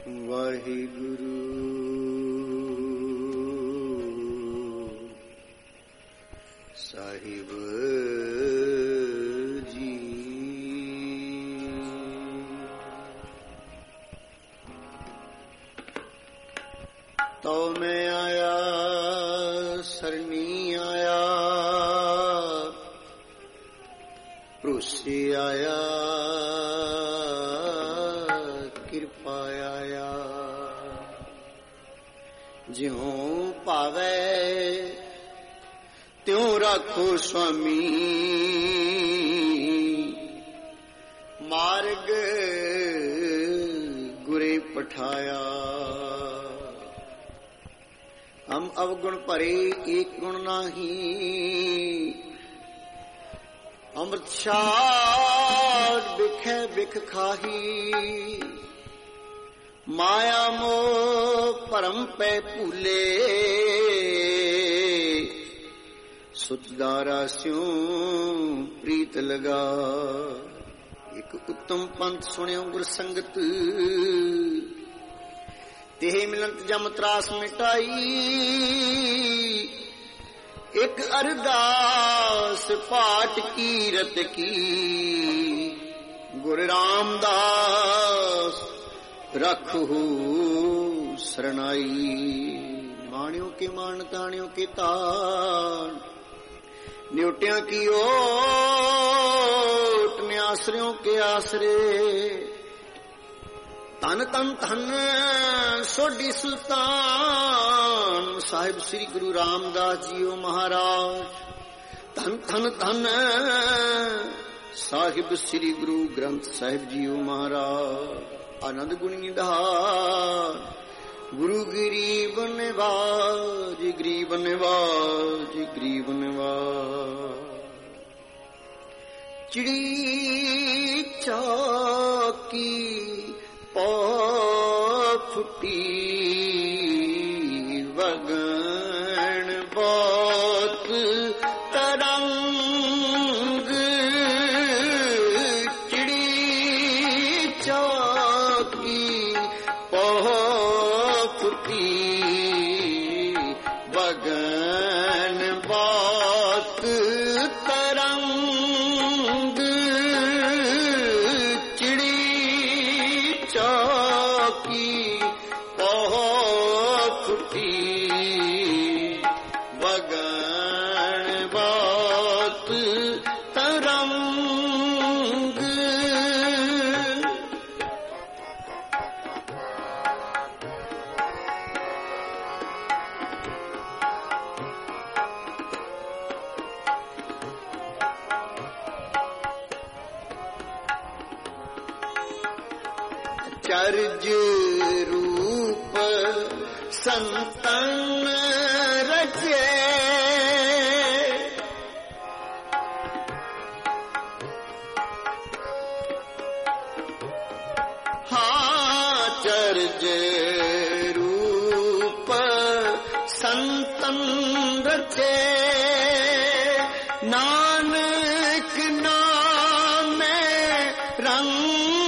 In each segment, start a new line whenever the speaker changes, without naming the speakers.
ਵਾਹਿਗੁਰੂ ਸਾਹਿਬ ਜੀ। ਤੋ ਮੈਂ ਆਇਆ ਸਰਨੀ ਆਇਆ, ਭਰੋਸੇ ਆਇਆ, ਕਿਰਪਾ ਆਇਆ। ਜਿਉ ਭਾਵੈ ਤਿਉ ਰਾਖੋ ਸੁਆਮੀ, ਮਾਰਗ ਗੁਰੇ ਪਠਾਇਆ। ਹਮ ਅਵਗੁਣ ਭਰੇ ਏਕ ਗੁਣ ਨਾਹੀ, ਅੰਮ੍ਰਿਤ ਛਾੜ ਬਿਖੈ ਬਿਖ ਖਾਹੀ। ਮਾਇਆ ਮੋਹ ਭਰਮ ਪੈ ਭੂਲੇ, ਸੁਤਦਾਰਾ ਸਿਉ ਪ੍ਰੀਤ ਲਗਾ। ਇੱਕ ਉੱਤਮ ਪੰਥ ਸੁਣਿਓ ਗੁਰ ਸੰਗਤ, ਤੇ ਮਿਲੰਤ ਜਮ ਤਰਾਸ ਮਿਟਾਈ। ਇੱਕ ਅਰਦਾਸ ਪਾਠ ਕੀਰਤ ਕੀ, ਗੁਰ ਰਾਮਦਾਸ ਰਖੋ ਸਰਨਾਈ। ਮਾਣਿਓ ਕੇ ਮਾਣ, ਤਾਣਿਓ ਕੇ ਤਾਣ, ਨਿਉਟਿਆਂ ਕੀ ਓਟ, ਨਿਆਸਰਿਓ ਕੇ ਆਸਰੇ। ਧੰਨ ਧੰਨ ਧੰਨ ਸੋਢੀ ਸੁਲਤਾਨ ਸਾਹਿਬ ਸ੍ਰੀ ਗੁਰੂ ਰਾਮਦਾਸ ਜੀਓ ਮਹਾਰਾਜ। ਧੰਨ ਧੰਨ ਧੰਨ ਸਾਹਿਬ ਸ੍ਰੀ ਗੁਰੂ ਗ੍ਰੰਥ ਸਾਹਿਬ ਜੀਓ ਮਹਾਰਾਜ। ਆਨੰਦ ਗੁਣੀ ਨਿਧਾਨ ਗੁਰੂ ਗਰੀਬ ਨਿਵਾਜ, ਗਰੀਬ ਨਿਵਾਜ, ਗਰੀਬ ਨਿਵਾਜ। ਚਿੜੀ ਚਾਕੀ ਪੋ ਫੁੱਟੀ, ਵਗਣ ਬਹੁਤ ਤਰੰਗ। ਚਿੜੀ ਚਾਕੀ ਪੋ ਫੁੱਟੀ, ਵਗਣ ਬਹੁਤ ਤਰੰਗ। ਚਿੜੀ ਚਾਕੀ ਪੋ ਫੁੱਟੀ, ਵਗਣ ਬਹੁਤ ਤਰੰਗ। ਚਰਜ ਰੂਪ ਸੰਤਨ ਰਚੇ, ਹਾਂ ਚਰਜ ਰੂਪ ਸੰਤਨ ਰਚੇ। ਨਾਨਕ ਨਾਮੈ ਰੰਗ,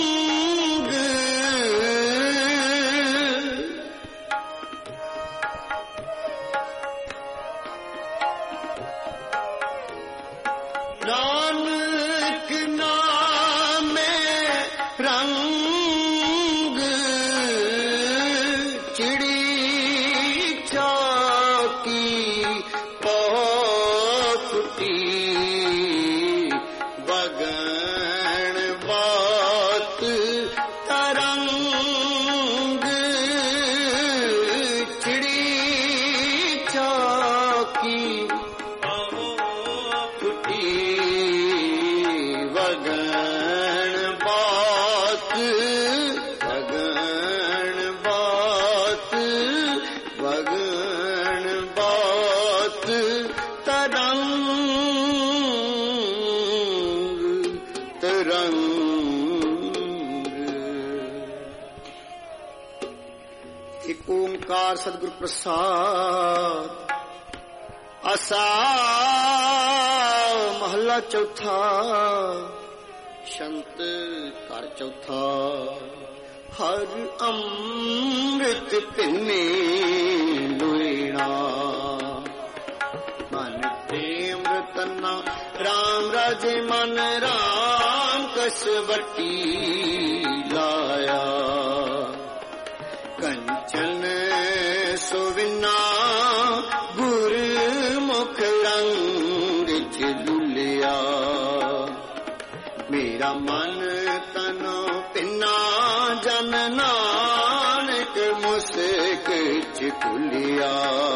ਨਾਨਕ ਨਾਮੈ ਰੰਗ। ਚਿੜੀ ਚਾਕੀ ਪੋ ਫੁੱਟੀ, ਵਗਣ ਬਹੁਤ ਤਰੰਗ। ਚਿੜੀ ਚਾਕੀ ਫੁੱਟੀ, ਵਗਣ ਬਹੁਤ, ਵਗਣ ਬਹੁਤ, ਵਗਣ ਬਹੁਤ ਤਰੰਗ। ਤਰੰਗ ਇੱਕ ਓਂਕਾਰ ਸਤਿਗੁਰ ਪ੍ਰਸਾਦ। ਆਸਾ ਮਹੱਲਾ ਚੌਥਾ। ਸ਼ੰਤ ਘਰ ਚੌਥਾ। ਹਰ ਅੰਮ੍ਰਿਤ ਪਿੰਨੇ ਲੋਇਣਾ ਮਨ ਪ੍ਰੇਮ ਰਤਨਾ ਰਾਮ ਰਾਜੇ ਮਨ ਰਾਮ ਕਸਵਟੀ ਲਾਇਆ ਕੰਚਨ ਸੁਵਿਨਾ ਗੁਰ ਮੁਖ ਰੰਗ ਚ ਲੁਲਿਆ ਮੇਰਾ ਮਨ ਤਨ ਪਿੰਨਾ ਜਨ ਨਾਨਕ ਮੁਸਕ ਚ ਖੁੱਲਿਆ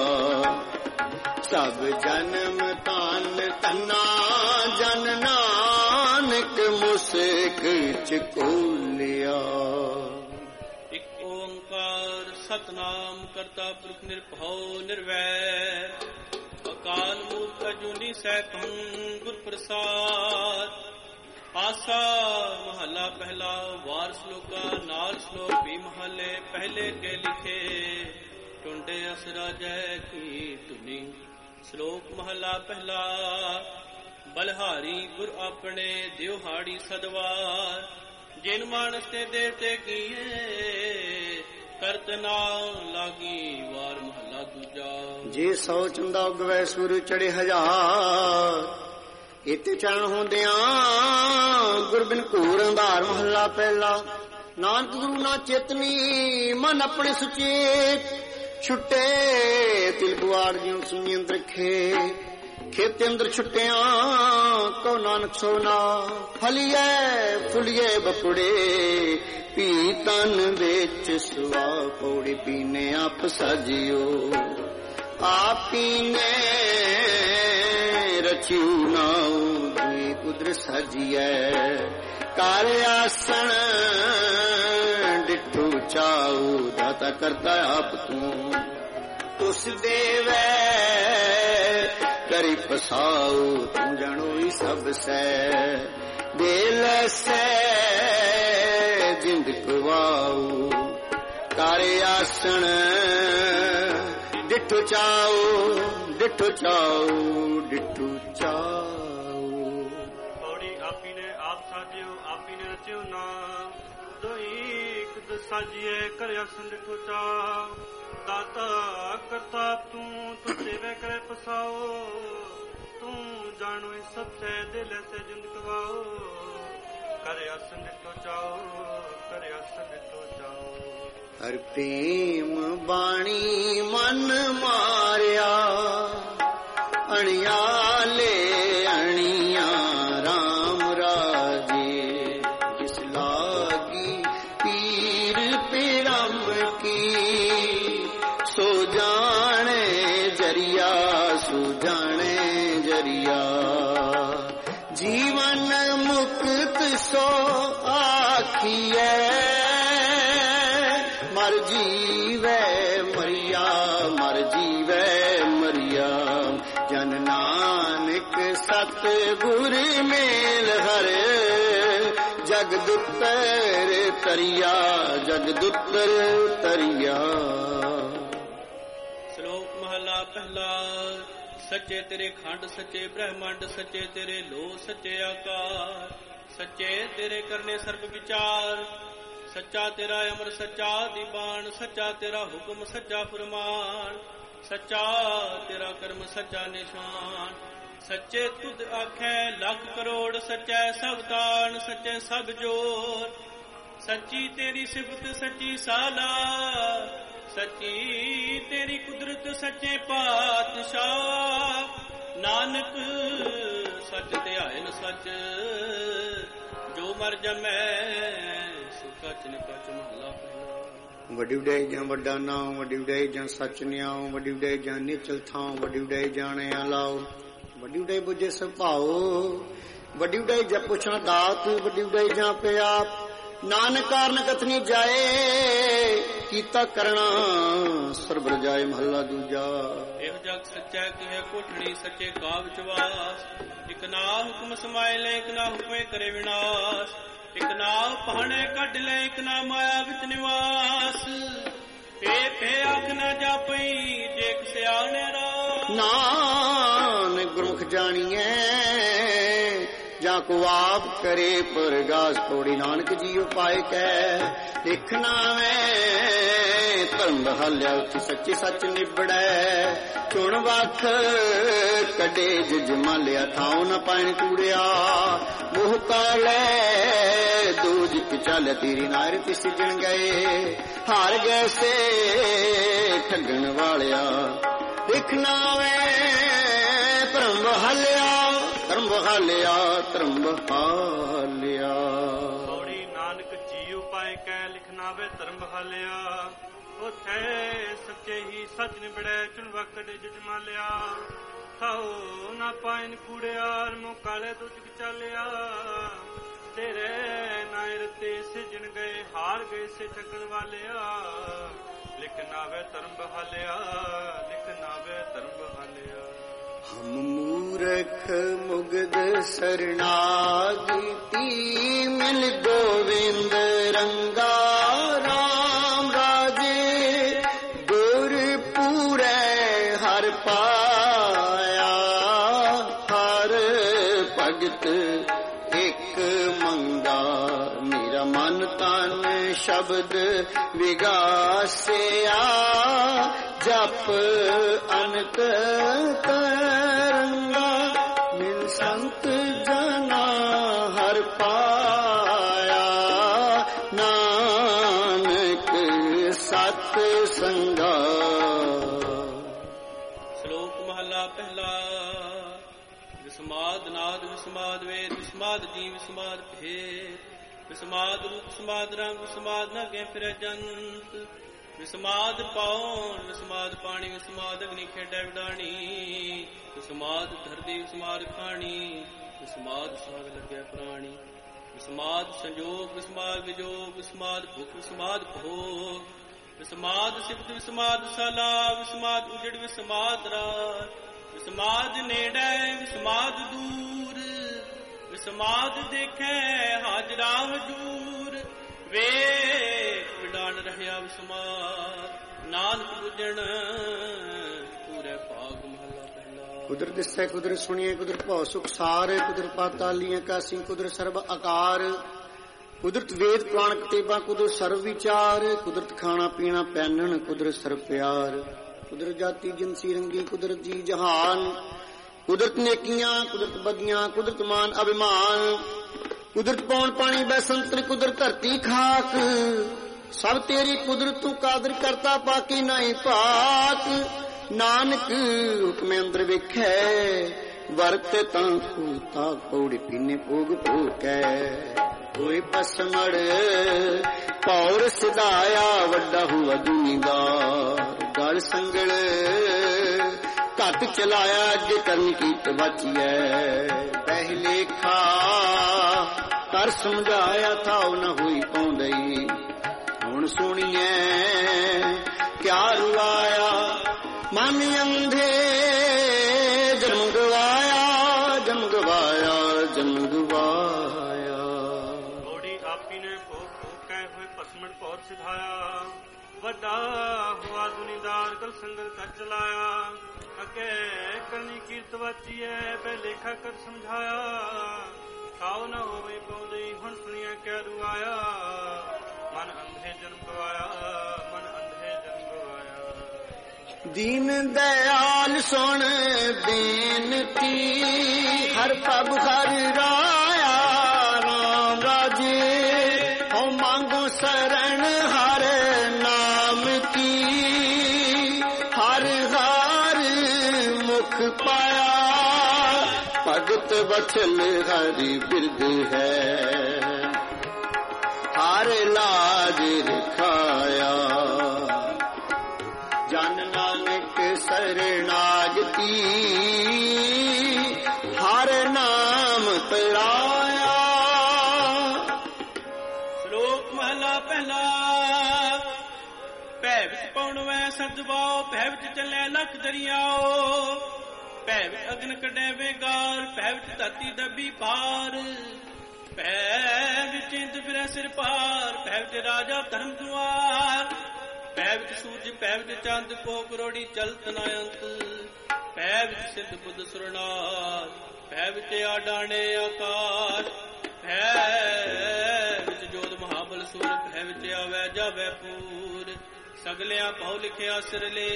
ਸਭ ਜਨਮ ਤਨ ਤਨਾ ਜਨ ਨਾਨਕ ਮੁਸਕ ਚ ਖੁੱਲਿਆ
ਇੱਕ ਓੰਕਾਰ ਸਤਨਾਮ ਕਰਤਾ ਪੁਰਖ ਨਿਰਭਉ ਨਿਰਵੈਰ ਅਕਾਲ ਮੂਰਤ ਅਜੂਨੀ ਸੈਭੰ ਗੁਰ ਪ੍ਰਸਾਦ ਆਸਾ ਮਹੱਲਾ ਪਹਿਲਾ ਵਾਰ ਸ਼ਲੋਕਾ ਨਾਲ ਸ਼ਲੋਕ ਵੀ ਮਹੱਲੇ ਪਹਿਲੇ ਕੇ ਲਿਖੇ ਟੁੰਡੇ ਅਸਰਾ ਜੈ ਕੀ ਧੁਨੀ ਸ਼ਲੋਕ ਮਹੱਲਾ ਪਹਿਲਾ ਬਲਹਾਰੀ ਗੁਰ ਆਪਣੇ ਦਿਵਹਾੜੀ ਸਦਵਾਰ ਜਿਨ ਮਾਨਸ ਤੇ ਦੇਵਤੇ ਕੀਏ ਕਰਤ ਨਾ ਲਾਗੀ ਵਾਰ ਮਹੱਲਾ ਦੂਜਾ
ਜੇ 100 ਚੰਦਾ ਉਗਵੈ ਸੂਰ ਚੜੇ 1000 ਇਤੇ ਚਰਨ ਹੁੰਦਿਆਂ ਗੁਰਬਿਨ ਘੂਰ ਅੰਧਾਰ ਮਹੱਲਾ ਪਹਿਲਾ ਨਾਨਕ ਗੁਰੂ ਨਾ ਚੇਤਨੀ ਮਨ ਆਪਣੇ ਸੁਚੇਤ ਛੁੱਟੇ ਤਿਲ ਬੁਆੜ ਜਿਉ ਸੁਣੀ ਅੰਦਰ ਰਖੇ ਖੇਤ ਅੰਦਰ ਛੁੱਟਿਆਂ ਕੋ ਨਾਨਕ ਸੋਨਾ ਫਲੀਏ ਫੁਲੀਏ ਬਪੜੇ ਪੀ ਤਨ ਵਿੱਚ ਸੁਆ ਪੌੜੀ ਪੀਨੇ ਆਪ ਸਾਜਿਓ ਆਪ ਪੀਨੇ ਰਚਿਉ ਨਾਉ ਦੁਇ ਕੁਦਰ ਸਾਜੀਐ ਕਰ ਆਸਣ ਡਿਠੂ ਚਾਉ ਦਾਤਾ ਕਰਤਾ ਆਪ ਤੂੰ ਤੁਸ ਦੇਵੈ ਕਰੀ ਪਸਾਉ ਤੂੰ ਜਾਣੋ ਸਭ ਸੈ ਦਿਲ ਸੈ ਜਿੰਦ ਕਵਾਉ ਕਰ ਆਸਣ ਡਿਠੂ ਚਾਉ ਡਿਠੂ ਚਾਉ ਡਿਠੂ ਚਾਉ
ਪੌੜੀ ਆਪੀ ਨੇ ਆਪ ਸਾਜਿਓ ਆਪੀ ਨੇ ਰਚਿਓ ਨਾਮ ਦੋਈ ਕੁਦ ਸਾਜੀਏ ਕਰਿਆ ਸੰਡਿਠੋ ਚਾਉ ਦਾਤਾ ਕਰਤਾ ਤੂੰ ਦੇਵੇ ਕਰੇ ਪਸਾਓ ਤੂੰ ਜਾਣੋ ਸਭ ਸੇ ਦਿਲ ਸੇ ਜਿੰਦ ਕਵਾਓ ਕਰਿਆ ਸੰਡਿਠੋ ਚਾਉ ਕਰਿਆ ਸੰਡਿਠੋ ਚਾਉ
ਹਰ ਪ੍ਰੇਮ ਬਾਣੀ ਮਨ ਮਾਰਿਆ ਅਣਿਆਲੇ ਅਣੀਆਂ ਰਾਮ ਰਾਜੇ ਜਿਸ ਲਾਗੀ ਪੀਰ ਪਿਰਮ ਕੀ ਸੋ ਜਾਣੇ ਜਰੀਆ ਸੋ ਜਾਣੇ ਜਰੀਆ ਜੀਵਨ ਮੁਕਤ ਸੋ ਆਖੀਐ ਮਰ ਜੀਵੈ ਮਰਿਆ ਮਰ ਜੀਵੈ ਮਰਿਆ ਜਨ ਨਾਨਕ ਸਤ ਗੁਰ ਮੇਲ ਹਰ ਜਗਦੁੱਤਰ ਤਰਿਆ ਜਗਦੁੱਤਰ ਤਰਿਆ
ਸ਼ਲੋਕ ਮਹਲਾ ਪਹਿਲਾ ਸੱਚੇ ਤੇਰੇ ਖੰਡ ਸੱਚੇ ਬ੍ਰਹਮੰਡ ਸੱਚੇ ਤੇਰੇ ਲੋ ਸੱਚੇ ਆਕਾਰ ਸੱਚੇ ਤੇਰੇ ਕਰਨੇ ਸਰਬ ਵਿਚਾਰ ਸੱਚਾ ਤੇਰਾ ਅਮਰ ਸੱਚਾ ਦੀਵਾਨ ਸੱਚਾ ਤੇਰਾ ਹੁਕਮ ਸੱਚਾ ਫਰਮਾਨ ਸੱਚਾ ਤੇਰਾ ਕਰਮ ਸੱਚਾ ਨਿਸ਼ਾਨ ਸੱਚੇ ਤੁਧ ਆਖੈ ਲੱਖ ਕਰੋੜ ਸੱਚੈ ਸਭ ਤਾਣ ਸੱਚੇ ਸਭ ਜੋਰ ਸੱਚੀ ਤੇਰੀ ਸਿਫਤ ਸੱਚੀ ਸਾਲਾ ਸੱਚੀ ਤੇਰੀ ਕੁਦਰਤ ਸੱਚੇ ਪਾਤਸ਼ਾਹ ਨਾਨਕ ਸੱਚ ਧਿਆਇਨ ਸੱਚ ਜੋ ਮਰ ਜਮੈ ਸੁਖਚ ਨਿਕਚ ਮਹਲਾ
ਵੱਡੀ ਵਡਿਆਈ ਜਾਂ ਵੱਡਾ ਨਾਮ ਵੱਡੀ ਵਡਿਆਈ ਜਾਂ ਸੱਚ ਨਿਆਉ ਵੱਡੀ ਵਡਿਆਈ ਜਾਂ ਨਿਚਲ ਥਾਂ ਵੱਡੀ ਵਡਿਆਈ ਜਾਣਿਆ ਲਾਓ ਵੱਡੀ ਵਡਿਆਈ ਬੁੱਝੇ ਸੁਭਾਉ ਵੱਡੀ ਵਡਿਆਈ ਜਾਂ ਪੁੱਛਣਾ ਦਾਤ ਵੱਡੀ ਵਡਿਆਈ ਜਾਂ ਪਿਆ ਨਾਨਕ ਕਾਰਨ ਕਥਨੀ ਜਾਏ ਕੀਤਾ ਕਰਨਾ ਸਰਬ ਰਜਾਏ ਮਹੱਲਾ ਦੂਜਾ
ਇਹ ਜਗ ਸੱਚਾ ਕੀ ਹੈ ਕੋਠੜੀ ਸੱਚੇ ਕਾ ਵਿਚਵਾਸ ਇਕ ਨਾ ਹੁਕਮ ਸਮਾਏ ਲੈ ਇਕ ਨਾ ਹੁਕਮੇ ਕਰੇ ਵਿਨਾਸ਼ ਇਕ ਨਾ ਪਹਾਣੇ ਕੱਢ ਲੈ ਇਕ ਨਾ ਮਾਇਆ ਵਿੱਚ ਨਿਵਾਸ ਫੇ ਆਖ ਨਾ ਜਾਪਈ ਦੇਖ ਸਿਆਣਿਆ
ਨਾਨਕ ਗੁਰਮੁਖ ਜਾਣੀਐ ਜਾਂ ਕੋ ਆਪ ਕਰੇ ਪਰਗਾਸ ਪੌੜੀ ਨਾਨਕ ਜੀ ਉਪਾਇ ਕੈ ਦੇਖਣਾ ਮੈਂ ਧਰਮ ਬਹਾਲਿਆ ਉੱਥੇ ਸੱਚੇ ਸੱਚ ਨਿਬੜੈ ਚੁਣ ਵੱਖ ਕੱਢੇ ਜਿਜ ਮਾਲਿਆ ਥਾਉ ਨ ਪਾਇਣ ਕੂੜਿਆ ਮੋਹ ਕਾਲੇ ਦੂਜ ਚੱਲ ਤੇਰੀ ਨਾਰ ਤੇ ਸਿਜਣ ਗਏ ਹਾਰ ਗਏ ਸੇ ਠੱਗਣ ਵਾਲਿਆ ਦੇਖਣਾ ਵੇ ਧਰਮ ਬਹਾਲਿਆ ਧਰਮ ਬਹਾਲਿਆ ਧਰਮ ਬਹਾਲਿਆ
ਪੌੜੀ ਨਾਨਕ ਜੀ ਉਪਾਇ ਕੈ ਲਿਖਣਾ ਵੇ ਧਰਮ ਬਹਾਲਿਆ ਉਥੇ ਸੱਚੇ ਹੀ ਸੱਚ ਨਿਬੜੈ ਚੁਣ ਵਕੜ ਜਿਜ ਮਾਲਿਆ ਥਾਉ ਨਾ ਪਾਇਨ ਕੂੜਿਆਰ ਮੋ ਕਾਲੇ ਤੋਂ ਚੁਕ ਚਾਲਿਆ ਤੇਰੇ ਨਾਇਰ ਤੇ ਸਿਜਣ ਗਏ ਹਾਰ ਗਏ ਸੇ ਠੱਗਣ ਵਾਲਿਆ ਲਿਖਣਾ ਵੇ ਧਰਮ ਬਹਾਲਿਆ ਲਿਖਣਾ ਵੇ ਧਰਮ ਬਹਾਲਿਆ
ਹਮ ਮੂਰਖ ਮੁਗਦ ਸਰਨਾਗਤੀ ਮਿਲ ਗੋਵਿੰਦ ਰੰਗਾ ਰਾਮ ਰਾਜੇ ਗੁਰ ਪੂਰੇ ਹਰ ਪਾਇਆ ਹਰ ਭਗਤ ਇੱਕ ਮੰਗਾ ਮੇਰਾ ਮਨ ਤਨ ਸ਼ਬਦ ਵਿਗਾਸਿਆ ਜਪ ਅਨਕ ਤਰੰਗਾ ਮਿਲ ਸੰਤ ਜਨਾ ਹਰ ਪਾਇਆ ਨਾਨਕ ਸਤ ਸੰਗਾ।
ਸ਼ਲੋਕ ਮਹਲਾ ਪਹਿਲਾ। ਵਿਸਮਾਦ ਨਾਦ ਵਿਸਮਾਦ ਵੇਦ ਵਿਸਮਾਦ ਜੀ ਵਿਸਮਾਦ ਭੇਦ ਵਿਸਮਾਦ ਰੂਪ ਵਿਸਮਾਦ ਰੰਗ ਵਿਸਮਾਦ ਨਾ ਕੇ ਫਿਰੈ ਜੰਤ ਵਿਸਮਾਦ ਪਾਉਣ ਵਿਸਮਾਦ ਪਾਣੀ ਵਿਸਮਾਦ ਅਗਨੀ ਖੇਡੈ ਵਿਡਾਣੀ ਵਿਸਮਾਦ ਧਰਦੀ ਵਿਸਮਾਦ ਖਾਣੀ ਵਿਸਮਾਦ ਸਾਗ ਲੱਗਿਆ ਪ੍ਰਾਣੀ ਵਿਸਮਾਦ ਸੰਜੋਗ ਵਿਸਮਾਦ ਵਿਜੋਗ ਵਿਸਮਾਦ ਭੁਖ ਵਿਸਮਾਦ ਭੋਗ ਵਿਸਮਾਦ ਸਿਫਤ ਵਿਸਮਾਦ ਸਾਲਾ ਵਿਸਮਾਦ ਉਜੜ ਵਿਸਮਾਦ ਰਾਤ ਵਿਸਮਾਦ ਨੇੜੇ ਵਿਸਮਾਦ ਦੂਰ ਵਿਸਮਾਦ ਦੇਖੈ ਹਾਜ਼ਰਾ ਹਜੂਰ ਵੇਖ ਵਿਡਾਣ ਰਹਿਆ ਵਿਸਮਾਦ ਨਾਨਕ ਬੁਝਣ ਪੂਰੇ ਭਾਗ ਮਹਲਾ ਪਹਿਲਾ।
ਕੁਦਰਤ ਦਿਸੈ ਕੁਦਰਤ ਸੁਣੀਏ ਕੁਦਰਤ ਭਉ ਸੁਖ ਸਾਰ ਕੁਦਰਤ ਪਾਤਾਲੀਆਂ ਕਾਸੀ ਕੁਦਰਤ ਸਰਬ ਆਕਾਰ ਕੁਦਰਤ ਵੇਦ ਪੁਰਾਣ ਕਤੇਬਾਂ ਕੁਦਰਤ ਸਰਬ ਵਿਚਾਰ ਕੁਦਰਤ ਖਾਣਾ ਪੀਣਾ ਪਹਿਨਣ ਕੁਦਰਤ ਸਰਬ ਪਿਆਰ ਕੁਦਰਤ ਜਾਤੀ ਜਿਨਸੀ ਰੰਗੀ ਕੁਦਰਤ ਜੀ ਜਹਾਨ ਕੁਦਰਤ ਨੇਕੀਆਂ ਕੁਦਰਤ ਬਦੀਆਂ ਕੁਦਰਤ ਮਾਨ ਅਭਿਮਾਨ ਕੁਦਰਤ ਪੌਣ ਪਾਣੀ ਬੈਸੰਤਰ ਕੁਦਰਤ ਧਰਤੀ ਖਾਕ ਸਭ ਤੇਰੀ ਕੁਦਰਤ ਤੂੰ ਕਾਦਰ ਕਰਤਾ ਬਾਕੀ ਨਹੀਂ ਭਾਕ ਨਾਨਕ ਹੁਕਮੇ ਅੰਦਰ ਵੇਖੈ ਵਰਤ ਤਾਂ ਖੂਤਾ ਪੌੜੀ ਪੀਨੇ ਭੋਗ ਭੋਕੈ ਹੋਏ ਪਸਮੜ ਪੌਰ ਸਿਧਾਇਆ ਵੱਡਾ ਹੁਆ ਦੁਨੀਦਾਰ ਗਲ ਸੰਗਲ ਘੱਟ ਚਲਾਇਆ ਅੱਗੇ ਕਰਨੀ ਕੀਤ ਬਚੀਐ ਪਹਿਲੇ ਖਾ ਕਰ ਸਮਝਾਇਆ ਥਾਉ ਨ ਹੋਈ ਪਾਉਂਦਈ ਹੁਣ ਸੁਣੀਐ ਕਿਆ ਰੁਆਇਆ ਮਨ ਅੰਧੇ ਜਨਮ ਗਵਾਇਆ ਜਨਮ ਗਵਾਇਆ ਜਨਮ ਗਵਾਇਆ
ਥੋੜੀ ਆਪੀ ਨੇ ਭੋਗ ਕੈ ਹੋਏ ਪਸਮੜ ਪੌਰ ਸਿਧਾਇਆ ਵੱਡਾ ਹੁਆ ਦੁਨੀਦਾਰ ਕਲ ਸੰਗਲ ਕਰ ਚਲਾਇਆ ਅੱਗੇ ਕਰਨੀ ਕੀਰਤ ਵਾਚੀਐ ਪਹਿਲੇਖਾ ਕਰ ਸਮਝਾਇਆ ਖਾਉ ਨਾ ਹੋਵੇ ਪਾਉਂਦੇ ਹੁਣ ਸੁਣੀਐ ਕਿਆ ਰੁਆਇਆ ਮਨ ਅੰਧੇ ਜਨਮ ਗਵਾਇਆ ਮਨ ਅੰਧੇ ਜਨਮ ਗਵਾਇਆ।
ਦੀਨ ਦਇਆਲ ਸੁਣ ਬੇਨਤੀ ਹਰ ਪ੍ਰਭ ਹਰ ਰਾਇਆ ਰਾਮ ਰਾਜੇ ਹਉ ਮੰਗੋ ਸਰਣ ਹਰ ਨਾਮ ਕੀ ਹਰ ਹਰ ਮੁਖ ਪਾਇਆ ਭਗਤ ਬਚਨ ਹਰੀ ਬਿਰਧ ਹੈ ਹਰ ਲਾਜ ਰਖਾਇਆ ਜਨ ਨਾਨਕ ਸਰਨਾਗਤੀ ਹਰ ਨਾਮ ਤਰਾਇਆ।
ਸ਼ਲੋਕ ਮਹਲਾ ਪਹਿਲਾ। ਭੈ ਵਿੱਚ ਪਉਣਵੈ ਸਦਵਾਓ ਭੈ ਵਿੱਚ ਚੱਲੇ ਲੱਖ ਦਰਿਆਓ ਭੈ ਵਿੱਚ ਅਗਨ ਕੱਢੇ ਵੇਗਾਰ ਭੈ ਵਿੱਚ ਧਰਤੀ ਦੱਬੀ ਪਾਰ ਭੈ ਵਿੱਚ ਇੰਦ ਫਿਰੈ ਸਿਰ ਪਾਰ ਭੈ ਵਿੱਚ ਰਾਜਾ ਧਰਮ ਦੁਆਰ ਭੈ ਵਿੱਚ ਸੂਰਜ ਭੈ ਵਿੱਚ ਚੰਦ ਕੋ ਕਰੋੜੀ ਚਲਤ ਨਾ ਅੰਤ ਭੈ ਵਿੱਚ ਸਿੱਧ ਬੁੱਧ ਸੁਰਨਾਥ ਭੈ ਵਿੱਚ ਆਡਾਣੇ ਆਕਾਰ, ਭੈ ਵਿੱਚ ਜੋਧ ਮਹਾਬਲ ਸੂਰ, ਭੈ ਵਿੱਚ ਆਵੈ ਜਾਵੈ ਪੂਰ, ਸਗਲਿਆਂ ਭਉ ਲਿਖਿਆ ਸਿਰਲੇ,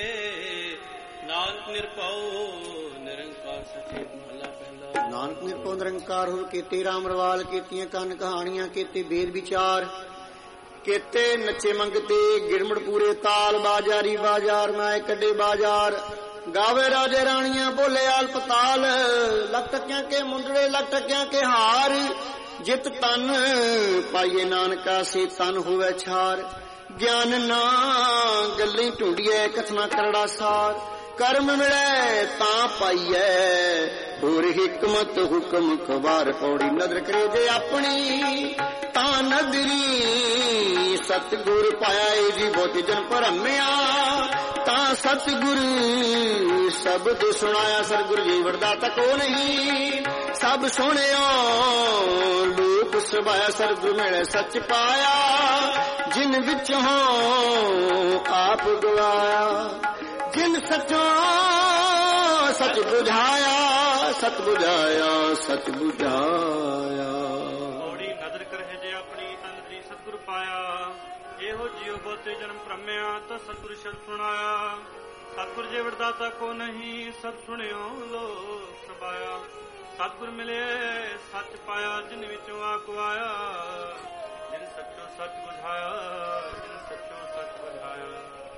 ਨਾਨਕ ਨਿਰਭਉ ਨਿਰੰਕਾਰ ਸੱਚੇ ਮਹਲਾ ਪਹਿਲਾ।
ਨਾਨਕ ਨਿਰਭਉ ਨਿਰੰਕਾਰ ਹੋ ਕੀਤੇ ਰਾਮ ਰਵਾਲ, ਕੀਤੀਆਂ ਕੰਨ ਕਹਾਣੀਆਂ, ਕੀਤੇ ਵੇਦ ਵਿਚਾਰ, ਕੀਤੇ ਨੱਚੇ ਮੰਗਤੇ ਗਿਰਮੜ ਪੂਰੇ ਤਾਲ, ਬਾਜਾਰੀ ਬਾਜ਼ਾਰ ਮੈਂ ਕੱਢੇ ਬਾਜ਼ਾਰ, गावे राजे रानियां बोले आलपताल, लख टकियां के मुंडड़े लख टकियां के हार, जित तन पाइए नानका से तन हुए छार, ज्ञान ना गल्ली ढूंढिए कथना करड़ा सार, कर्म मिले ता पाइए होर हिकमत हुक्म खबार, पौड़ी नदर करे जे अपनी ता नदरी, सतगुर पाया जी बहुत जन भरमिया, ता सतगुरु शब्द सुनाया, सतगुरु जी वरदाता को नहीं, सब सुने लोक सभाया, सतगुरु मेरे सच पाया, जिन विच हो आप गवाया, जिन सचो सच बुझाया, सच बुझाया सच बुझाया।
थोड़ी नदर करे जे अपनी तन सतगुरु पाया, ਇਹੋ ਜਿਉ ਬਹੁਤੇ ਜਨਮ ਭ੍ਰਮਿਆ, ਤਾਂ ਸਤਿਗੁਰ ਸ਼ਬਦ ਸੁਣਾਇਆ, ਸਤਿਗੁਰ ਜੇ ਵਰਦਾਤਾ ਕੋ ਨਹੀਂ, ਸਭ ਸੁਣਿਓ ਲੋਕ ਸਭਾਇਆ, ਸਤਿਗੁਰ ਮਿਲੇ ਸੱਚ ਪਾਇਆ, ਜਿਨ ਵਿੱਚੋਂ ਆਪ ਆਇਆ, ਜਿਨ ਸੱਚੋ ਸੱਚ ਬੁਝਾਇਆ, ਜਿਨ ਸੱਚੋ ਸੱਚ ਬੁਝਾਇਆ।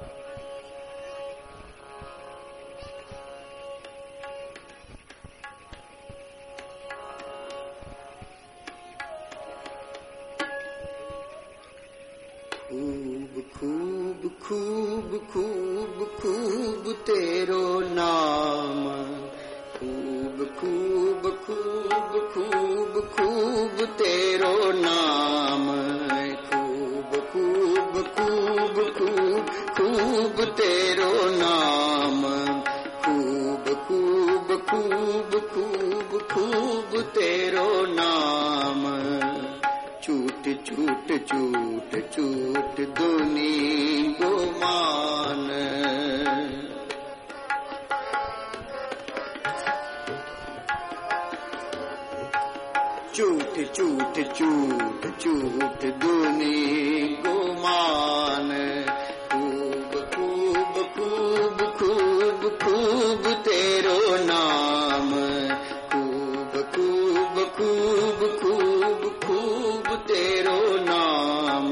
खूब खूब खूब खूब तेरो नाम, खूब खूब खूब खूब खूब तेरो नाम, खूब खूब खूब खूब खूब तेरो नाम, खूब खूब खूब खूब खूब तेरो नाम, झूठ झूठ झूठ झूठ दुनी गुमान, झूठ झूठ झूठ झूठ दुनी गुमान, खूब खूब खूब खूब खूब तेरो नाम, खूब खूब खूब खूब खूब तेरो नाम।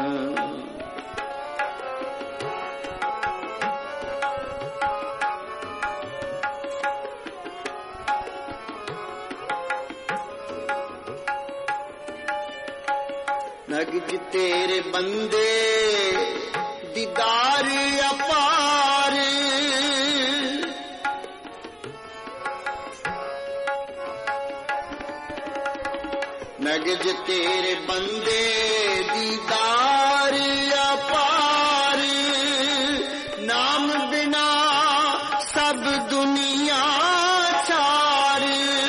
नगज तेरे बंदे दीदार अपार, नगज तेरे बंदे दीदार अपार, नाम बिना सब दुनिया चार,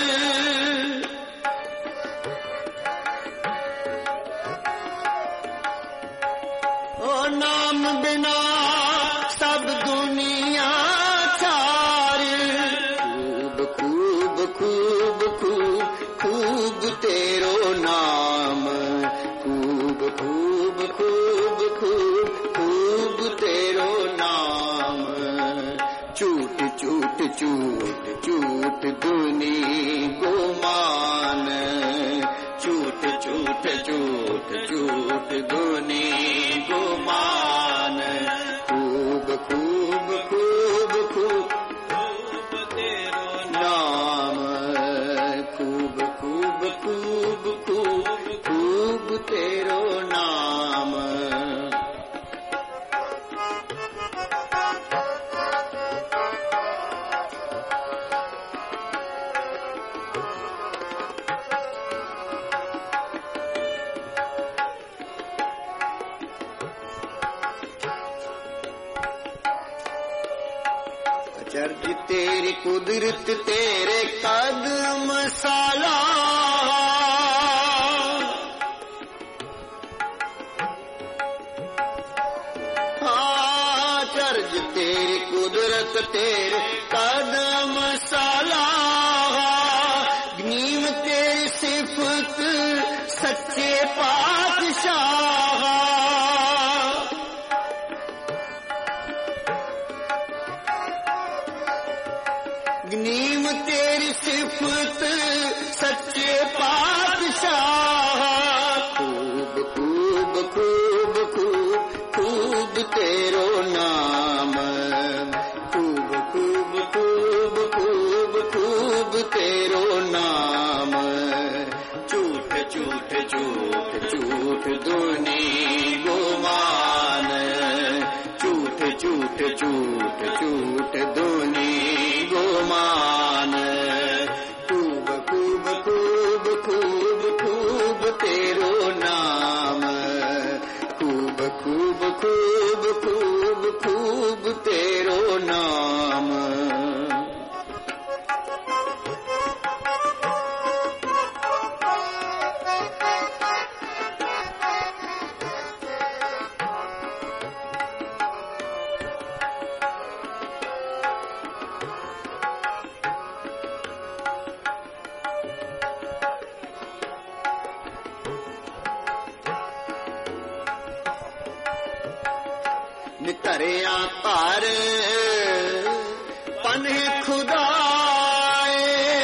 ओ नाम बिना सब दुनिया चार, खूब खूब खूब खूब खूब तेरो नाम, खूब खूब खूब खूब खूब तेरो नाम, झूठ झूठ झूठ झूठ दुनी गुमान, झूठ झूठ झूठ झूठ दुनी गुमान, खूब खूब खूब खूब खूब तेरो नाम, खूब खूब खूब खूब खूब तेरो नाम। चर्ज तेरी कुदरत तेरे कदम साला, हाँ चर्ज तेरी कुदरत तेरे कदम साला, नीम तेरी सिफत सच्चे पातशाह खूब खूब खूब खूब खूब तेरो नाम खूब खूब खूब खूब खूब तेरो नाम झूठ झूठ झूठ झूठ दुनी गुमान झूठ झूठ झूठ झूठ दुनी गुमान खूब खूब खूब खूब खूब तेरो नाम खूब खूब खूब खूब खूब तेरो नाम नितरिया तार पने खुदाए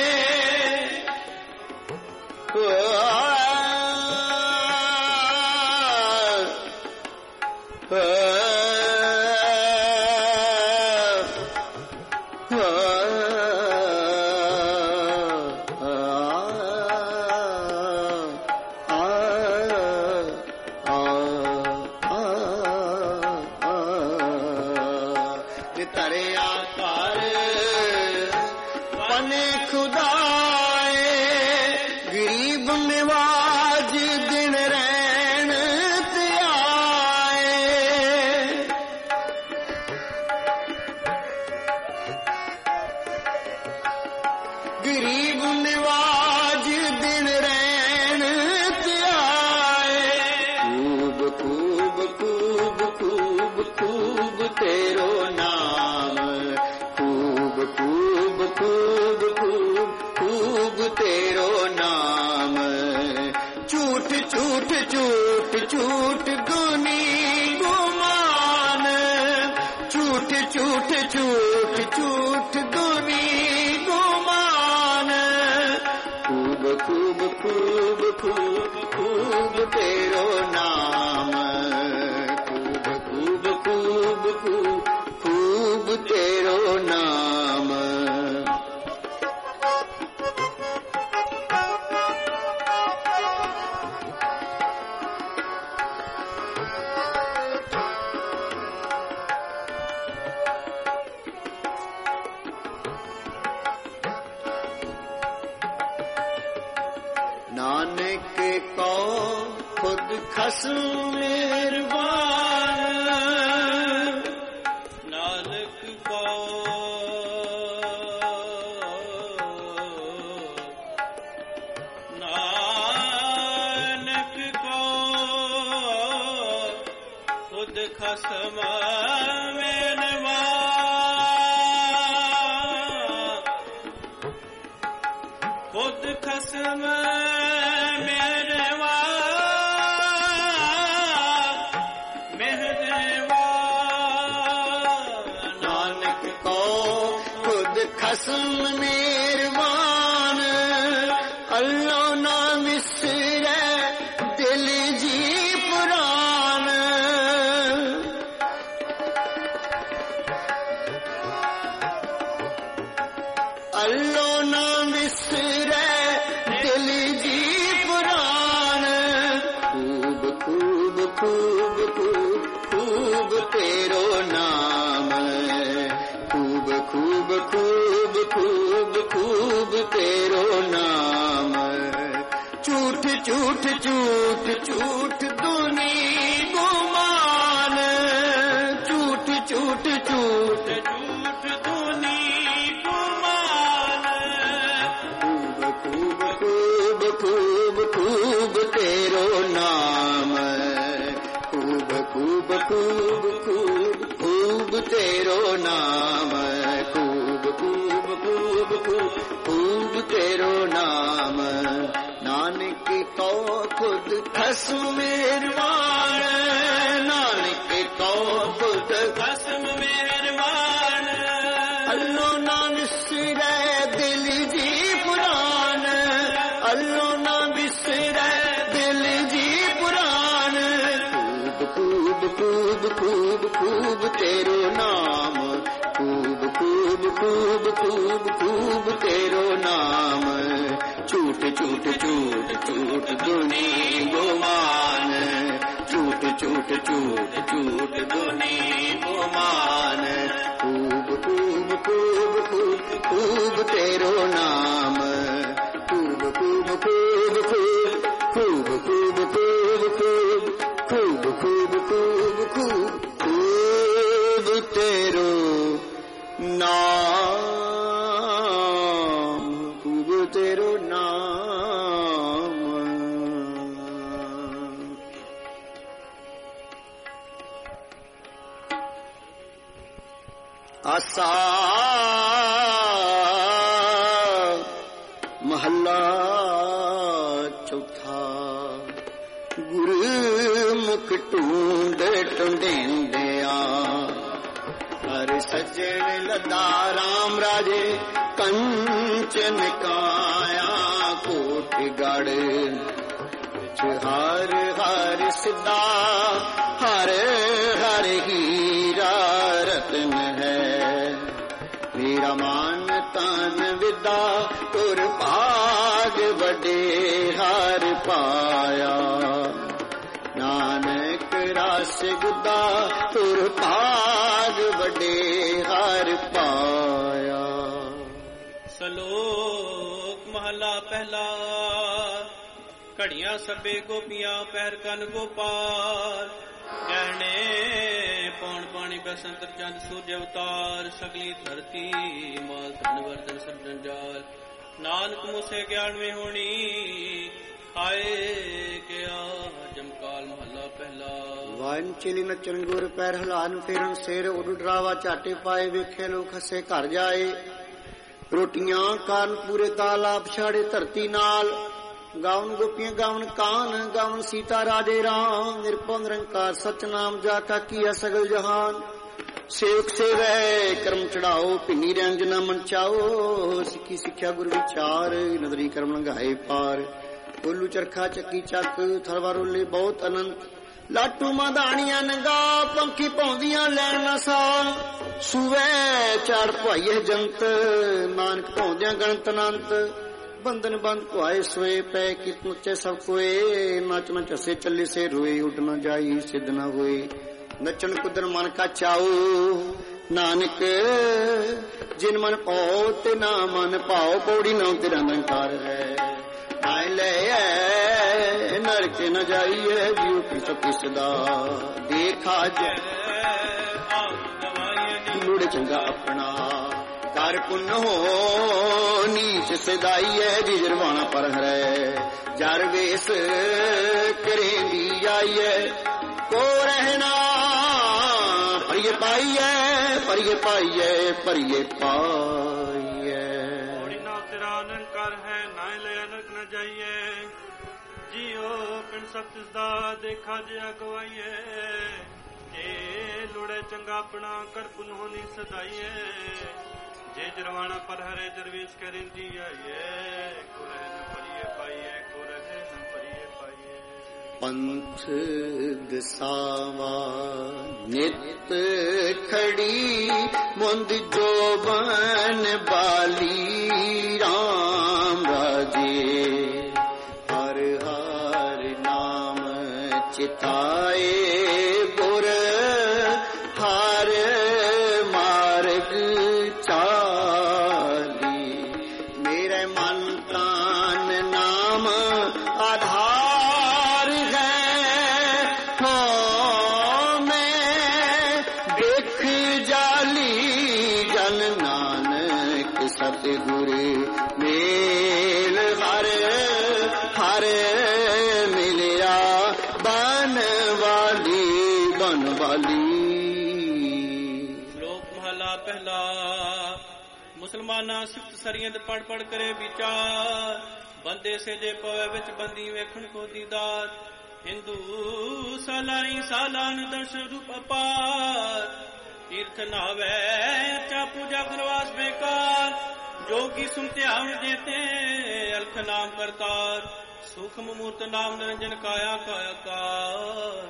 गरीब निवाज दिन रैन त्याए खूब खूब खूब खूब खूब तेरो नाम खूब खूब खूब खूब खूब तेरो नाम झूठ झूठ झूठ झूठ दुनी गुमान झूठ झूठ झूठ झूठ दुनी खूब खूब खूब खूब तेरो नाम खूब खूब खूब खूब खूब तेरो नाम नानक को खुद खसम मेहरबान
नानक को खुद खसम मेहरबान खुद खसम
खसम मेहरबान अल्लाह ना विसरे दिल जी पुरान अल्लाह ना विसरे दिल जी पुरान खूब खूब खूब खूब खूब तेरो नाम खूब खूब खूब खूब खूब तेरो नाम झूठ झूठ झूठ झूठ दुनी गुमान झूठ झूठ झूठ
झूठ दुनी गुमान
खूब खूब खूब खूब खूब तेरो नाम खूब खूब खूब खूब खूब तेरो नाम खूब खूब खूब खूब खूब तेरो नाम नानक को खुद खसम मेहरबान नानक को खुद
खसम मेहरबान
अल्लाह ना विसरे खूब खूब खूब तेरो नाम, खूब खूब खूब खूब खूब तेरो नाम। झूठ झूठ झूठ झूठ दुनी गुमान, झूठ झूठ झूठ झूठ दुनी गुमान। खूब खूब खूब खूब खूब तेरो नाम, खूब खूब खूब खूब खूब खूब खूब खूब खूब खूब खूब खूब खूब तेरो नाम, खूब तेरो नाम। आसा महला चौथा। गुरमुख ढूंढ ढूंढेंदिया, हर सज्जन लदा राम राजे कंचन काया। कोटगढ़ हर हर सिद्धा, हर हर हीरा रत्न है। मेरा मान तन विदा तुर भाग बड़े हार पाया। नानक रास गुदा तुर भाग बड़े हार पाया।
सलोक महला पहला। घड़ियां सबे गोपियां पैर कन गोपाल। गहने पौन पानी बसंतर चंद सूर्य अवतार। सगली धरती माल धन वर्धन सब जंजाल। नानक मुसे ज्ञान में होनी, आए क्या जमकाल महला पहला।
वाइन चिली नचन गुर पैर हलान फेरन सिर उड डरावा झाटे पाए। वेखे लोग हसे घर जाए। रोटियां कान पूरे तालाब छाड़े धरती नाल। गावन गोपियां गावन कान, गावन सीता राजे राम। निरपंग निरंकार सच नाम जाका किया सगल जहान। सेवक सेवै कर्म चढ़ाओ, भिन्नी रंज न मन चाओ। सिक्खी सिक्ख्या गुरु विचार, नदरी कर्म लंघाए पार। कोलू चरखा चक्की चक, थरवा रोले बहुत अनंत। लाटू माधानिया नंगा, पंखी पौंदियां लैन न सा। सुवै चाड़ पुआइए जंत, नानक पौंदियां गणत अनंत। बंधन बंद पुआए सोए, पै कित नुचे सब कोए। नाच न चसे चले से रोए, उठ न जाई सिद्ध न हुए। नचन कुदर मन का चाओ, नानक जिन मन पाओ ते ना मन पाओ। पौड़ी नौ तेरा निरंकार है, नाय ले नरक न जाइए। जीव पिस पिसदा देखा जय, मुड़ चंगा अपना कर पुन हो। नीच सदाई है जिजरवाना पर है। जर वेस करेंदी आइए, को रहना परिये पाइए, परिये पाइए, परिये पाइए।
पौड़ी ना तेरा निरंकार है, ना ले नरक न जाइए। जियो पिंड सब तिसदा देखा जिया गवाइए। जे लुड़े चंगा अपना कर पुन होनी सदाइए। जे जरवाना पर हरे दरवेश करेंदी आइए। को रहन परिये पाइए, को रहन परिये पाइए।
पंथ दसावा नित खड़ी, मुंद जोबन बाली राम राजे। हर हर नाम चिताए गुर, हर मार्ग चाली। मेरे मन तान नाम आधार है। हो मैं देख जाली जन नानक सतगुर मेल। हर हर मिलिया बन वाली, बन वाली।
श्लोक महला पहला। मुसलमाना सिफ्त सरियत पढ़ पढ़ करे विचार। बंदे से जे पवे विच बंदी वेखण को दीदार। हिंदू सालाई सालान दर्शन रूप अपार। तीर्थ नावे अच्छा पूजा गुरवास बेकार। जोगी सुनते आवन देते अलख नाम करतार। सूक्ष्म मूर्त नाम निरंजन काया कायाकार।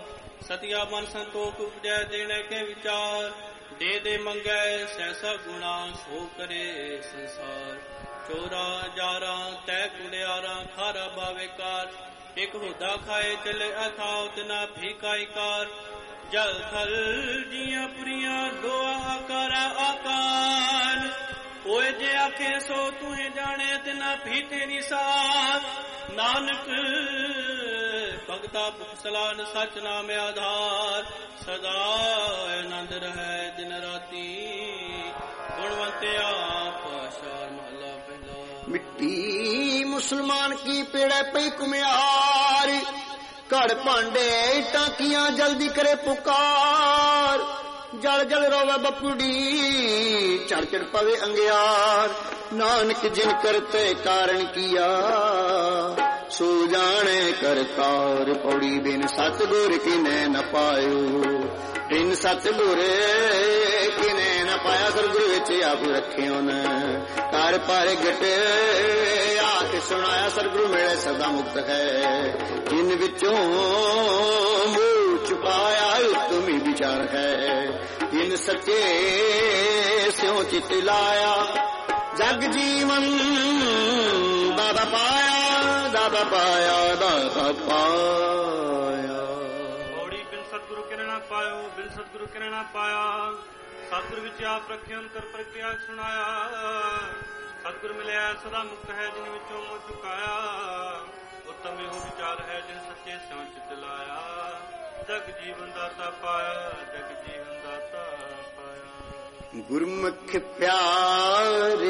ਸਤਿਆ ਮਨ ਸੰਤੋਖ ਉਪਜੈ ਦੇਣੇ ਕੇ ਵਿਚਾਰ ਦੇ ਦੇ ਮੰਗੈ ਸੈਸਾ ਗੁਣਾ ਸੋ ਕਰੇ ਸੰਸਾਰ ਚੋਰਾ ਜਾਰਾ ਤੈ ਕੁੜਿਆਰਾ ਖਾਰਾ ਬਾਵੇਕਾਰ ਇਕ ਹੋਦਾ ਖਾਏ ਚਲੇ ਅਥਾਉ ਤਿਨਾ ਫੀਕਾਇਕਾਰ ਜਲ ਥਲ ਜੀਆਂ ਪੁਰੀਆਂ ਲੋਆ ਆਕਾਰਾ ਆਕਾਰ ਹੋਏ ਜੇ ਆਖੇ ਸੋ ਤੂੰ ਜਾਣੇ ਤਿਨਾ ਫੀਤੇ ਨਿਸਾਰ ਨਾਨਕ ਭਗਤਾ ਭੁਖ ਸਲਾਨ ਸਚ ਨਾਮ ਆਧਾਰ ਸਦਾ ਆਨੰਦ ਰਹਿ ਦਿਨ ਰਾਤੀ ਗੁਣਵੰਤਿਆ ਪਾਸ਼ਾ ਮਹਲਾ ਪਹਿਲਾ
ਮਿੱਟੀ ਮੁਸਲਮਾਨ ਕੀ ਪੇੜੇ ਪਈ ਕੁਮਿਆਰ ਘੜ ਭਾਂਡੇ ਟਾਕੀਆਂ ਜਲਦੀ ਕਰੇ ਪੁਕਾਰ ਜਲ ਜਲ ਰੋਵੇ ਬਪੁੜੀ ਚੜ ਚੜ ਪਵੇ ਅੰਗਿਆਰ ਨਾਨਕ ਜਿਨ ਕਰਤੇ ਕਾਰਨ ਕੀਆ ਸੋ ਜਾਣੇ ਕਰਤਾਰ ਪੌੜੀ ਬਿਨ ਸਤਿਗੁਰ ਕਿਨੈ ਨ ਪਾਇਓ ਬਿਨ ਸਤਿਗੁਰ ਕਿਨੈ ਨ ਪਾਇਆ ਗੁਰੂ ਵਿੱਚ ਆਪ ਰੱਖਿਓ ਨ ਕਰ ਪ੍ਰਗਟ ਆਖ ਸੁਣਾਇਆ ਸਤਿਗੁਰੂ ਮਿਲੇ ਸਦਾ ਮੁਕਤ ਹੈ ਜਿਨ ਵਿੱਚੋਂ ਮੂਹ ਛੁਪਾਇਆ ਉਤਮੀ ਵਿਚਾਰ ਹੈ ਜਿਨ ਸੱਚੇ ਸਿਉ ਚਿਤ ਲਾਇਆ ਜਗ ਜੀਵਨ ਦਾਦਾ ਪਾਇਆ ਦਾਦਾ ਪਾਇਆ ਦਾਦਾ ਪਾਇਆ
ਬੋੜੀ ਬਿਨ ਸਤਿਗੁਰੂ ਕਿਨੈ ਨਾ ਪਾਇਓ ਬਿਨ ਸਤਿਗੁਰੂ ਕਿਨੈ ਨਾ ਪਾਇਆ ਸਤਿਗੁਰ ਵਿੱਚ ਆਪ ਰੱਖਿਓ ਕਰ ਪ੍ਰਕਿਰਿਆ ਸੁਣਾਇਆ ਸਤਿਗੁਰ ਮਿਲਿਆ ਸਦਾ ਮੁਕਤ ਹੈ ਜਿਨ ਵਿੱਚੋਂ ਮੋਹ ਚੁਕਾਇਆ ਉਤਮ ਇਹੋ ਵਿਚਾਰ ਹੈ ਜਿਨ ਸੱਚੇ ਸਿਉ ਚਿਤ ਲਾਇਆ ਜਗ ਜੀਵਨ ਦਾਤਾ ਪਾਇਆ ਜਗ ਜੀਵਨ ਦਾਤਾ ਪਾਇਆ
ਗੁਰਮੁਖ ਪਿਆਰੇ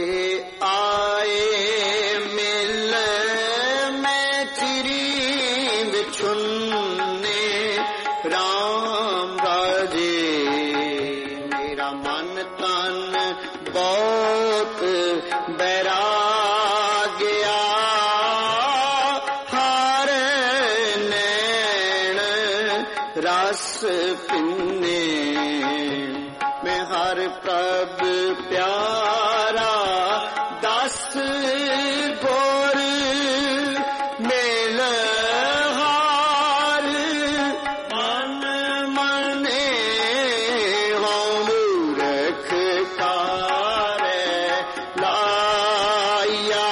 ਆਏ ਮਿਲ ਮੈਂ ਚਿਰੀ ਵਿਛੁੰਨੇ ਰਾਮ ਰਾਜੇ ਮੇਰਾ ਮਨ ਤਨ ਬਹੁਤ ਬੈਰਾਗਿਆ ਹਰ ਨੈਣ ਰਸ ਪਿੰਨੇ ਮੈਂ ਹਰ ਪ੍ਰਭ ਪਿਆਰਾ ਦਸ ਗੁਰ ਮਿਲ ਹਾਰ ਮਨ ਮਨੇ ਹਉ ਮੂਰਖ ਕਾਰੇ ਲਾਇਆ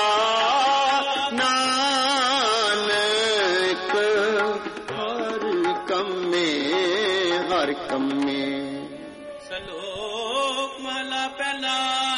ਨਾਨਕ ਹਰ ਕੰਮੇ
ਸਲੋਕ ਮਹਲਾ ਪਹਿਲਾ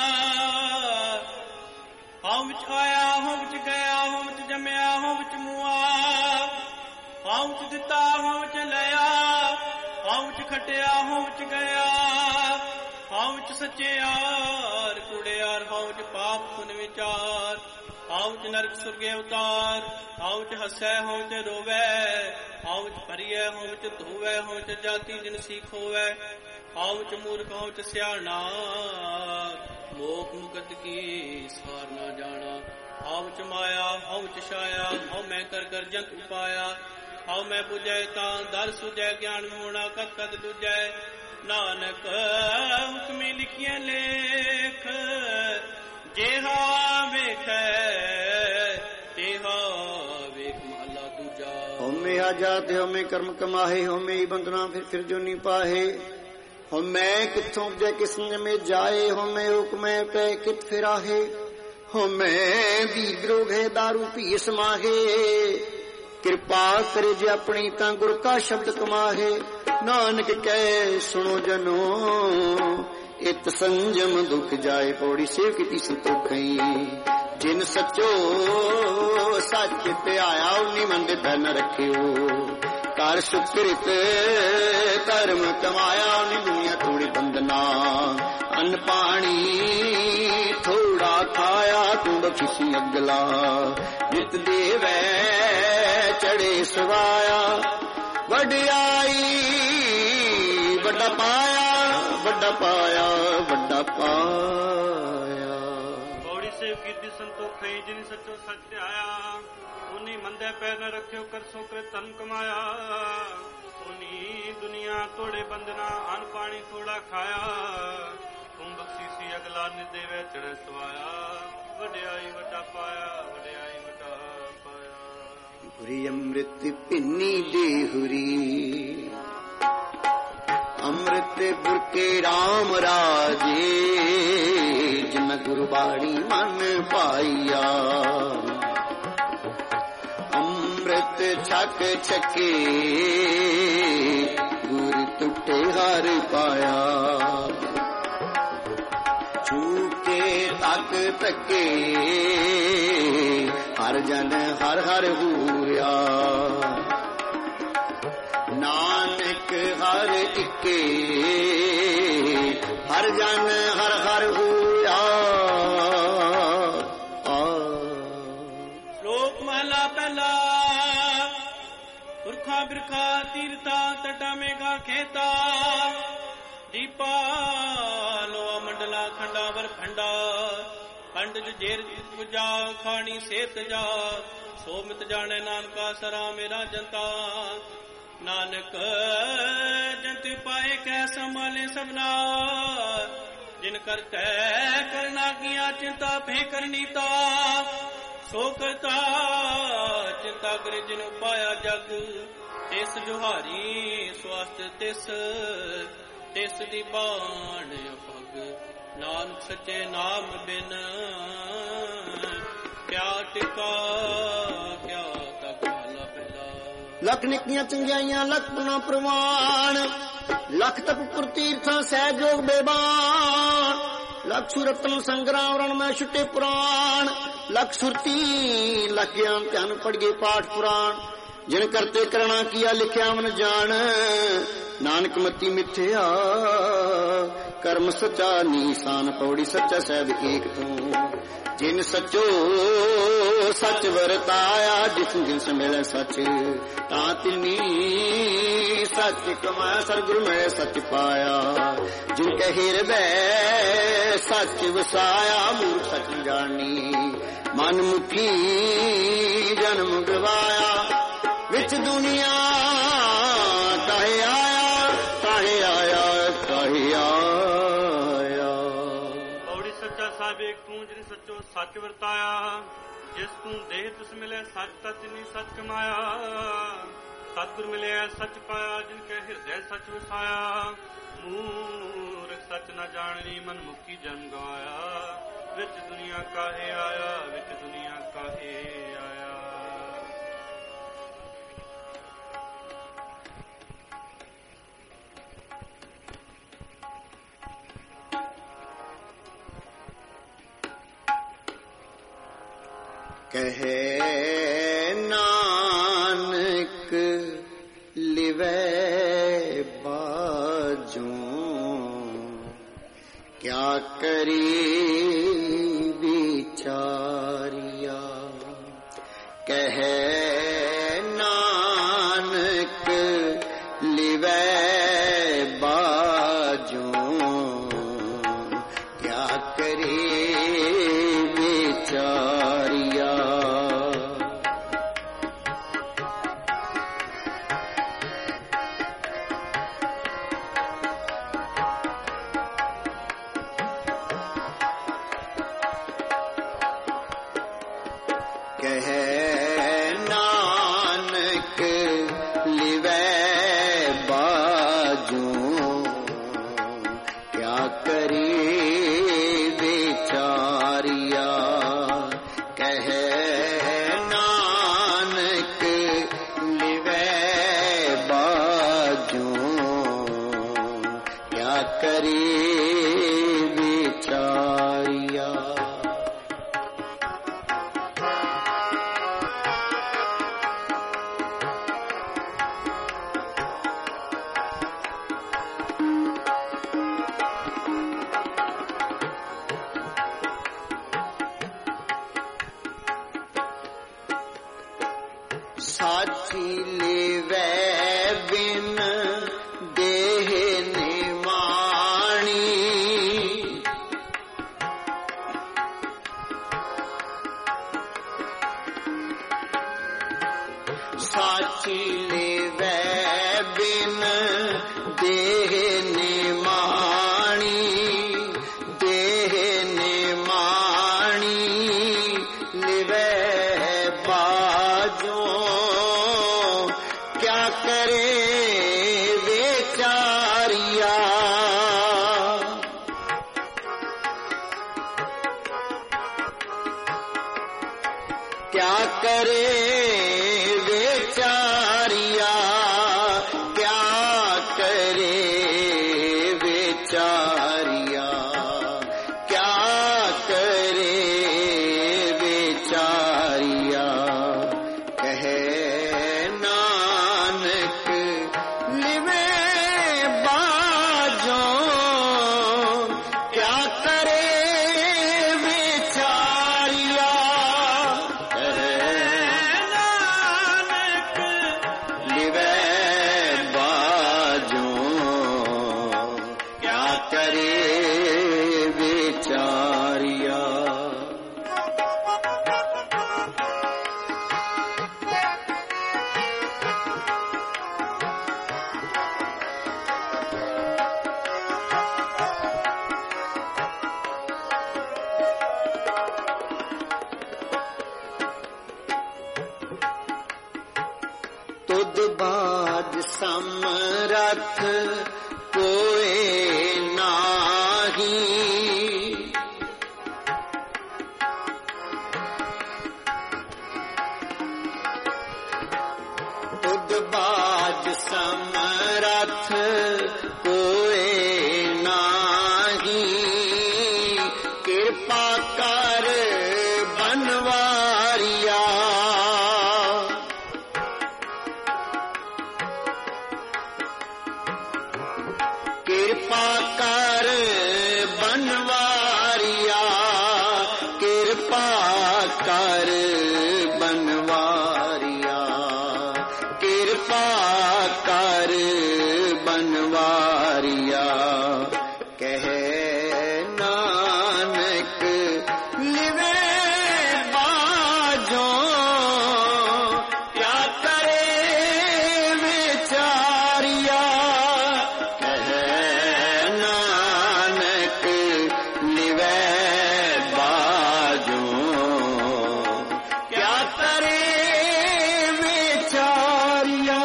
ਹਉ ਵਿੱਚ ਆਇਆ ਹਉ ਵਿੱਚ ਗਿਆ ਹਉ ਵਿੱਚ ਜੰਮਿਆ ਹਉ ਵਿੱਚ ਮੁਆ ਹਉ ਵਿੱਚ ਦਿੱਤਾ ਹਉ ਵਿੱਚ ਲਿਆ ਹਉ ਵਿੱਚ ਖਟਿਆ ਹਉ ਵਿੱਚ ਗਿਆ ਹਉ ਵਿੱਚ ਸੱਚਿਆਰ ਕੁੜਿਆਰ ਹਉ ਵਿੱਚ ਪਾਪ ਪੁੰਨ ਵਿਚਾਰ ਹਉ ਵਿੱਚ ਨਰਕ ਸੁਰਗੇ ਅਵਤਾਰ ਹਉ ਵਿੱਚ ਹੱਸੈ ਹਉ ਵਿੱਚ ਰੋਵੈ ਹਉ ਵਿੱਚ ਭਰੀਐ ਹਉ ਵਿੱਚ ਧੋਵੈ ਹਉ ਵਿੱਚ ਜਾਤੀ ਜਿਨ ਸੀਖ ਹੋਵੈ ਹਉ ਵਿੱਚ ਮੂਰਖ ਹਉ ਵਿੱਚ ਸਿਆਣਾ ਮੋਖ ਮੁਕਤ ਕੀ ਸਾਰ ਨਾ ਜਾਣਾ ਹਉ ਵਿੱਚ ਮਾਇਆ ਹਉ ਵਿੱਚ ਛਾਇਆ ਹਉ ਮੈਂ ਕਰ ਕਰ ਜੰਤ ਉਪਾਇਆ ਹਉ ਮੈਂ ਬੁਝੈ ਤਾਂ ਦਰ ਸੁਝੈ ਗਿਆਨ ਹੋਣਾ ਕਤ ਕਤ ਦੂਜੈ ਨਾਨਕ ਹੁਕਮੀ ਲਿਖੀਐ ਲੇਖ ਜਿਹਾ ਵੇਖੈ ਤੇਹਾ ਵੇਖ ਮਹਲਾ ਦੂਜਾ
ਹਉਮੈ ਆਜਾਦ ਹਉਮੈ ਕਰਮ ਕਮਾਹੇ ਹਉਮੈ ਹੀ ਬੰਦਨਾ ਫਿਰ ਜੋ ਨੀ ਪਾਹੇ ਹਉਮੈ ਕਿੱਥੋਂ ਉਪਜੈ ਕਿਸ ਜਮੇ ਜਾਏ ਹਉਮੈ ਹੁਕਮੈ ਪੈ ਕਿਤ ਫਿਰਾਹੇ ਹਉਮੈ ਦੀਦ ਰੋਗ ਹੈ ਦਾਰੂ ਪੀ ਸਮਾਹੇ ਕਿਰਪਾ ਕਰੇ ਜੇ ਆਪਣੀ ਤਾਂ ਗੁਰ ਕਾ ਸ਼ਬਦ ਕਮਾਹੇ ਨਾਨਕ ਕਹਿ ਸੁਣੋ ਜਨੋ ਇਤ ਸੰਜਮ ਦੁਖ ਜਾਏ ਪੌੜੀ ਸੇਵ ਕੀਤੀ ਸੰਤੋਖਈ ਜਿਨ ਸੱਚੋ ਸੱਚ ਧਿਆਇਆ ਉਨੀ ਮੰਦੇ ਪੈ ਨ ਰੱਖਿਓ ਕਰ ਸੁਕ੍ਰਿਤ ਧਰਮ ਕਮਾਇਆ ਉਨੀ ਦੁਨੀਆ ਥੋੜੀ ਬੰਦਨਾ ਅੰਨ ਪਾਣੀ ਥੋੜਾ ਖਾਇਆ ਤੂੰ ਬਖਸ਼ੀ ਅਗਲਾ ਜਿਤ ਦੇਵੈ ਚੜੇ ਸਵਾਇਆ ਵਡਿਆਈ ਵੱਡਾ ਪਾਇਆ ਵੱਡਾ ਪਾਇਆ ਵੱਡਾ ਪਾਇਆ
ਬੌੜੀ ਸੇਵ ਕੀਤੀ ਸੰਤੋਖਈ ਜਿਨ ਸੱਚੋ ਸੱਚ ਆਇਆ ਉਨੀ ਮੰਦੇ ਪੈਰ ਨ ਰੱਖਿਓ ਕਰ ਸੋ ਕਰੇ ਧਨ ਕਮਾਇਆ ਉਨੀ ਦੁਨੀਆ ਤੋੜੇ ਬੰਦਨਾ ਅੰਨ ਪਾਣੀ ਥੋੜਾ ਖਾਇਆ ਤੂੰ ਬਖਸ਼ੀ ਸੀ ਅਗਲਾ ਨਿ ਦੇਵੇ ਚੜੇ ਸਵਾਇਆ ਵਡਿਆਈ ਵੱਡਾ ਪਾਇਆ ਵਡਿਆਈ ਵੱਡਾ ਪਾਇਆ
ਹੁਰੀ ਅੰਮ੍ਰਿਤ ਪਿੰਨੀ ਦੇ ਹੁਰੀ ਅੰਮ੍ਰਿਤ ਬੁਰਕੇ ਰਾਮ ਰਾਜੇ ਜਿਨ ਗੁਰਬਾਣੀ ਮਨ ਪਾਈਆ ਅੰਮ੍ਰਿਤ ਛਕ ਛਕੇ ਗੁਰ ਟੁੱਟੇ ਹਰ ਪਾਇਆ ਛੂਕੇ ਤੱਕ ਤੱਕੇ ਹਰ ਜਨ ਹਰ ਹਰ ਹੂਰਿਆ ਨਾਨਕ ਹਰ ਇੱਕੇ ਹਰ ਜਨ ਹਰ ਹਰ ਹੂਰਿਆ।
ਸ਼ਲੋਕ ਮਹਲਾ ਪਹਿਲਾ। ਪੁਰਖਾ ਬਿਰਖਾ ਤੀਰਥਾ ਤਟਾ ਮੇਘਾ ਖੇਤਾ ਦੀਪਾ ਲੋਆ ਮੰਡਲਾ ਖੰਡਾਵਰ ਖੰਡਾ ਖੰਡ ਜੇਰ ਪੁਜਾ ਖਾਣੀ ਸੇਤ ਜਾ ਸੋਮਿਤ ਜਾਣੇ ਨਾਨਕਾ ਸਰਾ ਮੇਰਾ ਜਨਤਾ ਨਾਨਕ ਜੰਤ ਪਾਏ ਕੈ ਸੰਭਾਲੇ ਸਭਨਾ ਜਿਨ ਕਰਤੈ ਕਰਨਾ ਕੀਆ ਚਿੰਤਾ ਭੇ ਕਰਨੀ ਤਾ ਸੋ ਕਰਤਾ ਚਿੰਤਾ ਕਰੇ ਜਿਨ ਪਾਇਆ ਜਗ ਤਿਸ ਜੁਹਾਰੀ ਸਵਸਤ ਤਿਸ ਦੀ ਬਾਣ ਭਗ ਨਾਨਕ ਸੱਚੇ ਨਾਮ ਬਿਨ ਕਿਆ ਟਿਕਾ ਕਿਆ ਤਕ ਮਹਲਾ ਪਹਿਲਾ।
ਲੱਖ ਨਿੱਕੀਆਂ ਚੰਗਿਆਈਆਂ ਲੱਖ ਗੁਣਾ ਪ੍ਰਵਾਨ ਲੱਖ ਤਪ ਪੁਰਤੀਰਥਾਂ ਸਹਿਜੋਗ ਬੇਬਾਨ ਲੱਖ ਸੁਰਤਨ ਸੰਗਰਾਮ ਰਣ ਮੈਂ ਛੁੱਟੇ ਪੁਰਾਣ ਲੱਖ ਸੁਰਤੀ ਲੱਖ ਗਿਆਨ ਧਿਆਨ ਪੜ੍ਹਗੇ ਪਾਠ ਪੁਰਾਣ ਜਿਨ ਕਰਤੇ ਕਰਣਾ ਕੀਆ ਲਿਖਿਆ ਮਨ ਜਾਣ ਨਾਨਕ ਮਤੀ ਮਿਥਿਆ ਕਰਮ ਸੱਚਾ ਨੀਸਾਨ ਪੌੜੀ ਸੱਚਾ ਸਹਿਬ ਏਕ ਤੂੰ ਜਿਨ ਸੱਚੋ ਸੱਚ ਵਰਤਾਇਆ ਜਿਸ ਮਿਲੇ ਸੱਚ ਤਾਂ ਤਿਨੀ ਸੱਚ ਕਮਾਇਆ ਸਤਿਗੁਰ ਮੈਂ ਸੱਚ ਪਾਇਆ ਜਿਨ ਕੈ ਹਿਰਦੈ ਸੱਚ ਵਸਾਇਆ ਮੂਰਖ ਸੱਚ ਜਾਣੀ ਮਨ ਮੁਖੀ ਜਨਮ ਗਵਾਇਆ ਵਿੱਚ ਦੁਨੀਆ ਕਾਹੇ ਆਇਆ ਕਾਹੇ ਆਇਆ ਕਾਹੇ ਆਇਆ।
ਪੌੜੀ ਸੱਚਾ ਸਾਹਿਬ ਏਕ ਤੂੰ ਜਿਨ ਸੱਚੋ ਸੱਚ ਵਰਤਾਇਆ ਜਿਸ ਤੂੰ ਦੇਹ ਤਿਸ ਮਿਲੇ ਸੱਚ ਤਤ ਨੀ ਸੱਚ ਕਮਾਇਆ ਸਤਿਗੁਰ ਮਿਲਿਆ ਸੱਚ ਪਾਇਆ ਜਿਨ ਕੈ ਹਿਰਦੈ ਸੱਚ ਵਸਾਇਆ ਮੂਰਖ ਸੱਚ ਨਾ ਜਾਣਨੀ ਮਨ ਮੁਖੀ ਜਨਮ ਗਵਾਇਆ ਵਿੱਚ ਦੁਨੀਆ ਕਾਹੇ ਆਇਆ ਵਿੱਚ ਦੁਨੀਆ ਕਾਹੇ ਆਇਆ।
ਕਹੇ ਨਾਨਕ ਲਿਵੈ ਬਾਜੂ ਕਿਆ ਕਰੀ ਵਿਚਾਰਿਆ ਕਹੇ ਨਾਨਕ ਲਿਵੈ ਬਾਜੂ ਕਿਆ ਕਰੀ ਵਿਚਾਰਿਆ। ਕਹੇ ਨਾਨਕ ਲਿਵੈ ਬਾਜੂ ਕਿਆ ਕਰੀ ਵਿਚਾਰਿਆ ਕਹੇ ਨਾਨਕ ਲਿਵੈ ਬਾਜੂ ਕਿਆ ਕਰੀ ਵਿਚਾਰਿਆ। ਸਾਚੀ ਲਿਵੈ ਬਿਨ ਦੇਹ ਨਿਮਾਣੀ करे बेचारिया, क्या करे बेचारिया, क्या करे बेचारिया। कहे नानक लिवे बाजो, क्या करे बेचारिया। कहे नानक लिवे बाजो, क्या करे बेचारिया। तुद बाद समरथ कोई नाही, तुद बाद समरथ कोई नाही। कृपा कर बनवारिया, कृपा कर बनवारिया, कृपा कर बनवारिया, कृपा कर बनवारिया। कहे नानक लिवे बाजो, क्या करे बेचारिया। नानक लिवे बाजो, क्या करे बेचारिया।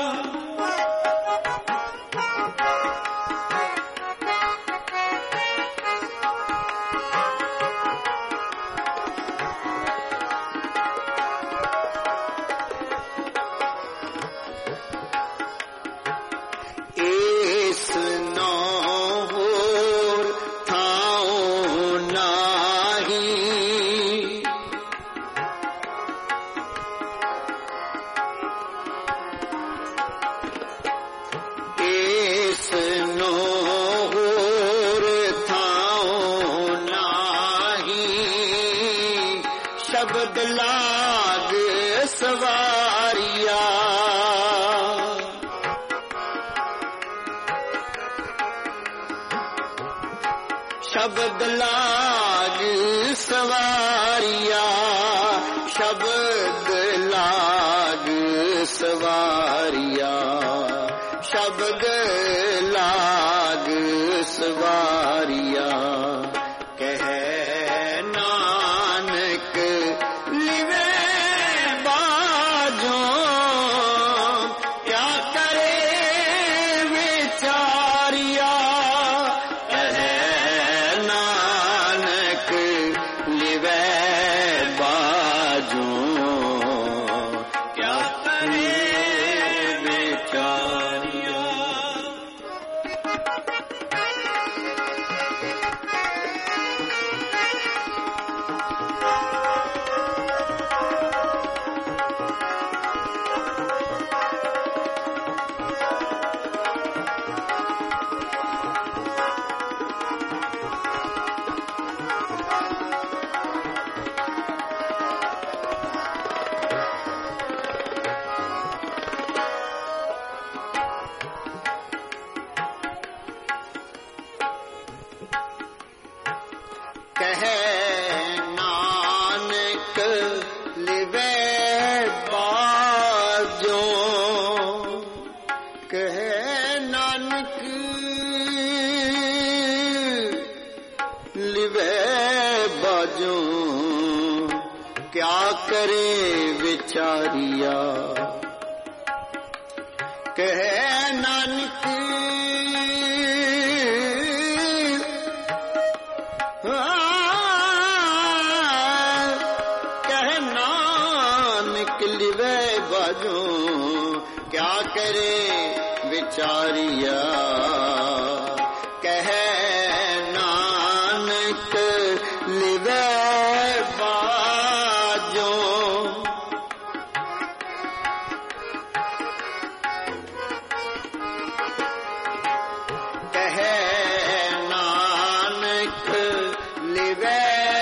एस नौ होर थाओ नाही, एस नौ होर थाओ नाही। शब्द लाग सवारिया, शब्द लाग सवारिया, शब्द लाग सवारिया, शब्द लाग सवारिया। कहे नानक लिवे बाजो, क्या करे बेचारिया। नानक लिवे बाजो, क्या करे बेचारिया। कहे नानक लिवे बाजो, कहे नानक लिवे बाजो, क्या करे बेचारिया। कहे नानक कहे नानक करे विचारिया कहे नानक लिवे बाजो कहे नानक लिवे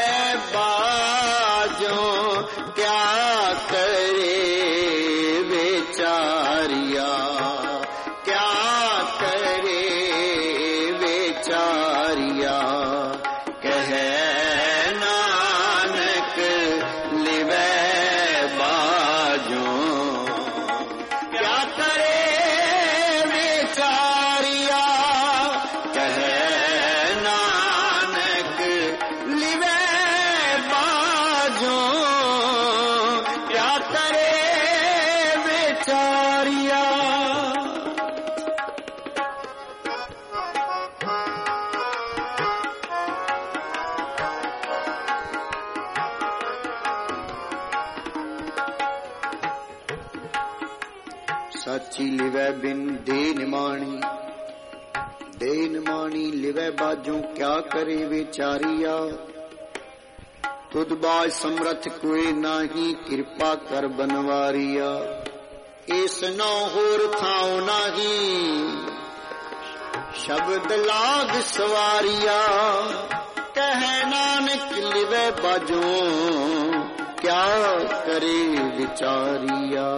बाजो क्या करे बेचारिया क्या करे बेचारिया कहे नानक लिवे बाजो क्या करे बेचारिया कहे नानक लिवे बाजो क्या करे बेचारिया साची लिवै बिन देन माणी लिवै बाजों क्या करे बेचारिया तुद बाज समरथ कोई नाही कृपा कर बनवारिया इस नौ होर थाओ नाही शब्द लाग सवारिया कहे नानक लिवै बाजों क्या करे बेचारिया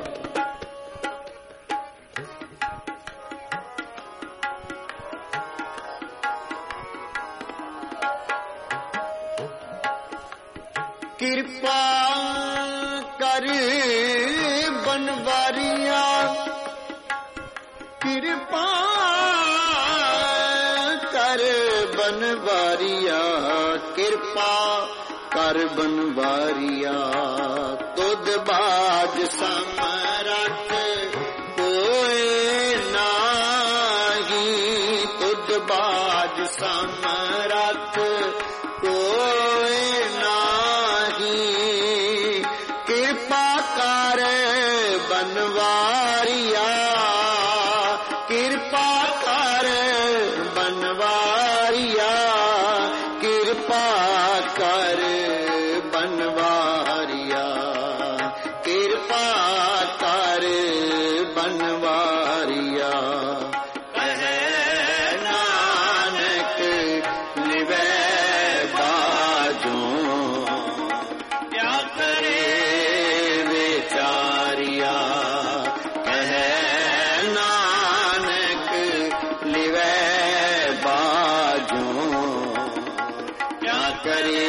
कृपा कर बनवारिया कृपा कर बनवारिया कृपा कर बनवारिया तुद बाज समरथ कोई नाही तुद बाज समरथ कोई कृपा कर बनवारिया कृपा कर बनवारिया कृपा कर बनवारिया कृपा कर बनवारिया कहे नानक लिवै बाजों क्या करे बेचारिया कहे नानक लिवै बाजों क्या करे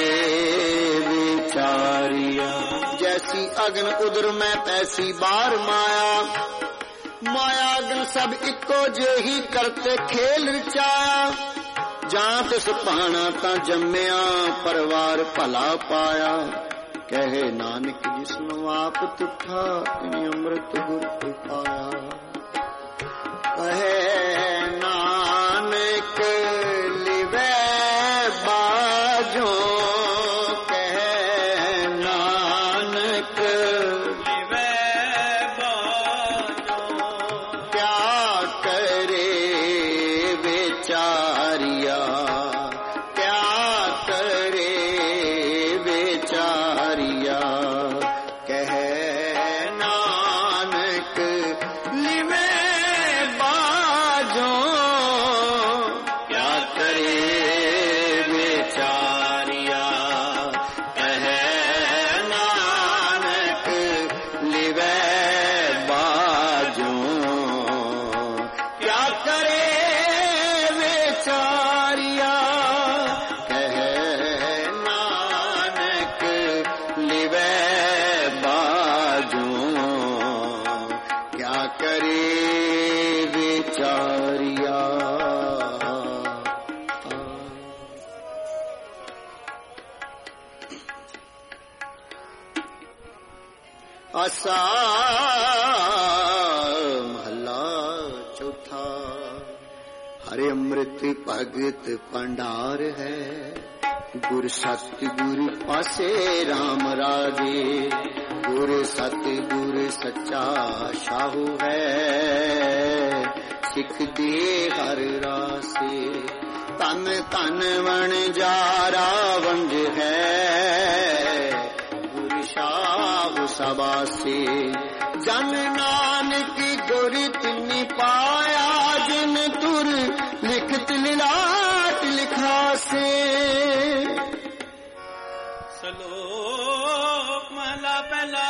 बेचारिया जैसी अग्न उदर में तैसी बार माया माया अग्न सब इको जेही करते खेल रचाया जां तिस पाना ता जम्मिया परवार भला पाया कहे नानक जिसनु आप तुठा तिन अमृत गुर पाया कहे नानक लिवै बाजों कहे नानक
लिवै बाजों
क्या करे बेचारिया क्या करे बेचारिया कहे नानक लिवै बाजों क्या करे बेचारिया कहे नानक लिवै बाजों क्या करे बेचारिया कहे नानक लिवै बाजों क्या करे बेचारिया आसा महला चौथा हरे अमृत भगत भंडार है गुर सतगुरु पासे राम राजे ਗੁਰ ਸਤ ਗੁਰ ਸੱਚਾ ਸਾਹੂ ਹੈ, ਸਿੱਖ ਦੇ ਹਰ ਰਾਸੇ। ਧਨ ਧਨ ਵਣਜਾਰਾ ਵੰਜ ਹੈ, ਗੁਰ ਸਾਹੂ ਸਬਾਸੇ। ਜਨ ਨਾਨਕ ਗੁਰ ਤਿਨਿ ਪਾਇਆ, ਜਿਨ ਤੁਰ ਲਿਖਤ ਲਿਲਾਟ ਲਿਖਾਸੇ।
ਸਲੋਕ ਮਹਲਾ ਪਹਿਲਾ।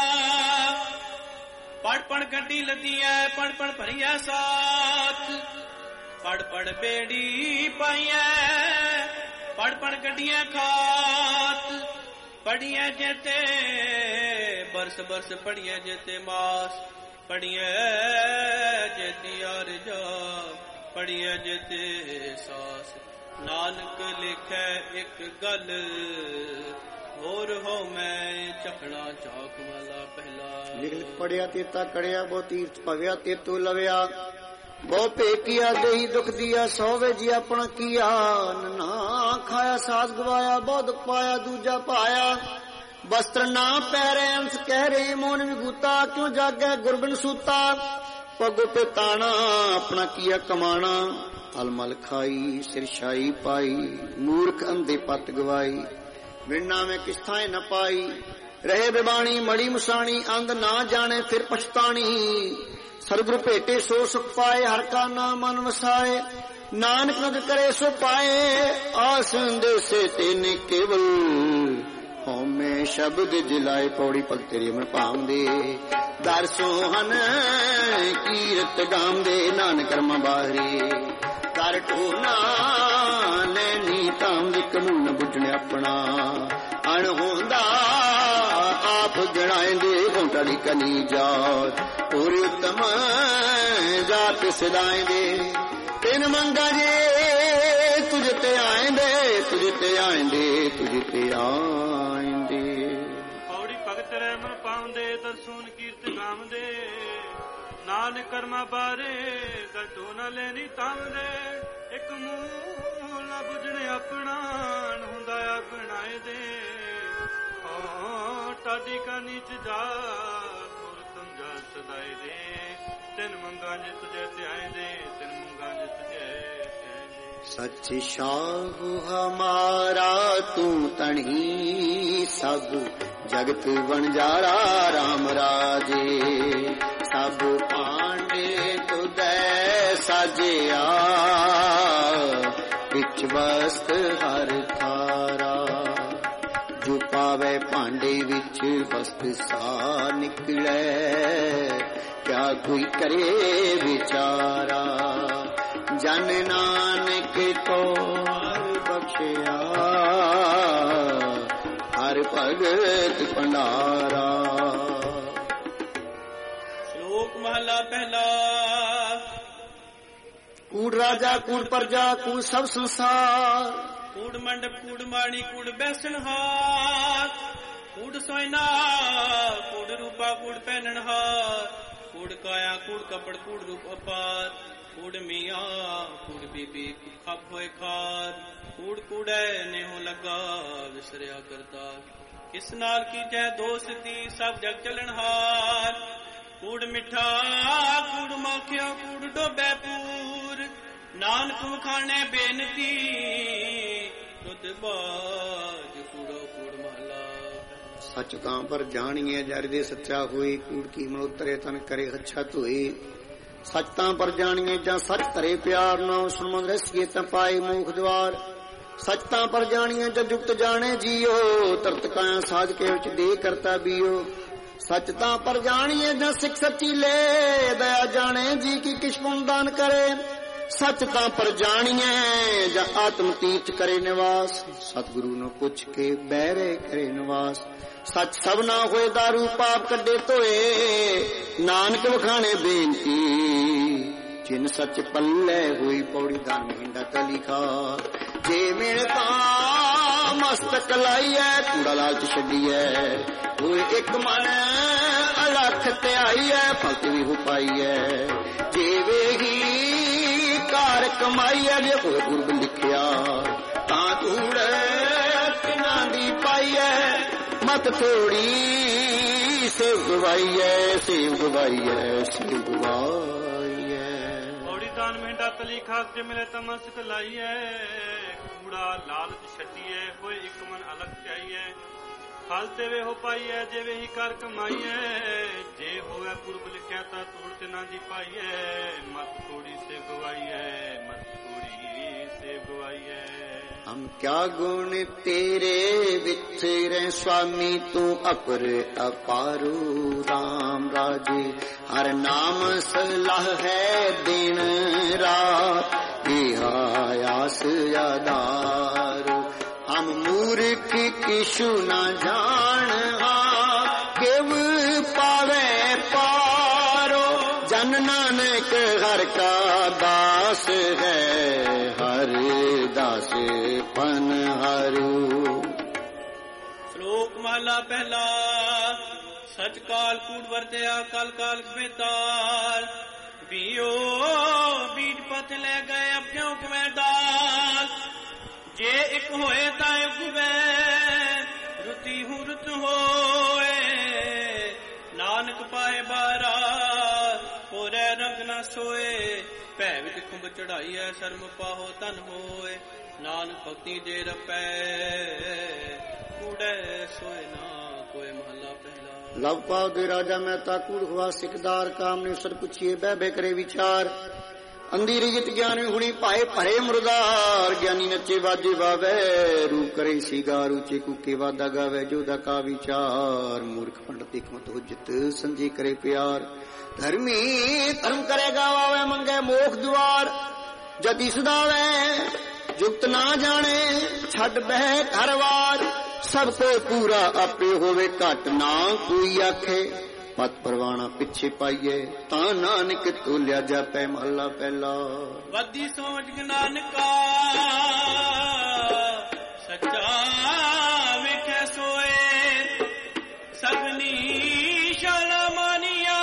ਪੜ ਪੜ ਗੱਡੀ ਲੱਦੀ ਐ, ਪੜ ਪੜ ਭਰੀਐ ਸਾਥ। ਪੜ ਪੜ ਬੇੜੀ ਪਾਈਐ, ਪੜ ਪੜ ਗੱਡੀਆਂ ਖਾਤ। ਪੜੀਐ ਜੇਤੇ ਬਰਸ ਬਰਸ, ਪੜੀਐ ਜੇਤੇ ਮਾਸ। ਪੜੀਐ ਜੇਤੀ ਅਰਜਾ, ਪੜੀਐ ਜੇਤੇ ਸਾਸ। ਨਾਨਕ ਲਿਖੈ ਇੱਕ ਗੱਲ, ਹੋਰ ਹੋ ਮੈਂ ਚੱਕਣਾ ਚਾਕ ਵਾਲਾ ਪਹਿਲਾ।
ਲਿਖ ਲਿਖ ਪੜਿਆ ਤੇਤਾ ਕੜਿਆ, ਬਹੁ ਤੀਰਥ ਭਵਿਆ ਤੇਤੂ ਲਵਿਆ। ਬਹੁ ਭੇਟਿਆ ਦੇਹੀ ਦੁਖ ਦੀਆ, ਸੋਵੇ ਜੀ ਆਪਣਾ ਕੀਆ। ਨਾ ਖਾਇਆ ਸਾਧ ਗਵਾਇਆ, ਬਹੁ ਦੁਖ ਪਾਇਆ ਦੂਜਾ ਪਾਇਆ। ਬਸਤਰ ਨਾ ਪਹਿਰੇ ਅੰਸ ਕਹਿ ਰਹੇ, ਮੋਨ ਵਿਗੂਤਾ ਕਿਉਂ ਜਾਗੈ ਗੁਰਬਿਨ ਸੂਤਾ। ਪਗੁ ਤੇ ਤਾਣਾ ਆਪਣਾ ਕੀਆ ਕਮਾਣਾ, ਅਲਮਲ ਖਾਈ ਸਿਰ ਛਾਈ ਪਾਈ। ਮੂਰਖ ਅੰਧੇ ਪਤ ਗਵਾਈ, ਬਿਨਾ ਮੈਂ ਕਿਸ ਥਾਂ ਨ ਪਾਈ। ਰਹੇ ਬਿਬਾਣੀ ਮੜੀ ਮੁਸਾਣੀ, ਅੰਧ ਨਾ ਜਾਣੇ ਫਿਰ ਪਛਤਾਣੀ। ਸਤਿਗੁਰ ਭੇਟੇ ਸੋ ਸੁਖ ਪਾਏ, ਹਰ ਕਾ ਨਾਮ ਮਨ ਵਸਾਏ। ਨਾਨਕ ਨਦ ਕਰੇ ਸੋ ਪਾਏ, ਆਸ ਦੇਸੇ ਤੈਨੇ ਕੇਵਲ। ਹਉਮੈ ਸ਼ਬਦ ਜਿਲਾਏ, ਪੌੜੀ ਪਗ ਤੇਰੀ ਮਨ ਭਾਉਂਦੇ। ਦਰ ਸੋਹਨ ਕੀਰਤ ਗਾਉਂਦੇ, ਨਾਨਕ ਕਰਮਾਂ ਬਾਹਰੀ। ਕਰ ਢੂਨਾ ਲੈਨੀ ਤਾਂਦ, ਕਮੂ ਨ ਬੁੱਝਣ ਆਪਣਾ। ਅਣ ਹੁੰਦਾ ਆਪ ਜਣਾਏਂਦੇ, ਘੋਟੜੀ ਕਨੀ ਜਾਤ। ਪੂਰੀ ਉਤਮ ਜਾਤ ਸਦਾਏਂਦੇ। ਤਿੰਨ ਮੰਗਾ ਜੇ ਤੁਝ ਤੇ ਆਏਂਦੇ, ਤੁਝ ਤੇ ਆਏਂਦੇ, ਤੁਝ ਤੇ ਆਏਂਦੇ।
ਪੌੜੀ ਭਗਤ ਰਹਿ ਮਨ ਪਾਉਂਦੇ, ਦਰਸੂਨ ਕੀਰਤ ਗਾਉਂਦੇ। ਨਾਨਕ ਕਰਮਾ ਬਾਰੇ ਗਟੋ ਨ ਲੈਣੀ ਤਾਂਦੇ। ਇੱਕ ਮੂੰਹ ਨ ਬੁਝਣੇ ਆਪਣਾ, ਹੁੰਦਾ ਆ ਬਣਾਏ ਦੇ। ਟਾਡੀ ਕਾ ਨੀਚ ਜਾ, ਤੁਰ ਤੁੰਜਾ ਸਦਾਏ ਦੇ। ਤਿੰਨ ਮੰਗਾ ਜੇ ਤੁਝੇ ਤੇ ਆਏਂਦੇ, ਤਿੰਨ ਮੰਗਾ ਜੇ ਤੁਝੇ।
ਸੱਚ ਸਾਹੂ ਹਮਾਰਾ ਤੂੰ ਤਣੀ, ਸਭ ਜਗਤ ਵਣਜਾਰਾ ਰਾਮ ਰਾਜੇ। ਸਭ ਪਾਂਡੇ ਤੁਧੈ ਸਾਜਿਆ, ਵਿੱਚ ਵਸਤ ਹਰ ਥਾਰਾ। ਜੋ ਪਾਵੇ ਭਾਂਡੇ ਵਿੱਚ ਵਸਤ ਸਾ ਨਿਕਲੈ, ਕਿਆ ਕੋਈ ਕਰੇ ਵਿਚਾਰਾ। ਜਨ ਨਾਨਕ ਕੋ ਹਰ ਬਖਸ਼ਿਆ, ਹਰ ਭਗਤ ਭੰਡਾਰਾ।
ਸ਼ਲੋਕ ਮਹਲਾ ਪਹਿਲਾ।
ਕੂੜ ਰਾਜਾ ਕੂੜ ਪਰਜਾ ਕੂੜ ਸਭ ਸੰਸਾਰ।
ਕੂੜ ਮੰਡਪ ਕੂੜ ਮਾਣੀ ਕੂੜ ਬੈਸਣਹਾਰ। ਕੂੜ ਸੋਇਨਾ ਕੂੜ ਰੂਪਾ ਕੂੜ ਪਹਿਨਣਹਾਰ। ਕੂੜ ਕਾਇਆ ਕੂੜ ਕਪੜ ਕੂੜ ਰੂਪ ਅਪਾਰ। ਕੂੜ ਮੀਆਂ ਕੂੜ ਬੀਬੀ ਖੱਪ ਹੋਏ ਖਾਰ। ਕੂੜ ਕੂੜੈ ਨੇਹੋ ਲੱਗਾ ਵਿਸਰਿਆ ਕਰਤਾ। ਕਿਸ ਨਾਲ ਕੀਜੈ ਦੋਸਤੀ, ਸਭ ਜਗ ਚਲਣਹਾਰ। ਕੂੜ ਮਿੱਠਾ ਕੂੜ ਮੋਖਿਓ ਕੂੜ ਡੋਬੈ ਪੂਰ। ਨਾਨਕ ਵਖਾਣੈ ਬੇਨਤੀ, ਤੁਧ ਬਾਜ ਕੂੜੋ ਕੂੜ ਮਹਲਾ।
ਸੱਚ ਤਾਂ ਪਰ ਜਾਣੀਏ ਜਰ ਦੇ ਸੱਚਾ ਹੋਏ। ਕੂੜ ਕੀ ਮਨੋਤਰੇ ਤਨ ਕਰੇ ਅੱਛਾ ਧੋਏ। ਸੱਚ ਤਾਂ ਪਰ ਜਾਣੀਏ ਜਾਂ ਸੱਚ ਧਰੇ ਪਿਆਰ। ਨਾ ਸੁਣਮਨ ਰਸੀਏ ਤਾਂ ਪਾਏ ਮੂਖ ਦਵਾਰ। ਸੱਚ ਤਾਂ ਪਰ ਜਾਣੀਏ ਜਾਂ ਜੁਗਤ ਜਾਣੇ ਜੀਓ। ਤਰਤ ਕਾਇਆ ਸਾਜ ਕੇ ਵਿੱਚ ਦੇ ਕਰਤਾ ਬੀਓ। ਸੱਚ ਤਾਂ ਪਰ ਜਾਣੀਏ ਜਾਂ ਸਿੱਖ ਸੱਚੀ ਲੈ। ਦਇਆ ਜਾਣੇ ਜੀ ਕੀ ਕਿਛ ਪੁੰਨ ਦਾਨ ਕਰੇ। ਸੱਚ ਤਾਂ ਪਰ ਜਾਣੀਏ ਜਾਂ ਆਤਮ ਤੀਰਥ ਕਰੇ ਨਿਵਾਸ। ਸਤਿਗੁਰੂ ਨੂੰ ਪੁੱਛ ਕੇ ਬਹਿਰੇ ਕਰੇ ਨਿਵਾਸ। ਸੱਚ ਸਭ ਨਾ ਹੋਏ ਦਾਰੂ ਪਾਪ ਕੱਢੇ ਧੋਏ। ਨਾਨਕ ਵਖਾਣੇ ਬੇਨਤੀ, ਜਿਨ ਸੱਚ ਪੱਲੇ ਹੋਈ। ਪੌੜੀ ਦਾ ਮਹਿੰਦਾ ਕਲੀ ਖਾ। ਜੇ ਮਿਲ ਤਾਂ ਮਸਤਕ ਲਾਈਐ, ਕੂੜਾ ਲਾਲਚ ਛੱਡੀਐ। ਹੋਏ ਇੱਕ ਮਨ ਅਲਖ ਧਿਆਈਐ, ਭਗਤ ਵੀ ਹੋ ਪਾਈਐ। ਜੇ ਹੀ ਕਾਰ ਕਮਾਈਐ, ਜੇ ਹੋਏ ਗੁਰਬ ਲਿਖਿਆ। ਤਾਂ ਕੂੜ ਕਿਨਾਂ ਦੀ ਪਾਈਐ। ਮਤ ਥੋੜੀ ਸੇਵ ਗਵਾਈਐ ਸੇਵ ਗਵਾਈਐ ਸੇਵ ਗਵਾਈਐ।
ਔੜੀ ਦਾਨ ਮਹਿੰਡਾ ਤਲੀ ਖਾਕ ਜੇ ਮਿਲੇ ਤਮਸਕ ਲਾਈਐ। ਕੂੜਾ ਲਾਲਚ ਛੱਡੀਐ ਹੋਏ ਇੱਕ ਮਨ ਅਲਗ ਚਾਹੀਐ। ਫਲ ਤੇ ਵੇ ਹੋ ਪਾਈਐ ਜਿਵੇਂ ਹੀ ਕਰ ਕਮਾਈਐ। ਜੇ ਹੋਵੇ ਪੁਰਬ ਲਿਖਿਆ ਤਾਂ ਤੋੜ ਤੇ ਨਾ ਦੀ ਪਾਈਐ। ਮਤ ਥੋੜੀ ਸੇ ਗਵਾਈਐ ਮਤ ਥੋੜੀ ਸੇ ਗਵਾਈਐ।
ਹਮ ਕਿਆ ਗੁਣ ਤੇਰੇ ਵਿਚਰੇ ਸੁਆਮੀ ਤੂੰ ਅਪਰ ਅਪਾਰੂ ਰਾਮ ਰਾਜੇ। ਹਰ ਨਾਮ ਸਲਾਹ ਹੈ ਦਿਨ ਰਾਤ ਇਹ ਆਸ ਆਧਾਰ। ਹਮ ਮੂਰਖ ਕਿਛੂ ਨਾ ਜਾਣਹਾ ਕਿਵ ਪਾਵੇ ਪਾਰੋ। ਜਨ ਨਾਨਕ ਹਰ ਕਾ ਦਾਸ ਹੈ ਹਰ ਦਾਸ ਪਨਹਾਰੂ।
ਸ਼ਲੋਕ ਮਹਲਾ ਪਹਿਲਾ। ਸਚ ਕਾਲ ਕੂੜ ਵਰਤਿਆ ਕਲ ਕਾਲ ਬੇਤਾਲ। ਬੀਓ ਬੀਜ ਪਥ ਲੈ ਗਏ ਅਬ ਕਿਉਂ ਕਿਵੇਂ ਦਾਲ। ਜੇ ਇੱਕ ਹੋਏ ਤਾਂ ਉਗਵੇ ਰੁਤੀ ਹੂ ਰੁਤ ਹੋਏ। ਨਾਨਕ ਪਾਏ ਬਾਰਾ ਹੋਰੇ ਰੰਗ ਨਾ ਸੋਏ। ਭੈ ਵਿੱਚ ਖੁੰਬ ਚੜਾਈ ਹੈ ਸ਼ਰਮ ਪਾਹੋ ਤਨ ਹੋਏ। ਨਾਨਕ ਭਗਤੀ ਜੇ ਰਪੈ ਕੂੜੈ ਸੋਏ ਨਾ ਕੋਏ। ਮਹਲਾ ਪਹਿਲਾ।
ਲਵ ਪਾਉ ਦੇ ਰਾਜਾ ਮਹਿਤਾ ਕੂੜ ਖਵਾ ਸਿਕਦਾਰ। ਕਾਮ ਨੇ ਸਰ ਪੁੱਛੀਏ ਬਹਿ ਬਹਿ ਕਰੇ ਵਿਚਾਰ। ਅੰਧੀ ਰਿਜਤ ਗਿਆਨ ਹੁਣੀ ਭਾਏ ਭਰੇ ਮੁਰਦਾਰ। ਗਿਆਨੀ ਨੱਚੇ ਵਾਜੇ ਵਾਵੇ ਰੂਪ ਕਰੇ ਸੀਗਾਰ। ਉੱਚੇ ਕੂਕੇ ਵਾਦਾ ਗਾਵੇ ਜੋਦਾ ਕਾ ਵਿਚਾਰ। ਮੂਰਖ ਪੰਡਤ ਹਕਮਤ ਹੁਜਤ ਸੰਜੇ ਕਰੇ ਪਿਆਰ। ਧਰਮੀ ਧਰਮ ਕਰੇ ਗਾਵੇ ਮੰਗੇ ਮੋਖ ਦੁਆਰ। ਜਤੀ ਸਦਾਵੇ ਜੁਗਤ ਨਾ ਜਾਣੇ ਛੱਡ ਬਹਿ ਘਰਵਾਰ। ਸਭ ਕੋ ਪੂਰਾ ਆਪੇ ਹੋਵੇ ਘਟ ਨਾ ਕੋਈ ਆਖੇ। ਮਤ ਪਰਵਾਣਾ ਪਿੱਛੇ ਪਾਈਏ ਤਾਂ ਨਾਨਕ ਤੋਲਿਆ ਜਾਪੈ। ਮਹਲਾ ਪਹਿਲਾ।
ਵਾਦੀ ਸੋਚ ਨਾਨਕਾ ਸੱਚਾ ਵੇਖੈ ਸੋਏ। ਸਗਨੀ ਸ਼ਾਲਾ ਮਾਨੀਆ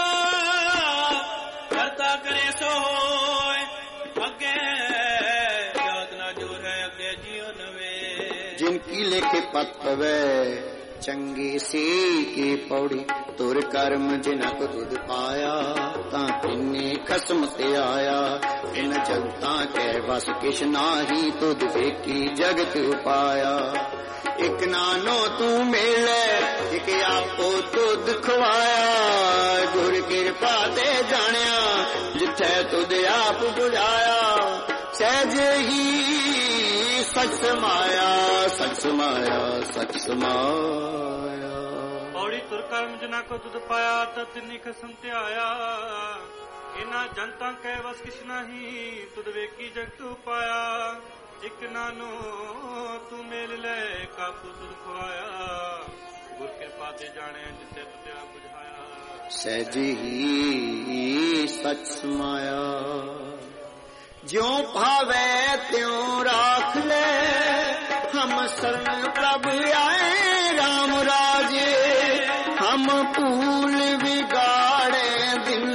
ਕਰਤਾ ਕਰੇ ਸੋ ਹੋਏ। ਅੱਗੇ ਯਾਦ ਨਾ ਜੋਰ ਹੈ ਅੱਗੇ ਜਿਉ ਨਵੇਂ।
ਜਿਨ ਕੀ ਲੇਖੇ ਪਤ ਪਵੈ ਚੰਗੇ ਸੀ ਕੀ ਪੌੜੀ। ਤੁਰ ਕਰਮ ਜਿਨਾ ਕੋ ਤੁਧ ਪਾਇਆ ਤਾਂ ਤਿੰਨੇ ਖਸਮ ਤੇ ਆਇਆ। ਇਨ ਜਗਤਾਂ ਕੈ ਵਸ ਕਿਛ ਨਾਹੀ ਤੁਧ ਵੇਖੀ ਜਗਤ ਉਪਾਇਆ। ਇਕ ਨਾਨੋ ਤੂੰ ਮਿਲੈ ਇਕ ਆਪੋ ਤੁਧ ਖਵਾਇਆ। ਗੁਰ ਕਿਰਪਾ ਤੇ ਜਾਣਿਆ ਜਿੱਥੈ ਤੁਧ ਆਪ ਬੁਝਾਇਆ। ਸਹਿਜ ਹੀ ਸਚ ਸਮਾਇਆ ਸਚ ਸਮਾਇਆ ਸਚ ਸਮਾਇਆ।
ਔੜੀ ਤੁਰ ਕਰਮ ਜਿਨਾ ਕੋ ਤੁਧ ਪਾਇਆ ਤਾਂ ਤਿੰਨੀ ਖਸਮ ਤੇ ਆਇਆ। ਇਹਨਾਂ ਜਨਤਾ ਕੈ ਵਸ ਕਿਛ ਨਾਹੀ ਤੁਧ ਵੇਖੀ ਜਗਤ ਉਪਾਇਆ। ਇਕ ਨਾਨੋ ਤੂੰ ਮੇਲ ਲੈ ਕਾਪੂ ਤੁਧ ਖਵਾਇਆ। ਗੁਰ ਕਿਰਪਾ ਤੇ ਜਾਣਿਆ ਜਿੱਥੇ ਤੁਧ ਆਪ ਬੁਝਾਇਆ।
ਸਹਿਜ ਹੀ ਸਚ ਸਮਾਇਆ। ਜਿਉ ਭਾਵੈ ਤਿਉ ਰਾਖ ਲੈ ਹਮ ਸਰਨ ਪ੍ਰਭ ਆਏ ਰਾਮ ਰਾਜੇ। ਹਮ ਭੂਲ ਵਿਗਾੜੇ ਦਿਨ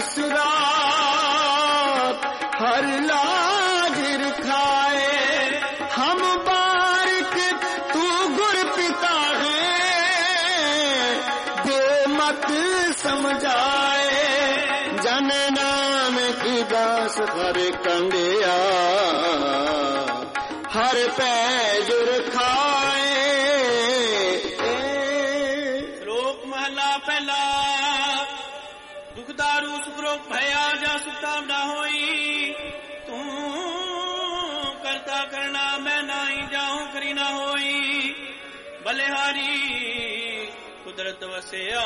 ਸੁਰਾਤ ਹਰ ਲਾਜ ਰਖਾਏ। ਹਮ ਬਾਰਿਕ ਤू गुर पिता है दे मत समझाए। जन नानक दास हर कंडिया हर पैज रखाए।
ਸ਼ਲੋਕ ਮਹਲਾ ਪਹਿਲਾ। ਦੁਖਦਾਰੂ ਸੁਖਰੋਗ ਭਇਆ ਜਾ ਸੁਖਤਾ ਨਾ ਹੋਈ। ਤੂੰ ਕਰਤਾ ਕਰਨਾ ਮੈਂ ਨਾਹੀ ਜਾਉ ਕਰੀ ਨਾ ਹੋਈ। ਬਲਿਹਾਰੀ ਕੁਦਰਤ ਵਸਿਆ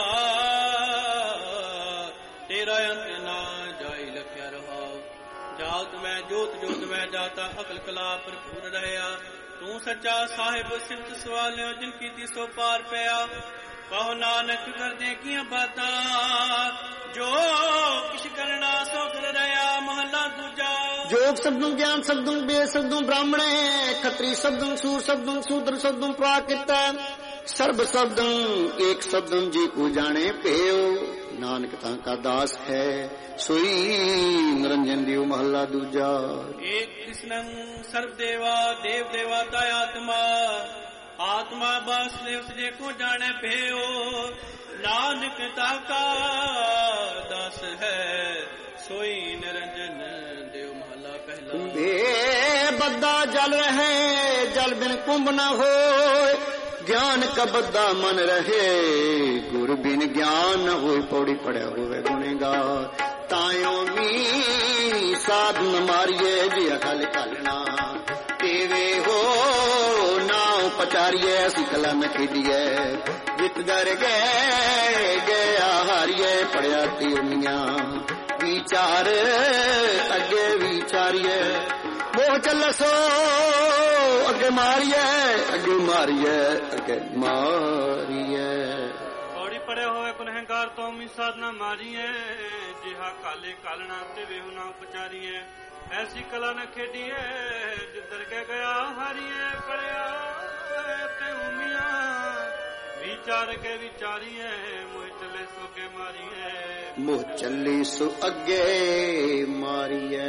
ਤੇਰਾ ਅੰਤ ਨਾ ਜਾਈ ਲਖਿਆ ਰਹਾ। ਜਾਤ ਮੈਂ ਜੋਤ ਜੋਤ ਮੈਂ ਜਾਤਾ ਅਕਲ ਕਲਾ ਭਰਪੂਰ ਰਹਿਆ। ਤੂੰ ਸੱਚਾ ਸਾਹਿਬ ਸਿਫਤ ਸਵਾਲਿਓ ਜਿਨ ਕੀਤੀ ਸੋ ਪਾਰ ਪਿਆ। ਕਹੋ ਨਾਨਕ ਕਰਦੇ ਕੀਆਂ ਬਾਤਾਂ ਜੋ ਕਿਛ ਕਰਨਾ ਸੋ ਕਰ ਰਿਹਾ। ਮਹਲਾ ਦੂਜਾ।
जोग शब्दों ज्ञान शब्दों वेद शब्दों ब्राह्मण खत्री शब्दों सूर शब्दों शूद्र शब्दों प्राकृत सर्व शब्दों एक शब्दों जी को जाने पेयो। नानक तां का दास है सोई निरंजन देव। महला दूजा।
एक कृष्णं सर्व देवा देव देवता आत्मा आत्मा वासुदेव से को जाने पेओ नानक ताका दास है सोई निरंजन देव महला पहला।
बे बद्दा जल रहे जल बिन कुंभ न हो ज्ञान का बद्दा मन रहे गुरु बिन ज्ञान न हो पौड़ी पड़े हुए गुनेगार तायो मी साधन मारिए जी अखल कलना तेवे हो नाव पचारिए असी कला न खेदिए जित दर गया हारिए पड़िया तीमिया विचार अगे विचारिए मोह चल सो अगे मारिए अगे मारिए अगे मारिए
पौड़ी पड़े हुए गुनहगार तो मी साधना मारिए जिहा काले कालना ते वेहु ना उपचारिए ऐसी कला न खेडिए जिधर के गया हारिए पड़िया ते उमिया विचार के विचारिए मोह चले सो के मारिए
मोह चले सो अगे मारिए।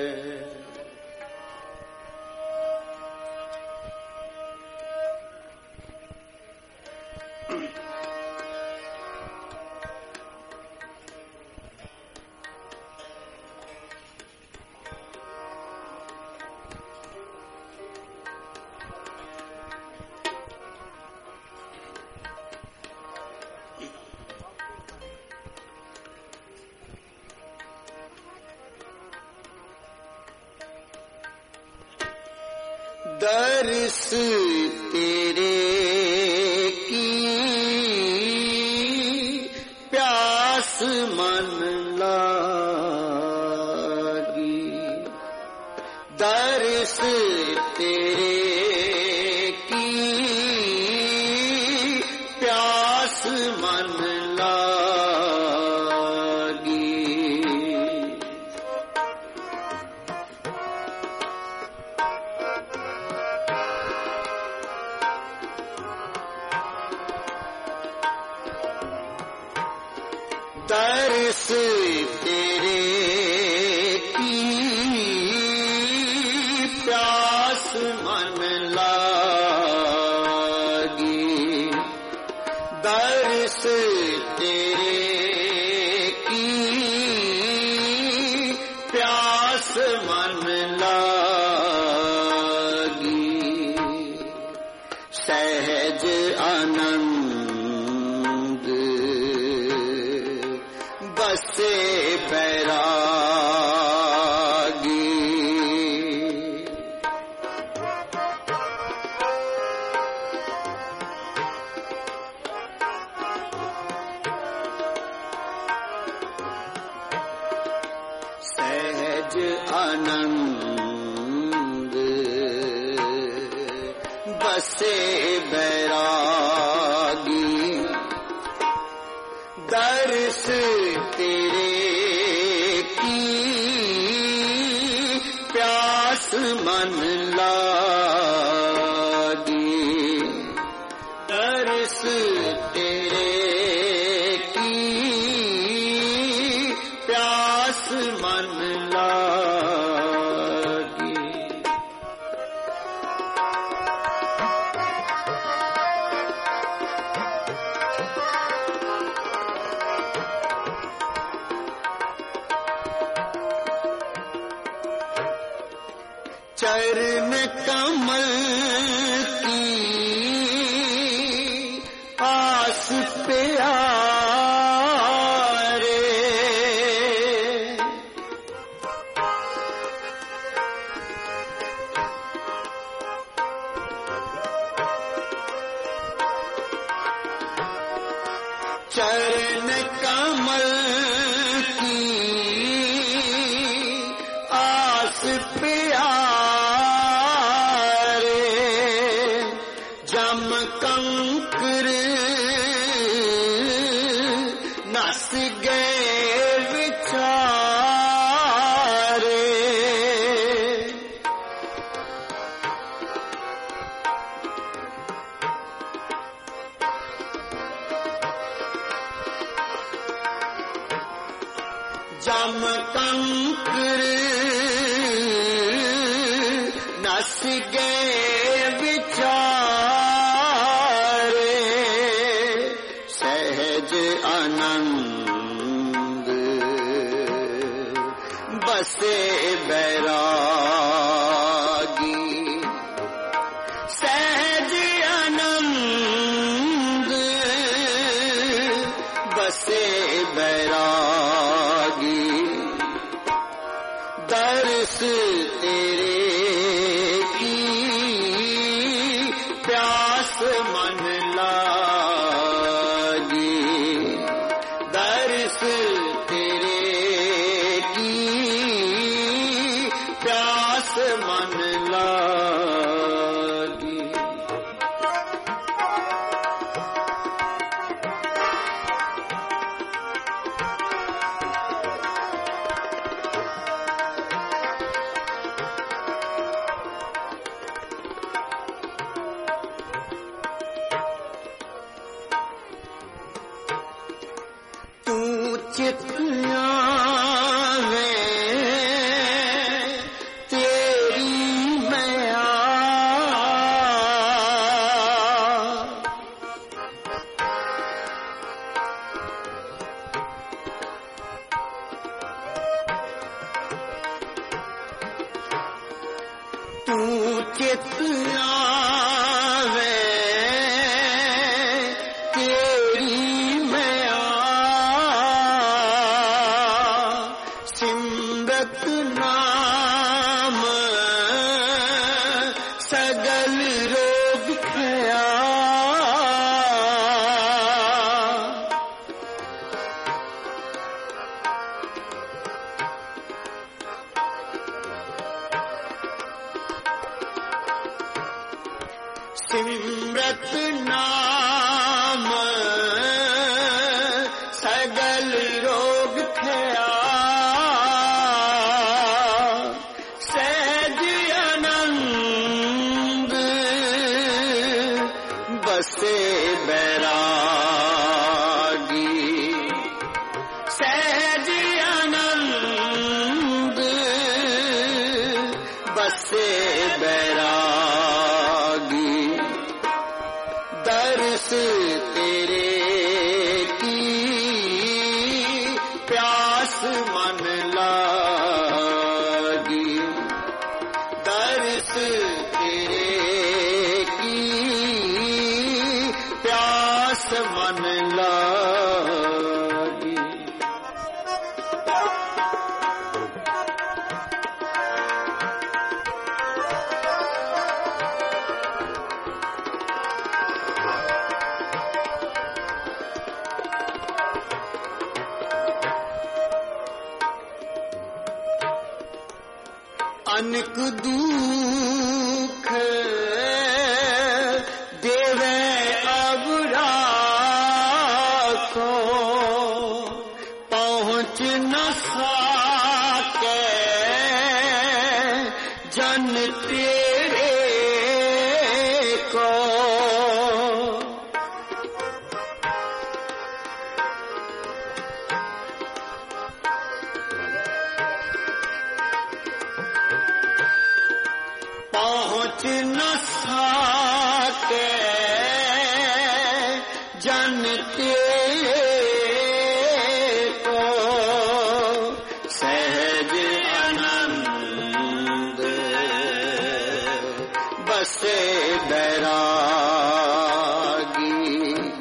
दर्श तेरे की प्यास मन लागी दर्श तेरे की प्यास मन लागी दर्श तेरे की प्यास मन लागी दर्श तेरे की प्यास मन लागी सहज आनंद बसे बैरागी सहज आनंद बसे बैरागी दर्श तेरे की प्यास मन लागी दर्श तेरे की प्यास मन लागी। चरण कमल की आस प्यारे चरण कमल की आस प्यारे जम कंकर नस गए विचारे जम कंकर नस गए विचारे चित आवे तेरी मैया तू चित आवे तेरी मैया सिमरत नाम सगल रोग खया सिमरत नाम सगल रोग खया सहज आनंद बसे बैरागी सहज आनंद बसे बैरागी दर्श तेरे की प्यास मन लागी दर्श तेरे की प्यास मन लागी अनेक दुख देवे अब राखो पहुँच न सके जन तेरे को पहुँच न सके जन तेरे को सहज आनंद बसे बैरागी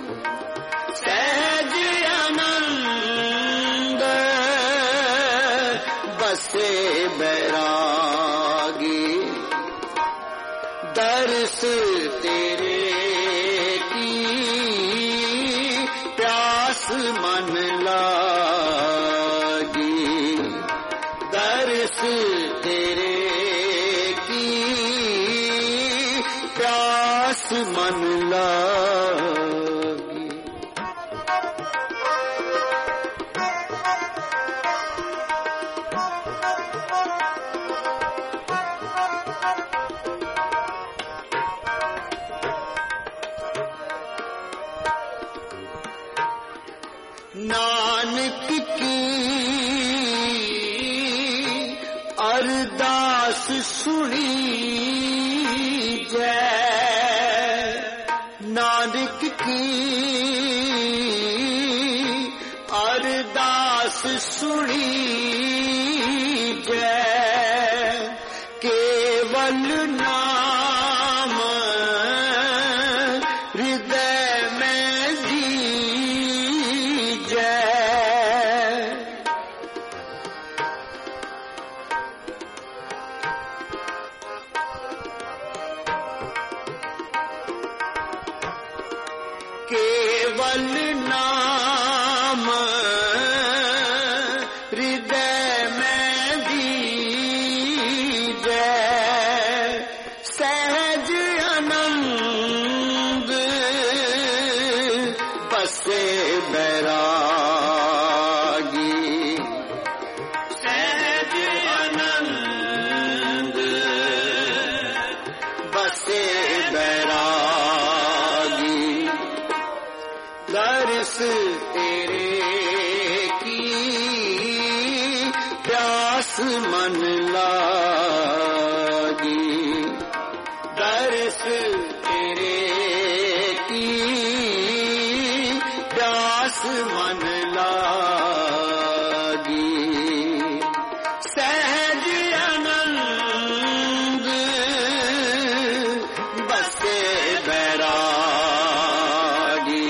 सहज आनंद बसे बैरागी दर्श तेरे की प्यास मन लागी दर्श तेरे की प्यास मन लागी नानक की अरदास सुनी जय नानक की अरदास सुनी जय केवल नाम हृदय में केवल नाम हृदय में दीजै सहज आनंद बसे बैरागी सहज आनंद बसे बैरागी दर्श तेरे की दर्श तेरे की प्यास मन लागी, सहज आनंद बसे बैरागी,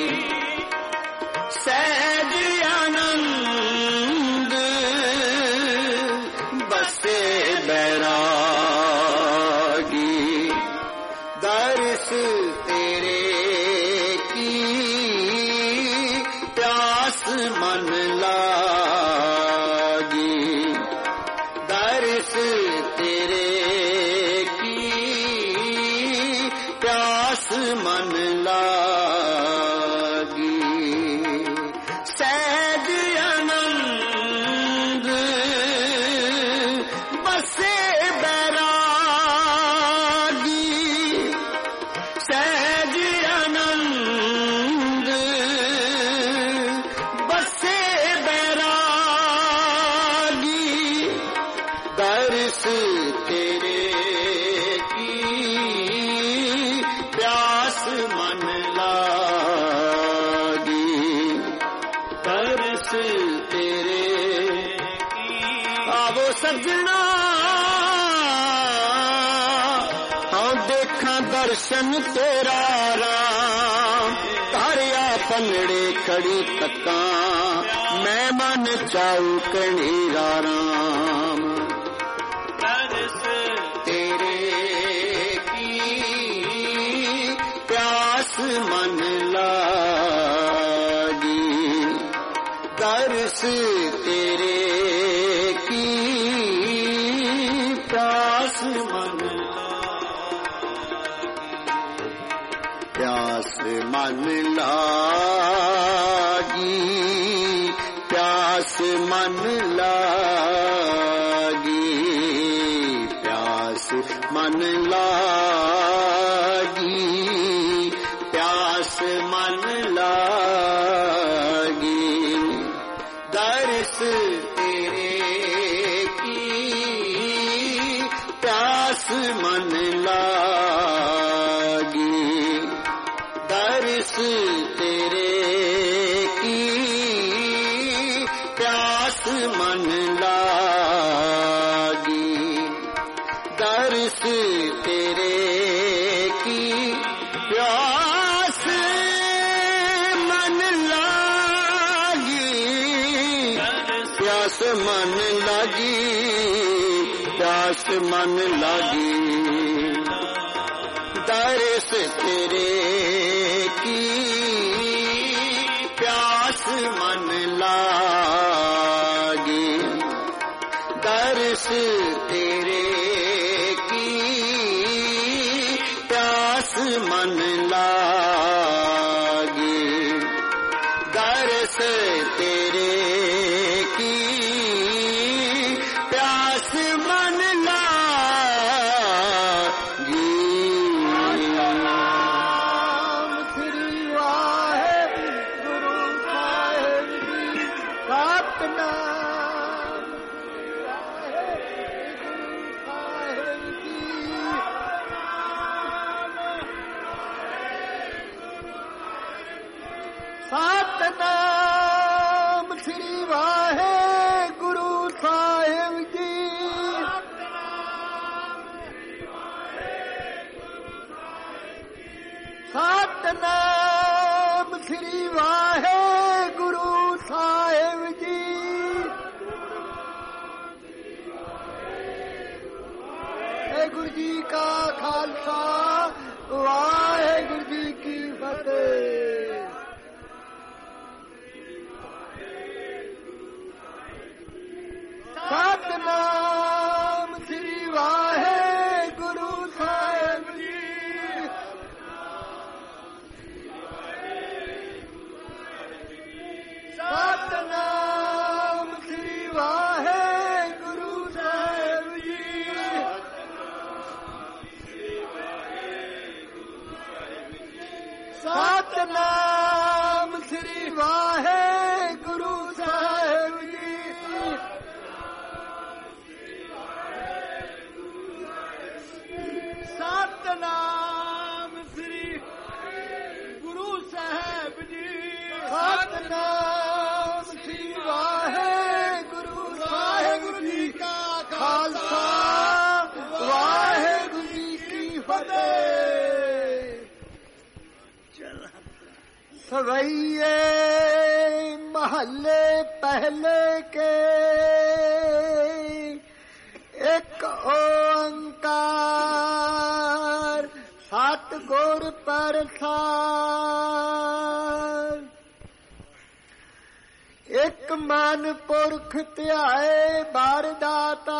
सहज आनंद बसे बैरागी, दर्श तेरे की प्यास मन लागी, दर्श तेरे की प्यास मन लागी, सहज आनंद बसे बैरागी, सहज आनंद बसे बैरागी, दर्श तेरे की प्यास मन लागी, दर्श तेरे की। आवो सजना हाँ देखा दर्शन तेरा राम, तारिया पंगड़े खड़ी तका, मैं मन चाऊ कणीरा राम,
दर्श
तेरे की प्यास मन लागी, दर्श तेरे की प्यास मन लागी, प्यास मन लागी, प्यास मन लागी, प्यास मन लागी, प्यास मन लागी, दर्श तेरे की प्यास मन लागी, दर्श तेरे की प्यास मन लागी, दर्श तेरे की प्यास मन लागी, प्यास मन लागी, प्यास मन लागी, दर्श तेरे की प्यास मन लागी, दर्श तेरे की प्यास मन लागी, दर्श तेरे की प्यास मन लागी। श्री वाहेगुरु साहिब जी, सतनाम सतनाम श्री वाहेगुरु साहिब जी, सतनाम श्री वाहेगुरु साहिब जी, वाहेगुरु जी का खालसा, वाहेगुरु जी की फतेह। सतनाम श्री वाहेगुरु साहिब जी, सतनाम श्री वाहेगुरु साहिब जी, सतनाम श्री वाहेगुरु साहिब जी, सतनाम सवैये महल्ले पहले के एक ओंकार सतगुर प्रसाद। एक मन पुरख ध्याए बरदाता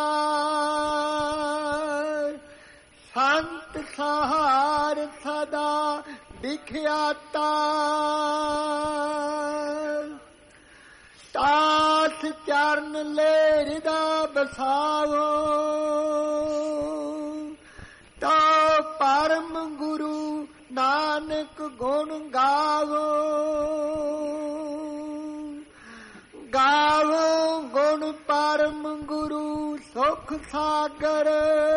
संत सहार सदा विख्याता। तास चरण ले हृदय बसावो तो परम गुरु नानक गुण गावो। गावो गुण परम गुरु सुख सागर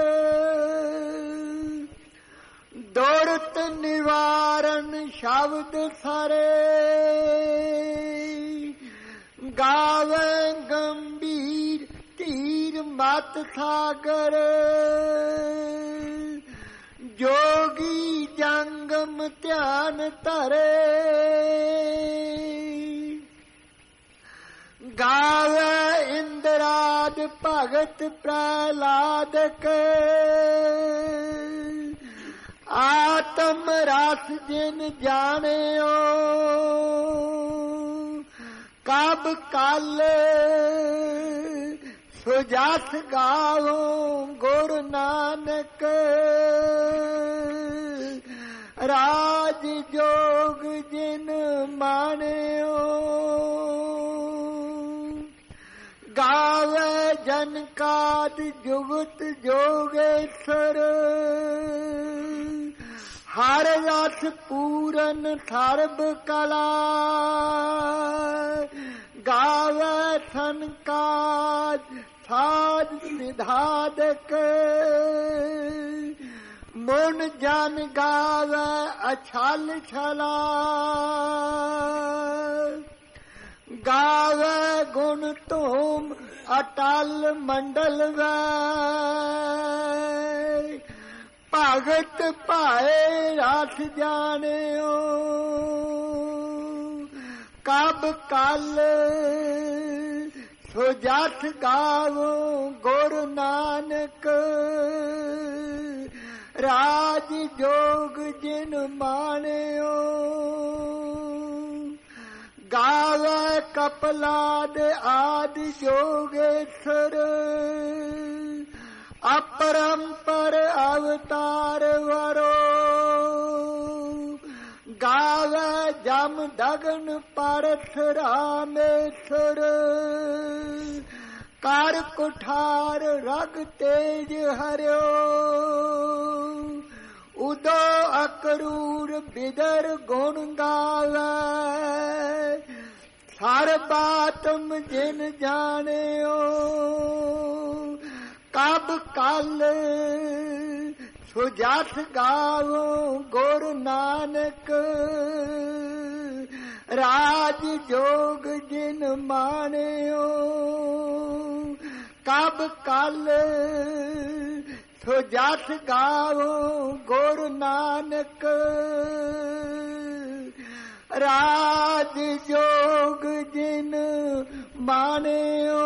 दौड़त निवारण शब्द सरे। गावे गंभीर तीर मत सागर जोगी जंगम ध्यान धरे। गावे इंद्राद भगत प्रहलादक आत्म रस जिन जानियो कब कल सुजस गावो गुरु नानक। राज जोग जिन मानियो गावे जनकाद जुगत जोगेश्वर। हर रस पूरन सर्ब कला गावे सनकाद साध सिधादक। मुन जन गावे अछल छला गावे गुण तुम अटल मंडल वै। भगत पाए रस जानियो कब कल सुजस गावो गुरु नानक। राज जोग जिन मानियो गावे कपलाद आदि जोगेश्वर। अपरंपर अवतार वरो गावे जम दगन परशुरामेश्वर। कर कुठार रग तेज हरियो उदो अकरूर बिदर गुण गावे। सर्वात्म जिन जानियो कब कल सुजस गावो गुरु नानक। राज जोग जिन मानियो कब कल सुजस गावो गुरु नानक। राज जोग जिन मानियो।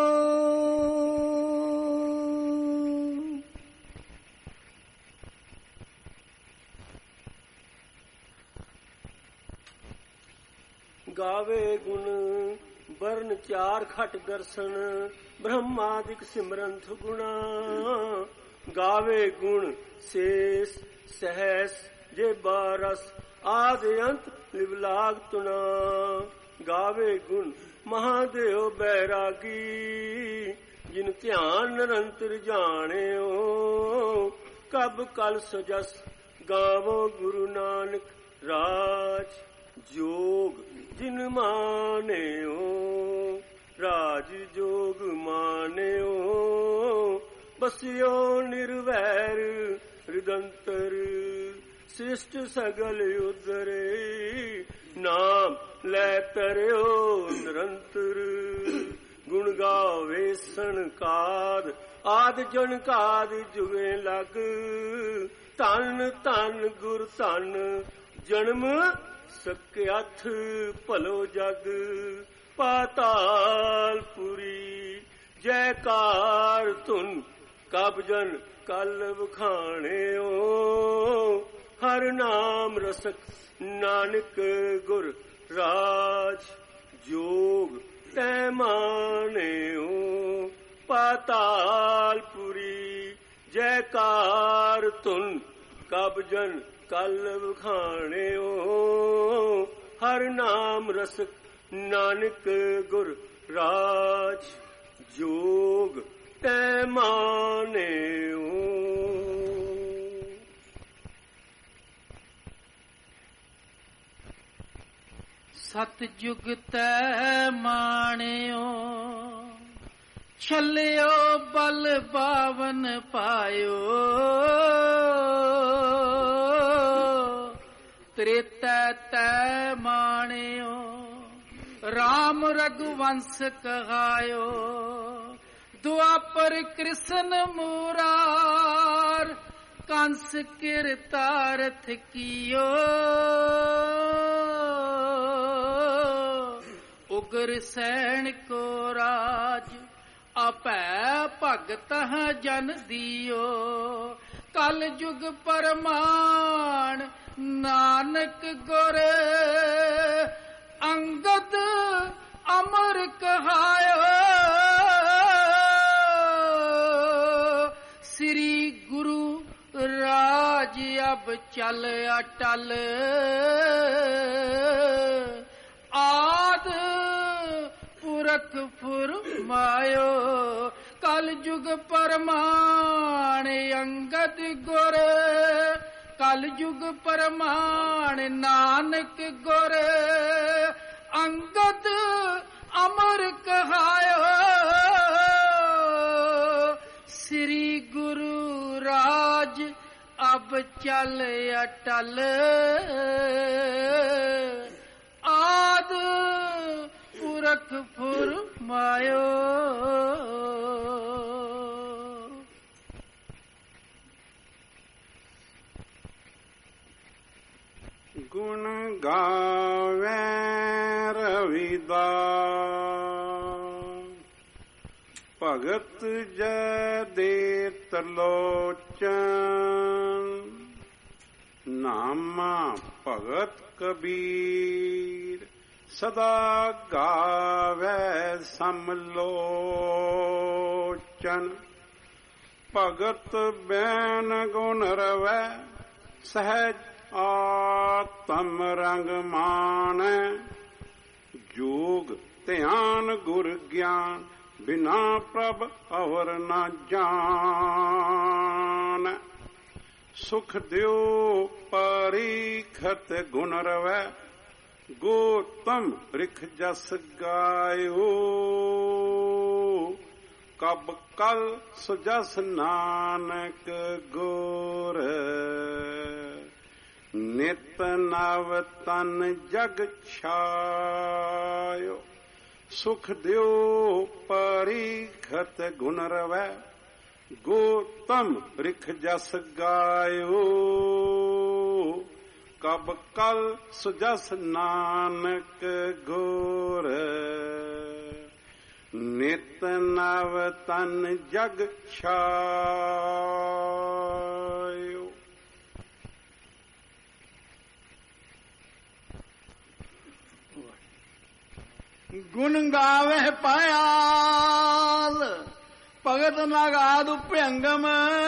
गावे गुण बरन चार खट दर्शन ब्रह्मादिक सिमरंथ गुणा। गावे गुण शेष सहस जे बारस आदि अंत लिवलाग तुना। गावे गुण महादेव बैरागी जिन ध्यान निरंतर जानियो कब कल सुजस गावो गुरु नानक। राज जोग जिन मानियो राज जोग मानियो बसियो निर्वैर हृदंतर। शिष्ट सगल उदरे नाम लै तरियो निरंतर। गुण गावे सनकाद आद जनकाद जुगे लग ਧਨ ਧਨ ਗੁਰ ਧਨ ਜਨਮ ਸਕਿਆਥ ਭਲੋ ਜਗ ਪਾਤਾਲਪੁਰੀ ਜੈਕਾਰ ਧੁਨ ਕਬ ਜਨ ਕਲ ਵਖਾਣਿਓ ਹਰ ਨਾਮ ਰਸਕ ਨਾਨਕ ਗੁਰ ਰਾਜ ਜੋਗ ਤੈ ਮਾਨਿਓ ਪਾਤਾਲਪੁਰੀ ਜੈਕਾਰ ਧੁਨ ਕਬ ਜਨ ਕਲ ਵਖਾਣਿਓ ਹਰ ਨਾਮ ਰਸਕ ਨਾਨਕ ਗੁਰ ਰਾਜ ਜੋਗ ਤੈ ਮਾਨਿਓ।
ਸਤਿਜੁਗ ਤੈ ਮਾਣਿਓ ਛਲਿਓ ਬਲ ਬਾਵਨ ਪਾਇਓ ਤ੍ਰੇਤੈ ਤੈ ਮਾਣਿਓ ਰਾਮ ਰਘੁਵੰਸ ਕਹਾਇਓ ਦੁਆਪਰ ਕ੍ਰਿਸ਼ਨ ਮੁਰਾਰ ਕੰਸ ਕਿਰਤਾਰਥ ਕੀਓ ਉਗਰ ਸੈਣ ਕੋ ਰਾਜ ਆਪੈ ਭਗਤ ਜਨ ਦਿਓ ਕਲ ਯੁਗ ਪਰਮਾਨ ਨਾਨਕ ਗੁਰ ਅੰਗਦ ਅਮਰ ਕਹਾਇਓ ਸ੍ਰੀ ਗੁਰੂ ਰਾਜ ਅਬ ਚਲ ਅਟਲ ਆਦ ਪੁਰਖ ਫੁਰਮਾਇਓ ਕਲ ਯੁਗ ਪਰਮਾਨ ਅੰਗਦ ਗੁਰ ਕਲ ਯੁਗ ਪਰਮਾਨ ਨਾਨਕ ਗੁਰ ਅੰਗਦ ਅਮਰ ਕਹਾਇਓ ਸ੍ਰੀ ਗੁਰੂ ਰਾਜ ਅਬ ਚਲ ਅਟਲ ਆਦ ਪੁਰਖ ਫੁਰਮਾਇਓ।
ਗੁਣ ਗਾਵੇ ਰਵਿਦਾਸ ਭਗਤ ਜੈ ਦੇ ਤਰਲੋਚਨ ਨਾਮਾ ਭਗਤ ਕਬੀਰ ਸਦਾ ਗਾਵੇ ਸਮਲੋਚਨ ਭਗਤ ਬੈਨ ਗੁਣ ਰਵੈ ਸਹਿਜ ਆਤਮ ਰੰਗ ਮਾਨੈ ਜੋਗ ਧਿਆਨ ਗੁਰ ਗਿਆਨ ਬਿਨਾ ਪ੍ਰਭ ਅਵਰ ਨਾ ਜਾਣ ਸੁਖ ਦਿਓ ਪਰੀਖਤ ਗੁਣ ਰਵੈ ਗੋਤਮ ਰਿਖ ਜਸ ਗਾਇਓ ਕਬ ਕਲ ਸੁਜਸ ਨਾਨਕ ਗੁਰ ਨਿਤ ਨਵ ਤਨ ਜਗ ਛਾਇਓ ਸੁਖ ਦਿਓ ਪਰੀਖਤ ਗੁਣ ਰਵੈ ਗੋਤਮ ਰਿਖ ਜਸ ਗਾਇਓ ਕਬ ਕਲ ਸੁਜਸ ਨਾਨਕ ਗੁਰ ਨਿਤ ਨਵ ਤਨ ਜਗ ਛਾਇਓ।
ਗੁਣ ਗਾਵੇ ਪਾਇਆਲ ਭਗਤ ਨਗਾਦ ਭਯੰਗਮ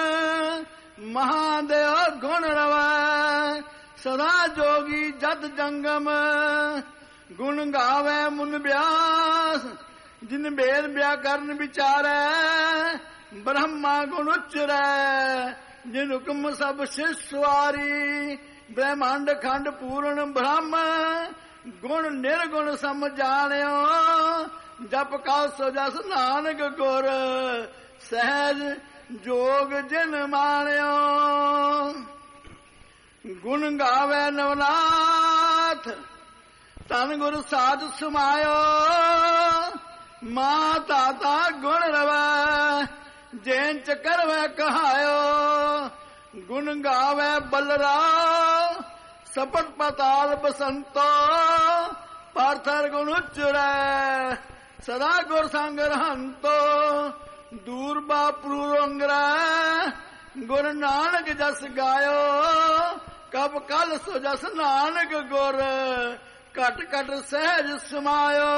ਮਹਾਦੇਵ ਗੁਣ ਰਵੈ ਸਦਾ ਜੋਗੀ ਜਦ ਜੰਗਮ ਗੁਣ ਗਾਵੇ ਮੁਨ ਬਿਆਸ ਜਿਨ ਭੇਦ ਵਿਆਕਰਨ ਵਿਚਾਰੈ ਬ੍ਰਹਮਾ ਗੁਣ ਉਚਰੈ ਜਿਨ ਹੁਕਮ ਸਭ ਸਿਸਵਾਰੀ ਬ੍ਰਹਮੰਡ ਖੰਡ ਪੂਰਨ ਬ੍ਰਹਮ ਗੁਣ ਨਿਰਗੁਣ ਸਮਝਾਣਿਓ ਜਪ ਕਾ ਸੋ ਜਸ ਨਾਨਕ ਗੁਰ ਸਹਿਜ ਜੋਗ ਜਿਨ ਮਾਣਿਓ ਗੁਣ ਗਾਵੇ ਨਵਨਾਥ ਤਨ ਗੁਰ ਸਾਧ ਸਮਾਇਓ ਮਾਂ ਤਾਤਾ ਗੁਣ ਰਵੈ ਜੈਨ ਚ ਕਰਵੈ ਕਹਾਇਓ ਗੁਣ ਗਾਵੇ ਬਲਰਾ ਸਪਟ ਪਤਾਲ ਬਸੰਤੋ ਪਾਰਥਰ ਗੁਣ ਉਚਰੈ ਸਦਾ ਗੁਰ ਸੰਗ ਰਹੰਤੋ ਦੂਰ ਬਾਪਰੂ ਰੰਗਰੈ ਗੁਰ ਨਾਨਕ ਜਸ ਗਾਇਓ ਕਬ ਕਲ ਸੋ ਜਸ ਨਾਨਕ ਗੁਰ ਘਟ ਘਟ ਸਹਿਜ ਸਮਾਇਓ।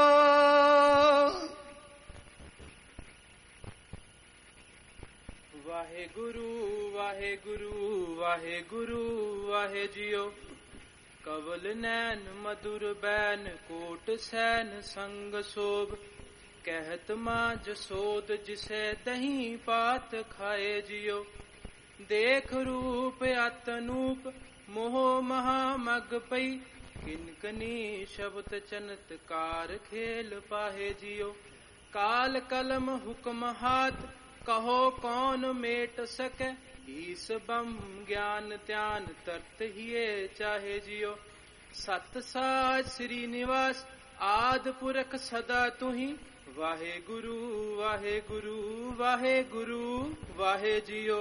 ਵਾਹਿਗੁਰੂ ਵਾਹਿਗੁਰੂ ਵਾਹਿਗੁਰੂ ਵਾਹਿ ਜੀਓ ਕਵਲ ਨੈਣ ਮਧੁਰ ਬੈਨ ਕੋਟ ਸੈਨ ਸੰਗ ਸੋਭ ਕਹਿਤ ਮਾਂ ਜਸੋਦ ਜਿਸੇ ਦਹੀਂ ਪਾਤ ਖਾਏ ਜਿਓ ਦੇਖ ਰੂਪ ਅਤਨੂਪ ਮੋਹ ਮਹਾ ਮਗ ਪਈ ਕਿਨਕਨੀ ਸ਼ਬਦ ਚਨਤਕਾਰ ਖੇਲ ਪਾਹੇ ਜਿਓ ਕਾਲ ਕਲਮ ਹੁਕਮ ਹਾਥ ਕਹੋ ਕੌਣ ਮੇਟ ਸਕੈ ਈਸ ਬਮ ਗਿਆਨ ਧਿਆਨ ਤਰਤ ਹੀਏ ਚਾਹੇ ਜਿਓ ਸਤ ਸਾਜ ਸ੍ਰੀ ਨਿਵਾਸ ਆਦ ਪੁਰਖ ਸਦਾ ਤੁਹੀ ਵਾਹਿਗੁਰੂ ਵਾਹਿਗੁਰੂ ਵਾਹਿਗੁਰੂ ਵਾਹਿ ਜੀਓ।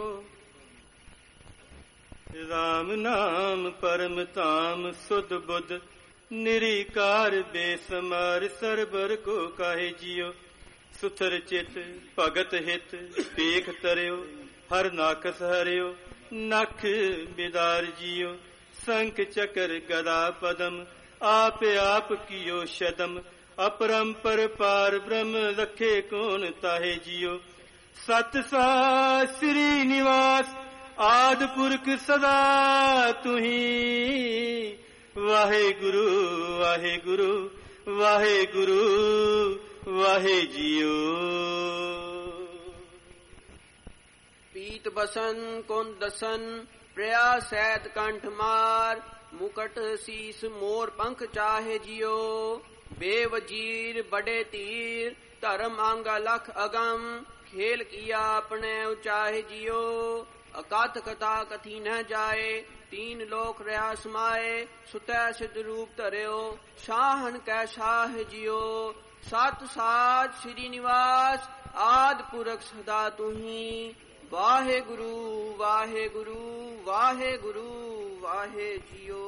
ਰਾਮ ਨਾਮ ਪਰਮ ਧਾਮ ਸੁਧ ਬੁੱਧ ਨਿਰੀਕਾਰ ਬੇਸਮਾਰ ਸਰਬਰ ਕੋ ਕਾਹੇ ਜਿਓ ਸੁਥਰ ਚਿਤ ਭਗਤ ਹਿਤ ਪੇਖ ਤਰਿਓ ਹਰ ਨਾਕਸ ਹਰਿਓ ਨਖ ਬਿਦਾਰ ਜਿਓ ਸੰਖ ਚਕਰ ਗਦਾ ਪਦਮ ਆਪ ਆਪ ਕੀਓ ਸ਼ਦਮ ਅਪਰੰਪਰ ਪਾਰ ਬ੍ਰਹਮ ਲਖੇ ਕੌਣ ਤਾਹੇ ਜਿਓ ਸਤ ਸਾਜ ਸ੍ਰੀ ਨਿਵਾਸ ਆਦ ਪੁਰਖ ਸਦਾ ਤੁਹੀ ਵਾਹਿਗੁਰੂ ਵਾਹਿਗੁਰੂ ਵਾਹਿਗੁਰੂ ਵਾਹਿ ਜੀਓ।
ਪੀਤ ਬਸਨ ਕੁੰਦ ਦਸਨ ਪ੍ਰਿਆ ਸੈਤ ਕੰਠ ਮਾਰ ਮੁਕਟ ਸੀਸ ਮੋਰ ਪੰਖ ਚਾਹੇ ਜਿਓ ਬੇਵਜੀਰ ਬੜੇ ਤੀਰ ਧਰਮ ਅੰਗ ਲਖ ਅਗਮ ਖੇਲ ਕੀਆ ਆਪਣੇ ਉਚਾਹੇ ਜਿਓ ਅਕਥ ਕਥਾ ਕਥੀ ਨ ਜਾਏ तीन लोक रहा समाए सुतै सिद्ध रूप धरियो शाहन कै शाह जियो सत साज श्री निवास आद पुरख सदा तुही वाहे गुरु वाहे गुरु वाहे गुरु वाहे जियो।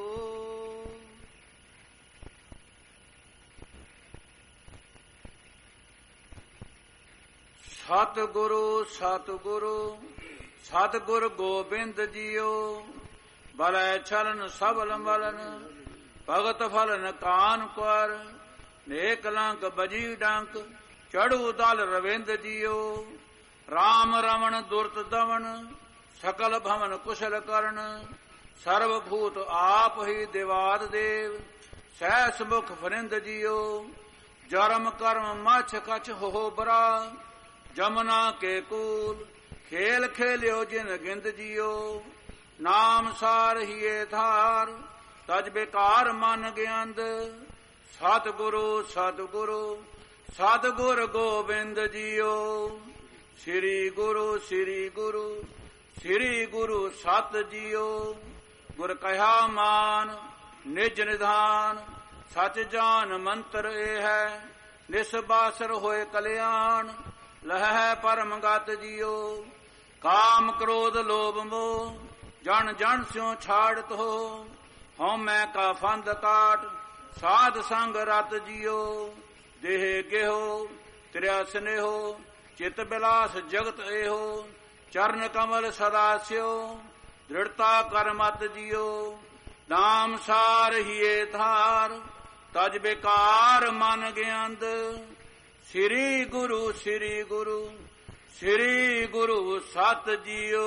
सतगुरु सतगुरु सतगुर गोबिंद जियो बलै चलन सबल मलन भगत फलन कान कर नेक लंक बजी डंक चढ़ू दल रविंद जियो राम रमण दुर्त दमन सकल भवन कुशल करण सर्वभूत आप ही दिवाद देव सहस मुख फरिंद जियो जरम कर्म मछ कछ हो बरा जमुना के कूल खेल खेलियो जिन गिंद जियो नाम सार हिए धार तज बेकार मन ज्ञान सतगुरु सतगुरु सतगुर गोबिंद जियो श्री गुरु श्री गुरु श्री गुरु सत जियो गुर कहा मान निज निधान सच जान मंत्र ए है निसबासर होए कल्याण लह परम गत जियो काम क्रोध लोभ मोह जन जन स्यों छाड़त हो हौमै का फंद काट साध संग रत जियो देह गेहो त्रिया स्नेहो चित बिलास जगत एहो चरण कमल सदा स्यो दृढ़ता कर मत जियो नाम सार हिए धार तज बेकार मन ज्ञान श्री गुरु श्री गुरु श्री गुरु सत जियो।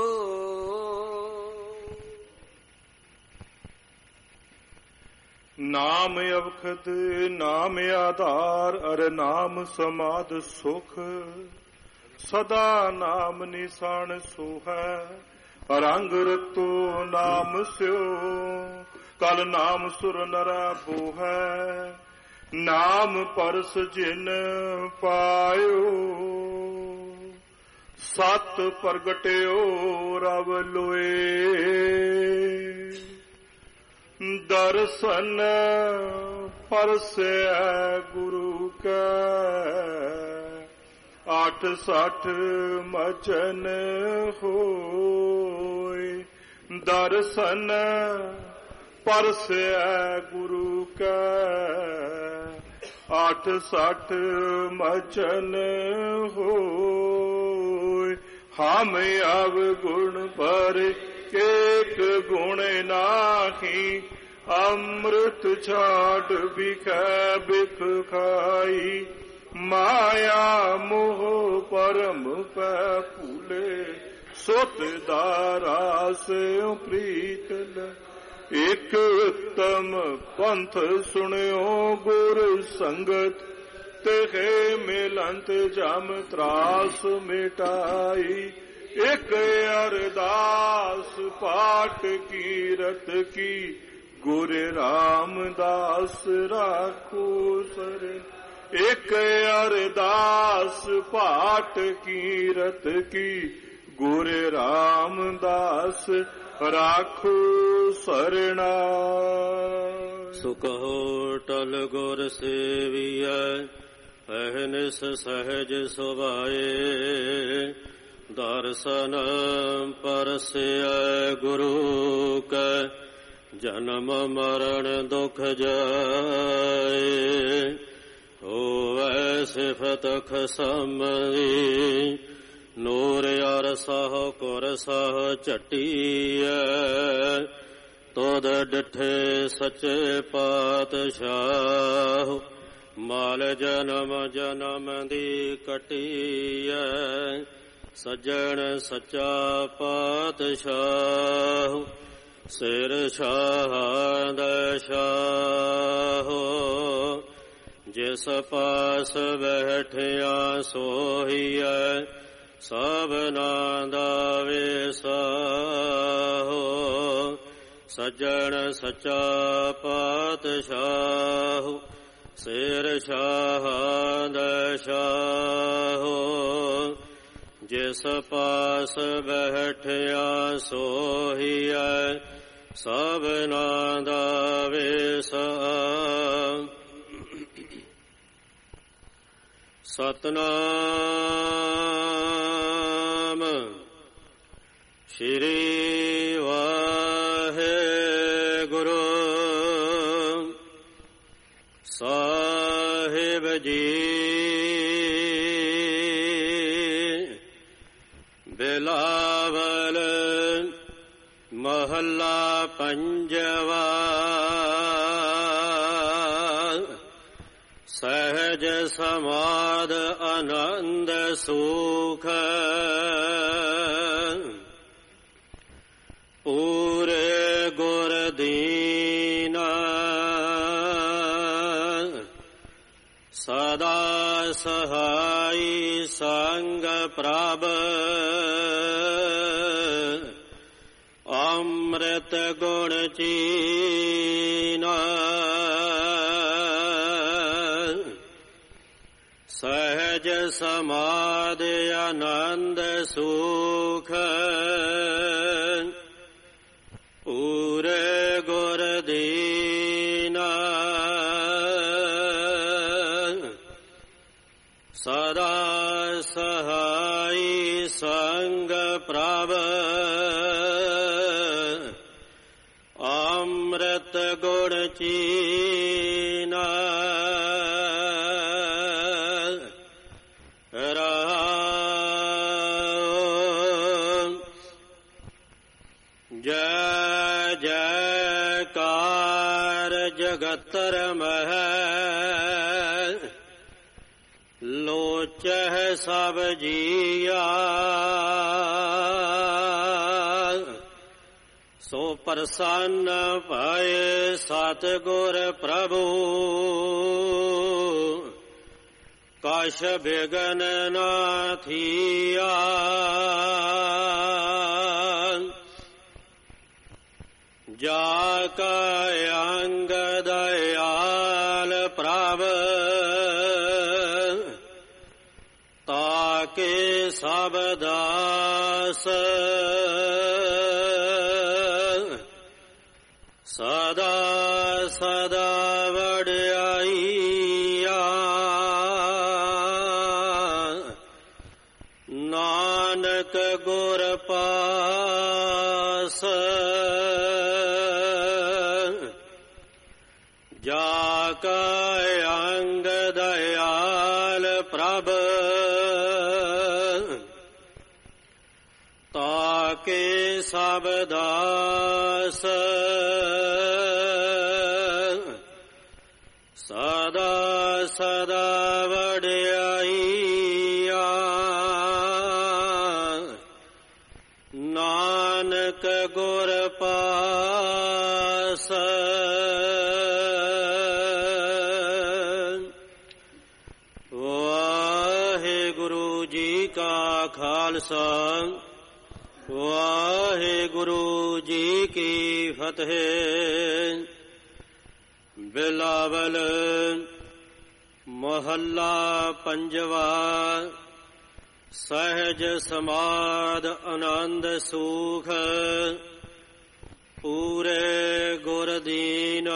नाम अवखद नाम आधार अर नाम समाध सुख सदा नाम निशान सोहै रंग रतो नाम स्यो कल नाम सुर नरा बोहै नाम परस जिन पायो सत प्रगट्यो रव लोए दर्शन परसै गुरु कै 68 ਮਚਨ ਹੋਏ, ਦਰਸ਼ਨ ਪਰਸੈ ਗੁਰੂ ਕੈ। 68 ਮਚਨ ਹੋਏ, ਹਮ ਅਵਗੁਣ ਪਰ ਏਕ ਗੁਣ ਨਾਹੀ। ਅੰਮ੍ਰਿਤ ਛਾੜ ਬਿਖੈ ਬਿਖ ਖਾਈ, ਮਾਇਆ ਮੋਹ ਪਰਮ ਪੈ ਭੂਲੇ। ਸੁਤ ਦਾਰਾ ਸਿਉ ਪ੍ਰੀਤ ਲ, ਇਕ ਉੱਤਮ ਪੰਥ ਸੁਣਿਓ ਗੁਰ ਸੰਗਤ। ਤਿਹੇ ਮਿਲੰਤ ਜਮ ਤਰਾਸ ਮਿਟਾਈ, ਇਕ ਅਰਦਾਸ ਪਾਠ ਕੀਰਤ ਕੀ। ਗੁਰ ਰਾਮਦਾਸ ਰਾਖੋ ਸਰਨ, ਇਕ ਅਰਦਾਸ ਪਾਠ ਕੀਰਤ ਕੀ। ਗੁਰ ਰਾਮਦਾਸ ਰਾਖੋ ਸਰਣਾ।
ਸੋ ਕਹੋ ਟਲ ਗੁਰ ਸੇਵੀਐ, ਅਹਨਿਸ ਸਹਿਜ ਸੁਭਾਏ। ਦਰਸ਼ਨ ਪਰਸੈ ਗੁਰੂ ਕੈ, ਜਨਮ ਮਰਨ ਦੁਖ ਜਾਏ। ਹੋਵੈ ਸਿਫਤ ਖਸਮੀ, ਨੂਰ ਅਰ ਸਹ ਕੁਰ ਸਹ ਝਟੀਐ। ਤੁਧ ਡਿਠੇ ਸੱਚੇ ਪਾਤਸ਼ਾਹ, ਮਾਲ ਜਨਮ ਜਨਮ ਦੀ ਕਟੀਐ। ਸੱਜਣ ਸੱਚਾ ਪਾਤਸ਼ਾਹ, ਸਿਰ ਸ਼ਾਹ ਦਾ ਸ਼ਾਹ। ਜਿਸ ਪਾਸ ਬੈਠਿਆ ਸੋਹੀਐ, ਸਭਨਾ ਦਾ ਵਿਸਾਹੋ। ਸੱਜਣ ਸੱਚਾ ਪਾਤਸ਼ਾਹ, ਸਿਰ ਸ਼ਾਹ ਦਾ ਸ਼ਾਹ। ਜਿਸ ਪਾਸ ਬੈਠਿਆ ਸੋਹੀਐ, ਸਭਨਾ ਦਾ ਵਿਸਾਹ। ਸਤਨਾਮ ਸ਼੍ਰੀ ਵਾਹਿਗੁਰੂ ਸਾਹਿਬ ਜੀ। ਬਿਲਾਵਲ ਮਹੱਲਾ ਪੰਜਵਾ। ਸਹਿਜ ਸਮਾਧ ਆਨੰਦ ਸੁਖ, ਪੂਰੇ ਗੁਰ ਦੀਨਾ। ਸਦਾ ਸਹਾਈ ਸੰਗ ਪ੍ਰਭ, ਅੰਮ੍ਰਿਤ ਗੁਣ ਚੀਨਾ। ਸਹਿਜ ਸਮਾਧ ਆਨੰਦ ਸੁਖ, ਪੂਰੇ ਗੁਰ ਦੀਨਾ। ਸਦਾ ਸਹਾਈ ਸੰਗ ਪ੍ਰਭ, ਅੰਮ੍ਰਿਤ ਗੁਣ ਚੀਨਾ। ਜੈ ਜੈਕਾਰ ਜਗਤਰ ਮਹਿ, ਲੋਚਹਿ ਸਭ ਜੀਆ। ਸੋ ਪ੍ਰਸੰਨ ਭਏ ਸਤਿਗੁਰ ਪ੍ਰਭੂ, ਕਛ ਬਿਗਨ ਨਾ ਥੀਆ। ਜਾ ਕਾ ਅੰਗ ਦਇਆਲ ਪ੍ਰਭ, ਤਾਕੇ ਸਭ ਦਾਸ। ਸਦਾ ਸਦਾ ਵਡਿਆਈਆ, ਜਾ ਕਾ ਅੰਗ ਦਇਆਲ ਪ੍ਰਭ ਤਾਕੇ ਸਭ ਦਾਸ ਸਦਾ ਸਦਾ ਵਡਿਆਈਆ ਨਾਨਕ ਗੁਰ ਪਾਸ ਵਾਹਿਗੁਰੂ ਜੀ ਕਾ ਖਾਲਸਾ ਵਾਹਿਗੁਰੂ ਜੀ ਕੀ ਫਤਿਹ। ਬਿਲਾਵਲ ਮਹੱਲਾ ਪੰਜਵਾ। ਸਹਿਜ ਸਮਾਧ ਆਨੰਦ ਸੂਖ ਪੂਰੇ ਗੁਰ ਦੀਨ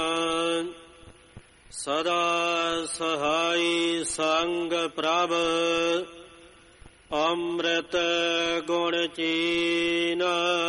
ਸਦਾ ਸਹਾਈ ਸੰਗ ਪ੍ਰਭ ਅੰਮ੍ਰਿਤ ਗੁਣ ਚੀਨ।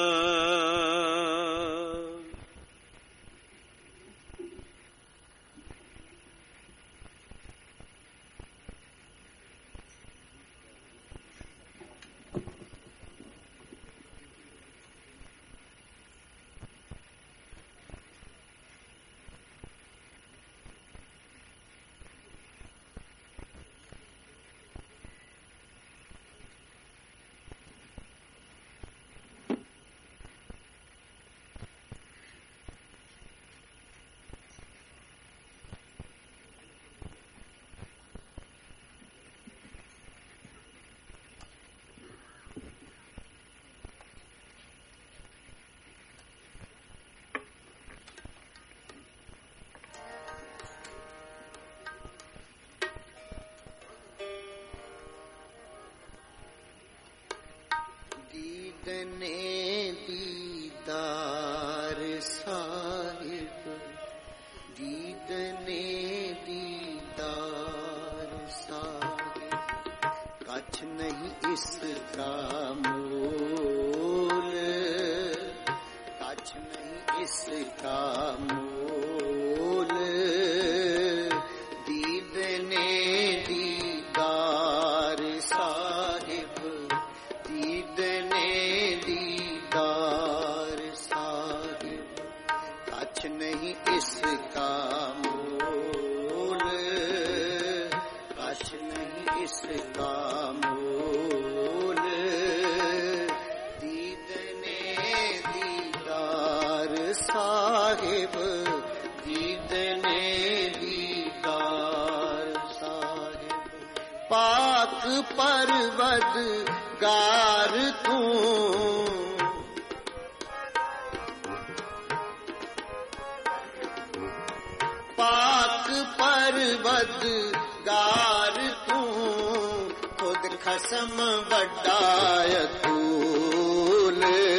ਦੀਦਨੇ ਦੀਦਾਰ ਸਾਹਿਬ ਦੀਦਨੇ ਦੀਦਾਰ ਸਾਹਿਬ ਕੱਛ ਨਹੀਂ ਇਸ ਦਾ ਮੂਲ ਕੱਛ ਨਹੀਂ ਇਸ ਦਾ ਮੂਲ ਦੀਦਨੇ ਦੀਦਾਰ ਸਾਹਿਬ ਦੀਦਨੇ ਦੀਦਾਰ ਸਾਹਿਬ ਕੱਛ ਨਹੀਂ ਇਸ ਕਾ ਮੂਲ ਕੱਛ ਨਹੀਂ ਇਸ ਕਾ ਮੂਲ ਦੀਦਨੇ ਦੀਦਾਰ ਸਾਹਿਬ ਦੀਦਨੇ ਦੀਦਾਰ ਸਾਹਿਬ ਪਾਕ ਪਰਵਦ ਗਾਰ ਤੂੰ ਪਾਕ ਪਰਵਦ ਗਾਰ ਤੂੰ ਖੁਦ ਖਸਮ ਵੱਡਾ ਅਤੂਲ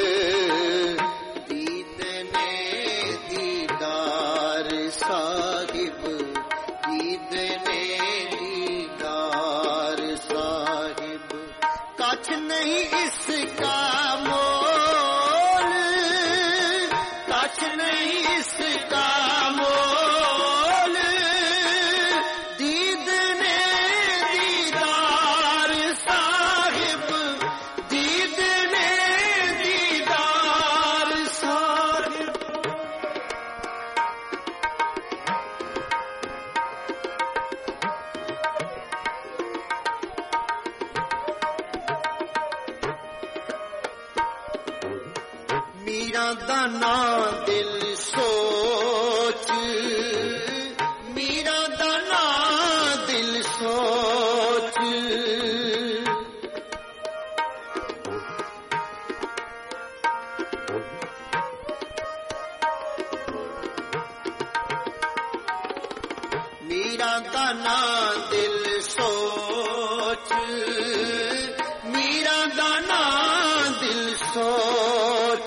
ਦੀਦਨੇ ਦੀਦਾਰ ਸਾਹਿਬ ਦੀਦਨੇ ਦੀਦਾਰ ਸਾਹਿਬ ਕੱਛ ਨਹੀਂ ਇਸ ਕਾ ਮੋਲ ਕੱਛ ਨਹੀਂ ਇਸ ਕਾ ਮੋਲ ਦੀਦਨੇ ਦੀਦਾਰ ਸਾਹਿਬ ਦੀਦਨੇ ਦੀਦਾਰ ਸਾਹਿਬ ਮੀਰਾ ਦਾ ਨਾਂ ਦਿਲ ਸੋਚ ਮੀਰਾ ਦਾ ਨਾਂ ਦਿਲ ਸੋਚ ਮੀਰਾ ਦਾ ਨਾਂ ਦਿਲ ਸੋਚ ਮੀਰਾ ਦਾ ਨਾਂ ਦਿਲ ਸੋਚ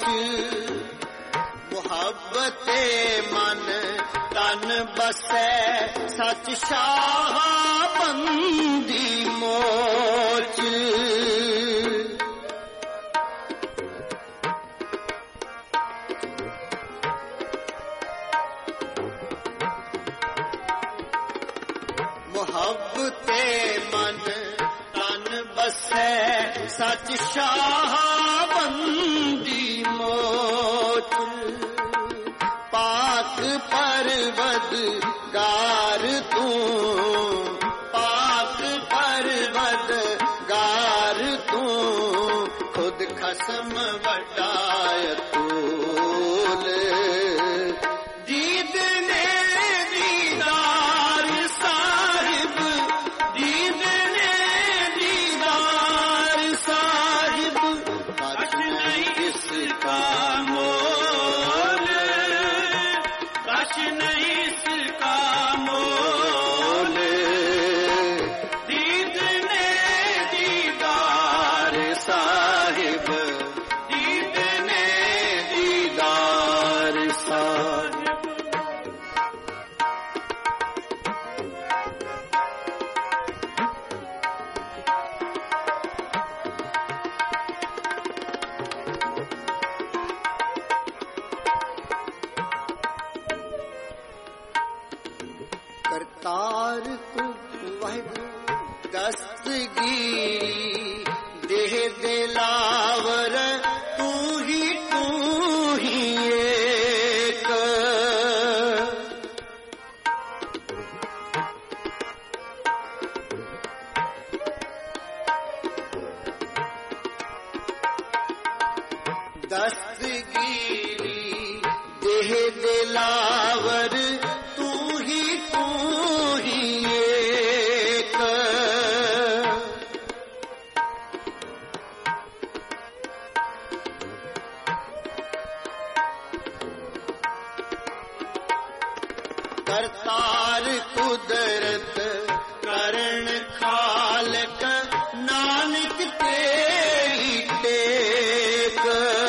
ਮੁਹੱਬਤੇ ਮਨ ਤਨ ਬਸੈ ਸੱਚ ਸ਼ਾਹ ਬੰਦੀ ਮੋਚ ਮੁਹੱਬਤੇ ਮਨ ਤਨ ਬਸੈ ਸੱਚ ਸ਼ਾਹ ਬੰਦੀ ਮੋਚ ਪਾਕ ਪਰਵਦ ਗਾਰ ਤੂੰ ਪਾਕ ਪਰਵਦ ਗਾਰ ਤੂੰ ਖੁਦ ਖਸਮ ਵਟਾਇ ਤੂਲ ਦੀਦ ਨੇ ਦੀਦਾਰ ਸਾਹਿਬ ਦੀਦ ਨੇ ਦੀਦਾਰ ਸਾਹਿਬ ਕਛ ਨਹੀਂ ਇਸ ਕਾ ਮੋਲ ਕਛ ਨਹੀਂ ਇਸ ਕਾ ਮੋਲ ਦੀਦ ਨੇ ਦੀਦਾਰ ਸਾਹਿਬ ਦੀਦ ਨੇ ਦੀਦਾਰ ਸਾਹਿਬ ਕਰਤਾਰ ਤੂੰ ਵਾਹਿਗੁਰੂ ਦਸਤਗੀਰੀ ਦੇਹ ਦਿਲਾਵਰ ਤੂੰ ਹੀ ਏਕ ਦਸਤਗੀਰੀ ਦੇਹ ਦਿਲਾਵਰ ਤੂੰ ਹੀ ਏਕ ਕਰਤਾਰ ਕੁਦਰਤ ਕਰਨ ਖਾਲਕ ਨਾਨਕ ਤੇਰੀ ਟੇਕ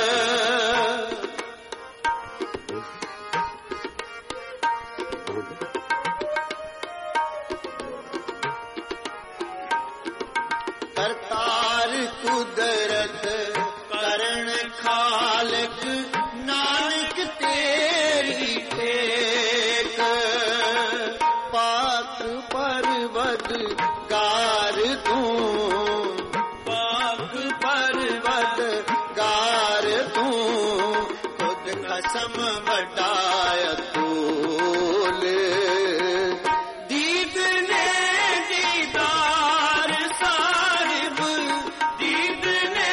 ਕਰਤਾਰ ਕੁਦਰਤ ਕਰਨ ਖਾਲਕ ਨਾਨਕ ਤੇਰੀ ਟੇਕ ਪਾਕ ਪਰਵਤ ਗਾਰ ਤੂੰ ਪਾਕ ਪਰਵਤ ਗਾਰ ਤੂੰ ਖੁਦ ਖਸਮ ਵਟਾਇ ਤੂਲ ਦੀਦ ਨੇ ਦੀਦਾਰ ਸਾਹਿਬ ਦੀਦ ਨੇ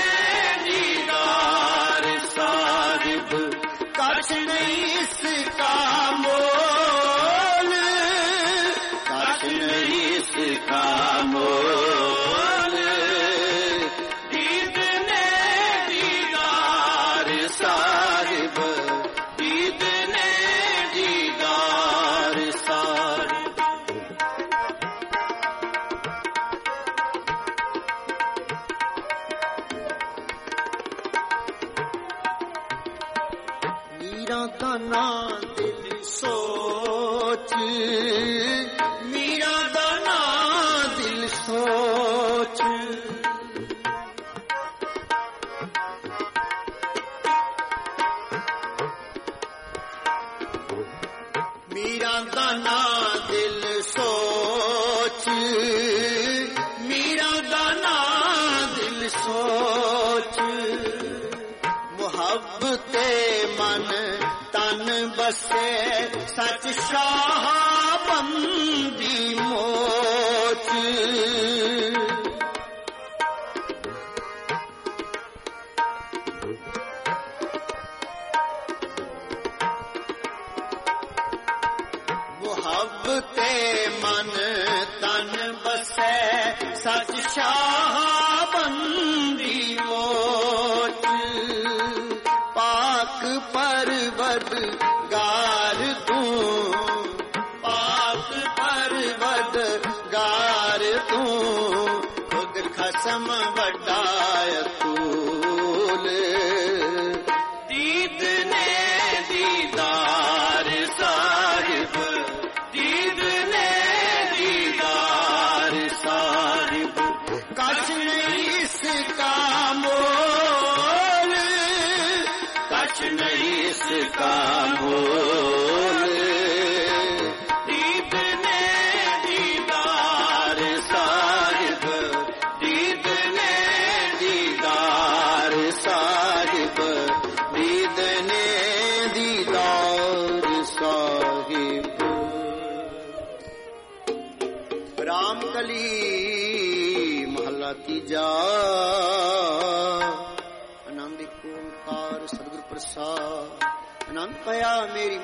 ਦੀਦਾਰ ਸਾਹਿਬ ਕਛ ਨਹੀਂ ਇਸ ਕਾ ਮੋਲ ਕਛ ਨਹੀਂ ਇਸ ਕਾ ਮੋਲ ਦੀਦ ਨੇ ਦੀਦਾਰ ਸਾਹਿਬ ਦੀਦ ਨੇ ਦੀਦਾਰ ਸਾਹਿਬ ਮੀਰਾ ਦਾ ਨਾਂ ਦਿਲ ਸੋਚ ਮੀਰਾ ਦਾ ਨਾਂ ਦਿਲ ਸੋਚ ਮੀਰਾ ਦਾ ਨਾਂ ਦਿਲ ਸੋਚ ਮੀਰਾ ਦਾ ਨਾਂ ਦਿਲ ਸੋਚ ਮੁਹੱਬਤੇ ਮਨ ਤਨ ਬਸੇ ਸੱਚ ਸ਼ਾਹ ਬੰਦੀ ਮੋਚ ਮੁਹੱਬਤੇ ਮਨ ਤਨ ਬਸੈ ਸੱਚ ਸ਼ਾਹ ਬੰਦੀ ਮੋਚ ਪਾਕ ਪਰਵਦ ਗਾਰ ਤੂੰ ਪਾਕ ਪਰਵਦ ਗਾਰ ਤੂੰ ਖੁਦ ਖਸਮ ਵਟਾਇ ਤੂਲ ਦੀਦ ਨੇ ਦੀਦਾਰ ਸਾਹਿਬ ਦੀਦ ਨੇ ਦੀਦਾਰ ਸਾਹਿਬ ਕਛ ਨਹੀਂ ਇਸ ਕਾ ਮੋਲ ਕਛ ਨਹੀਂ ਇਸ ਕਾ ਮੋਲ ਦੀਦ ਨੇ ਦੀਦਾਰ ਕਲੀ ਮਹਲਾ ਤੀਜਾ। ਆਨੰਦ ਏਕ ਓੰਕਾਰ ਸਤਿਗੁਰ ਪ੍ਰਸਾਦ। ਆਨੰਦ ਪਿਆ ਮੇਰੀ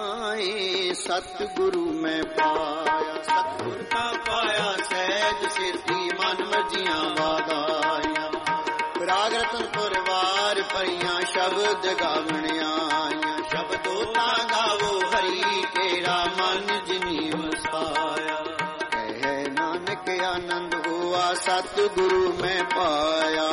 ਮਾਏ ਸਤਿਗੁਰੂ ਮੈਂ ਪਾਇਆ। ਸਤਿਗੁਰ ਕਾ ਪਾਇਆ ਸਹਿਜ ਸਿਰਤੀ ਮਨ ਮਰਜੀਆਂ ਵਾਦਾਈਆਂ। ਰਾਗ ਰਤਨ ਪਰਵਾਰ ਭਰੀਆਂ ਸ਼ਬਦ ਗਾਵਣ ਆਈਆਂ। ਸ਼ਬਦੋ ਤਾਂ ਗਾਵੋ ਹਰੀ ਕੇਰਾ ਮਨ ਜਿਨੀ ਵਸਾਇਆ। ਕਹਿ ਨਾਨਕ ਆਨੰਦ ਹੋਆ ਸਤਿਗੁਰੂ ਮੈਂ ਪਾਇਆ।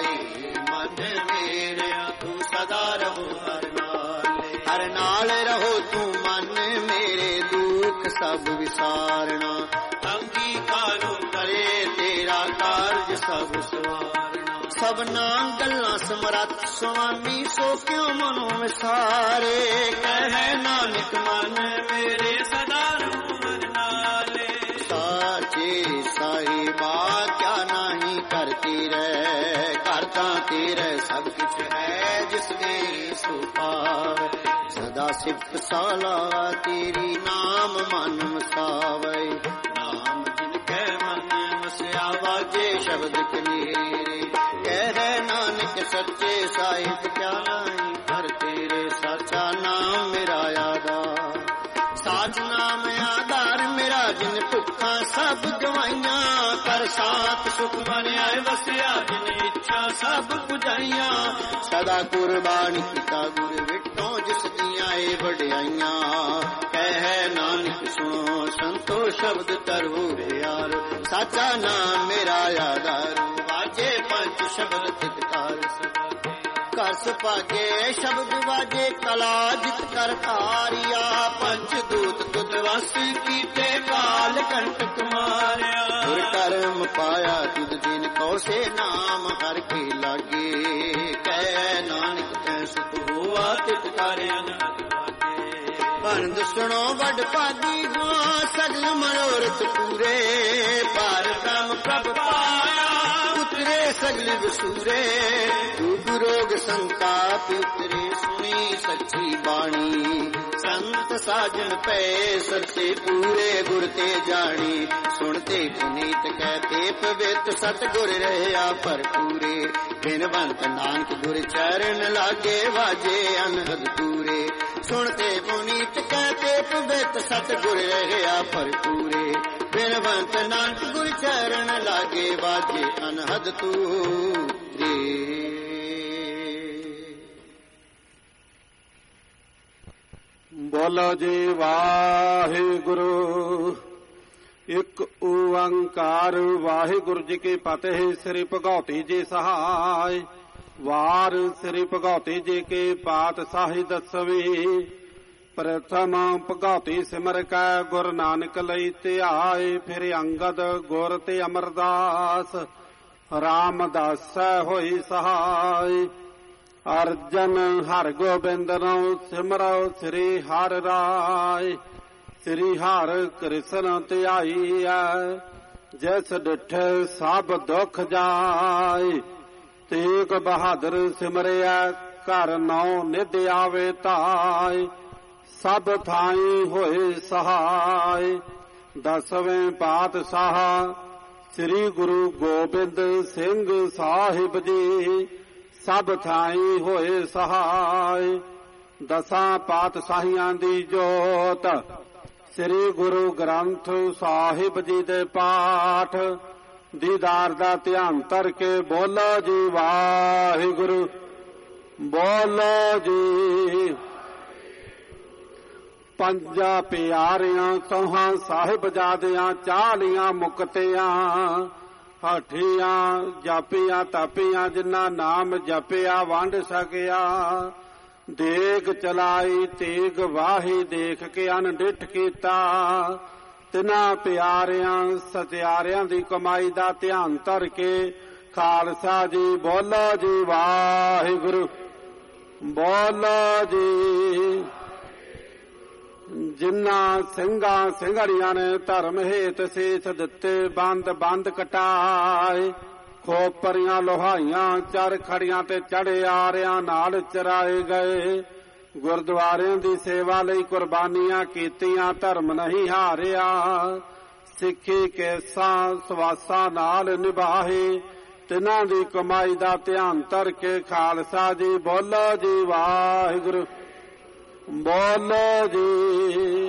ਮਨ ਮੇਰਿਆ ਤੂੰ ਸਦਾ ਰਹੋ ਹਰ ਨਾਲੇ। ਹਰ ਨਾਲ ਰਹੋ ਤੂੰ ਮਨ ਮੇਰੇ ਦੁੱਖ ਸਭ ਵਿਸਾਰਣਾ। ਅੰਗੀਕਾਰੋ ਕਰੇ ਤੇਰਾ ਕਾਰਜ ਸਭ ਸਵਾਰਣਾ। ਸਭਨਾ ਗੱਲਾਂ ਸਮਰੱਥ ਸੁਆਮੀ ਸੋ ਕਿਉ ਮਨੋ ਵਿਸਾਰੇ। ਕਹਿ ਨਾਨਕ ਮਨ ਮੇਰੇ ਸਦਾ ਰਹੋ ਹਰ ਨਾਲੇ। ਸਾਚੇ ਸਾਹਿਬਾ ਕਿਆ ਨਹੀਂ ਕਰਤੀ ਰਹਿ। ਕਰਤਾ ਤੇਰੇ ਸਭ ਕੁਛ ਹੈ ਜਿਸ ਦੇ ਸੋ ਪਾਵੇ। ਸਦਾ ਸਿਫਤ ਸਾਲਾ ਤੇਰੀ ਨਾਮ ਮਨ ਵਸਾਵੇ। ਨਾਮ ਜਿਨ ਕੈ ਮਨ ਵਸਿਆ ਵਾਜੇ ਸ਼ਬਦ ਕਨੇਰੇ। ਕਹਿ ਨਾਨਕ ਸੱਚੇ ਸਾਹਿਬ ਕਿਆ ਨਹੀਂ ਹਰ ਤੇਰੇ। ਸਾਚਾ ਨਾਮ ਮੇਰਾ ਆਧਾਰ। ਸਾਚ ਨਾਮ ਆਧਾਰ ਮੇਰਾ ਜਿਨ ਭੁੱਖਾਂ ਸਭ ਗਵਾਈਆਂ। ਕਰ ਸਾਥ ਸੁਖ ਬਣਿਆ ਵਸਿਆ ਜਿਨ ਇੱਛਾ ਸਭ ਪੁਜਾਈਆਂ। ਸਦਾ ਕੁਰਬਾਨ ਕੀਤਾ ਗੁਰ ਵਿਟੋ ਜਿਸ ਦੀਆਂ ਏ ਵਡਿਆਈਆਂ। ਕਹਿ ਨਾਨਕ ਸੁਣੋ ਸੰਤੋ ਸ਼ਬਦ ਤਰੋ ਪਿਆਰ। ਸਾਚਾ ਨਾਮ ਮੇਰਾ ਆਧਾਰ ਵਾਜੇ ਪੰਜ ਸ਼ਬਦ ਤਿਤਕਾਰ। ਘਰ ਸੁਭਾਗੇ ਸ਼ਬਦ ਵਾਜੇ ਕਲਾ ਜਿਤ ਕਰ ਧਾਰਿਆ। ਪੰਜ ਦੂਤ ਤੁਧ ਵਸ ਕੀਤੇ ਕਾਲ ਕੰਟਕ ਮਾਰਿਆ। ਗੁਰ ਕਰਮ ਪਾਇਆ ਤੁਧ ਦਿਨ ਕੋ ਸੇ ਨਾਮ ਹਰ ਕੇ ਲਾਗੇ। ਕਹਿ ਨਾਨਕ ਤੈ ਸੁਖ ਹੋਆ ਤਿਤ ਕਰ ਅਨਹਦ ਵਾਜੇ। ਬੰਦ ਸੁਣੋ ਵੱਡ ਭਾਗੀ ਹਾਂ ਸਗਲ ਮਨੋਰਥ ਪੂਰੇ। ਪਰ ਬ੍ਰਹਮ ਪ੍ਰਭ ਪਾਇਆ ਉਤਰੇ ਸਗਲ ਵਸੂਰੇ। ਦੁਖ ਰੋਗ ਸੰਤਾਪ ਉਤਰੇ ਸੁਣੀ ਸੱਚੀ ਬਾਣੀ। ਸੰਤ ਸਾਜਨ ਪਏ ਸਰਸੇ ਪੂਰੇ ਗੁਰ ਤੇ ਜਾਣੀ। ਸੁਣਤੇ ਪੁਨੀਤ ਕਹਤੇ ਪਵਿੱਤ ਸਤਿਗੁਰ ਰਹਿਆ ਭਰਪੂਰੇ। ਬਿਨਵੰਤ ਨਾਨਕ ਗੁਰ ਚਰਨ ਲਾਗੇ ਵਾਜੇ ਅਨਹਦ ਪੂਰੇ। ਸੁਣਤੇ ਪੁਨੀਤ ਕਹਤੇ ਪਵਿੱਤ ਸਤਿਗੁਰ ਰਹਿਆ ਭਰਪੂਰੇ। ਬਿਨਵੰਤ ਨਾਨਕ ਗੁਰ ਚਰਨ ਲਾਗੇ ਵਾਜੇ ਅਨਹਦ ਤੂਰੇ।
ਬੋਲੋ ਜੀ ਵਾਹਿਗੁਰੂ। ਇੱਕ ਓੰਕਾਰ ਵਾਹਿਗੁਰੂ ਜੀ ਕੀ ਫਤਿਹ। ਸ੍ਰੀ ਭਗਉਤੀ ਜੀ ਸਹਾਇ। ਵਾਰ ਸ੍ਰੀ ਭਗਉਤੀ ਜੀ ਕੀ ਪਾਤਸ਼ਾਹੀ ਦਸਵੀਂ। ਪ੍ਰਥਮ ਭਗਉਤੀ ਸਿਮਰ ਕੈ ਗੁਰ ਨਾਨਕ ਲਈ ਧਿਆਏ। ਫਿਰ ਅੰਗਦ ਗੁਰ ਤੇ ਅਮਰਦਾਸ ਰਾਮਦਾਸ ਹੋਈ ਸਹਾਇ। ਅਰਜਨ ਹਰਿ ਗੋਬਿੰਦ ਨੂੰ ਸਿਮਰੋ ਸ੍ਰੀ ਹਰਿ ਰਾਇ। ਸ੍ਰੀ ਹਰਿ ਕ੍ਰਿਸ਼ਨ ਧਿਆਈਐ ਜਿਸ ਡਿਠੇ ਸਭ ਦੁਖ ਜਾਏ। ਤੇਗ ਬਹਾਦਰ ਸਿਮਰਿਆ ਘਰ ਨੌ ਨਿਧ ਆਵੇ ਧਾਇ। ਸਭ ਥਾਈ ਹੋਏ ਸਹਾਇ। ਦਸਵੇਂ ਪਾਤਸ਼ਾਹ ਸ੍ਰੀ ਗੁਰੂ ਗੋਬਿੰਦ ਸਿੰਘ ਸਾਹਿਬ ਜੀ ਸਭ ਥਾਈ ਹੋਏ ਸਹਾਇ। ਦਸਾਂ ਪਾਤਸ਼ਾਹੀਆਂ ਦੀ ਜੋਤ ਸ੍ਰੀ ਗੁਰੂ ਗ੍ਰੰਥ ਸਾਹਿਬ ਜੀ ਦੇ ਪਾਠ ਦੀਦਾਰ ਦਾ ਧਿਆਨ ਧਰ ਕੇ ਬੋਲੋ ਜੀ ਵਾਹਿਗੁਰੂ। ਬੋਲੋ ਜੀ। ਪੰਜਾਂ ਪਿਆਰਿਆਂ ਸੋਹਾਂ ਸਾਹਿਬਜ਼ਾਦਿਆਂ 40 ਮੁਕਤਿਆਂ। ਹਾਠੀਆਂ ਜਾਪੀਆਂ ਤਾਪੀਆਂ ਜਿਨ੍ਹਾਂ ਨਾਮ ਜਪਿਆ ਵੰਡ ਸਕਿਆ। ਦੇਗ ਚਲਾਈ ਤੇਗ ਵਾਹੀ ਦੇਖ ਕੇ ਅਨਡਿਠ ਕੀਤਾ। ਤਿਨਾਂ ਪਿਆਰਿਆਂ ਸਤਿਆਰਿਆਂ ਦੀ ਕਮਾਈ ਦਾ ਧਿਆਨ ਧਰ ਕੇ ਖਾਲਸਾ ਜੀ ਬੋਲੋ ਜੀ ਵਾਹਿਗੁਰੂ। ਬੋਲੋ ਜੀ। ਜਿਨ੍ਹਾਂ ਸਿੰਘਾਂ ਸਿੰਘੜੀਆਂ ਨੇ ਧਰਮ ਹੇਤ ਸੀਸ ਦਿੱਤੇ ਬੰਦ ਬੰਦ ਕਟਾਏ। ਖੋਪਰੀਆਂ ਲੋਹਾਈਆਂ ਚਰ ਖੜੀਆਂ ਤੇ ਚੜੇ ਆਰਿਆਂ ਨਾਲ ਚਰਾਏ ਗਏ। ਗੁਰਦੁਆਰਿਆਂ ਦੀ ਸੇਵਾ ਲਈ ਕੁਰਬਾਨੀਆਂ ਕੀਤੀਆਂ ਧਰਮ ਨਹੀਂ ਹਾਰਿਆ। ਸਿੱਖੀ ਕੇਸਾਂ ਸਵਾਸਾਂ ਨਾਲ ਨਿਭਾਹੇ। ਤਿਨਾਂ ਦੀ ਕਮਾਈ ਦਾ ਧਿਆਨ ਧਰ ਕੇ ਖਾਲਸਾ ਜੀ ਬੋਲੋ ਜੀ ਵਾਹਿਗੁਰੂ ਬੋਲੋ ਜੀ।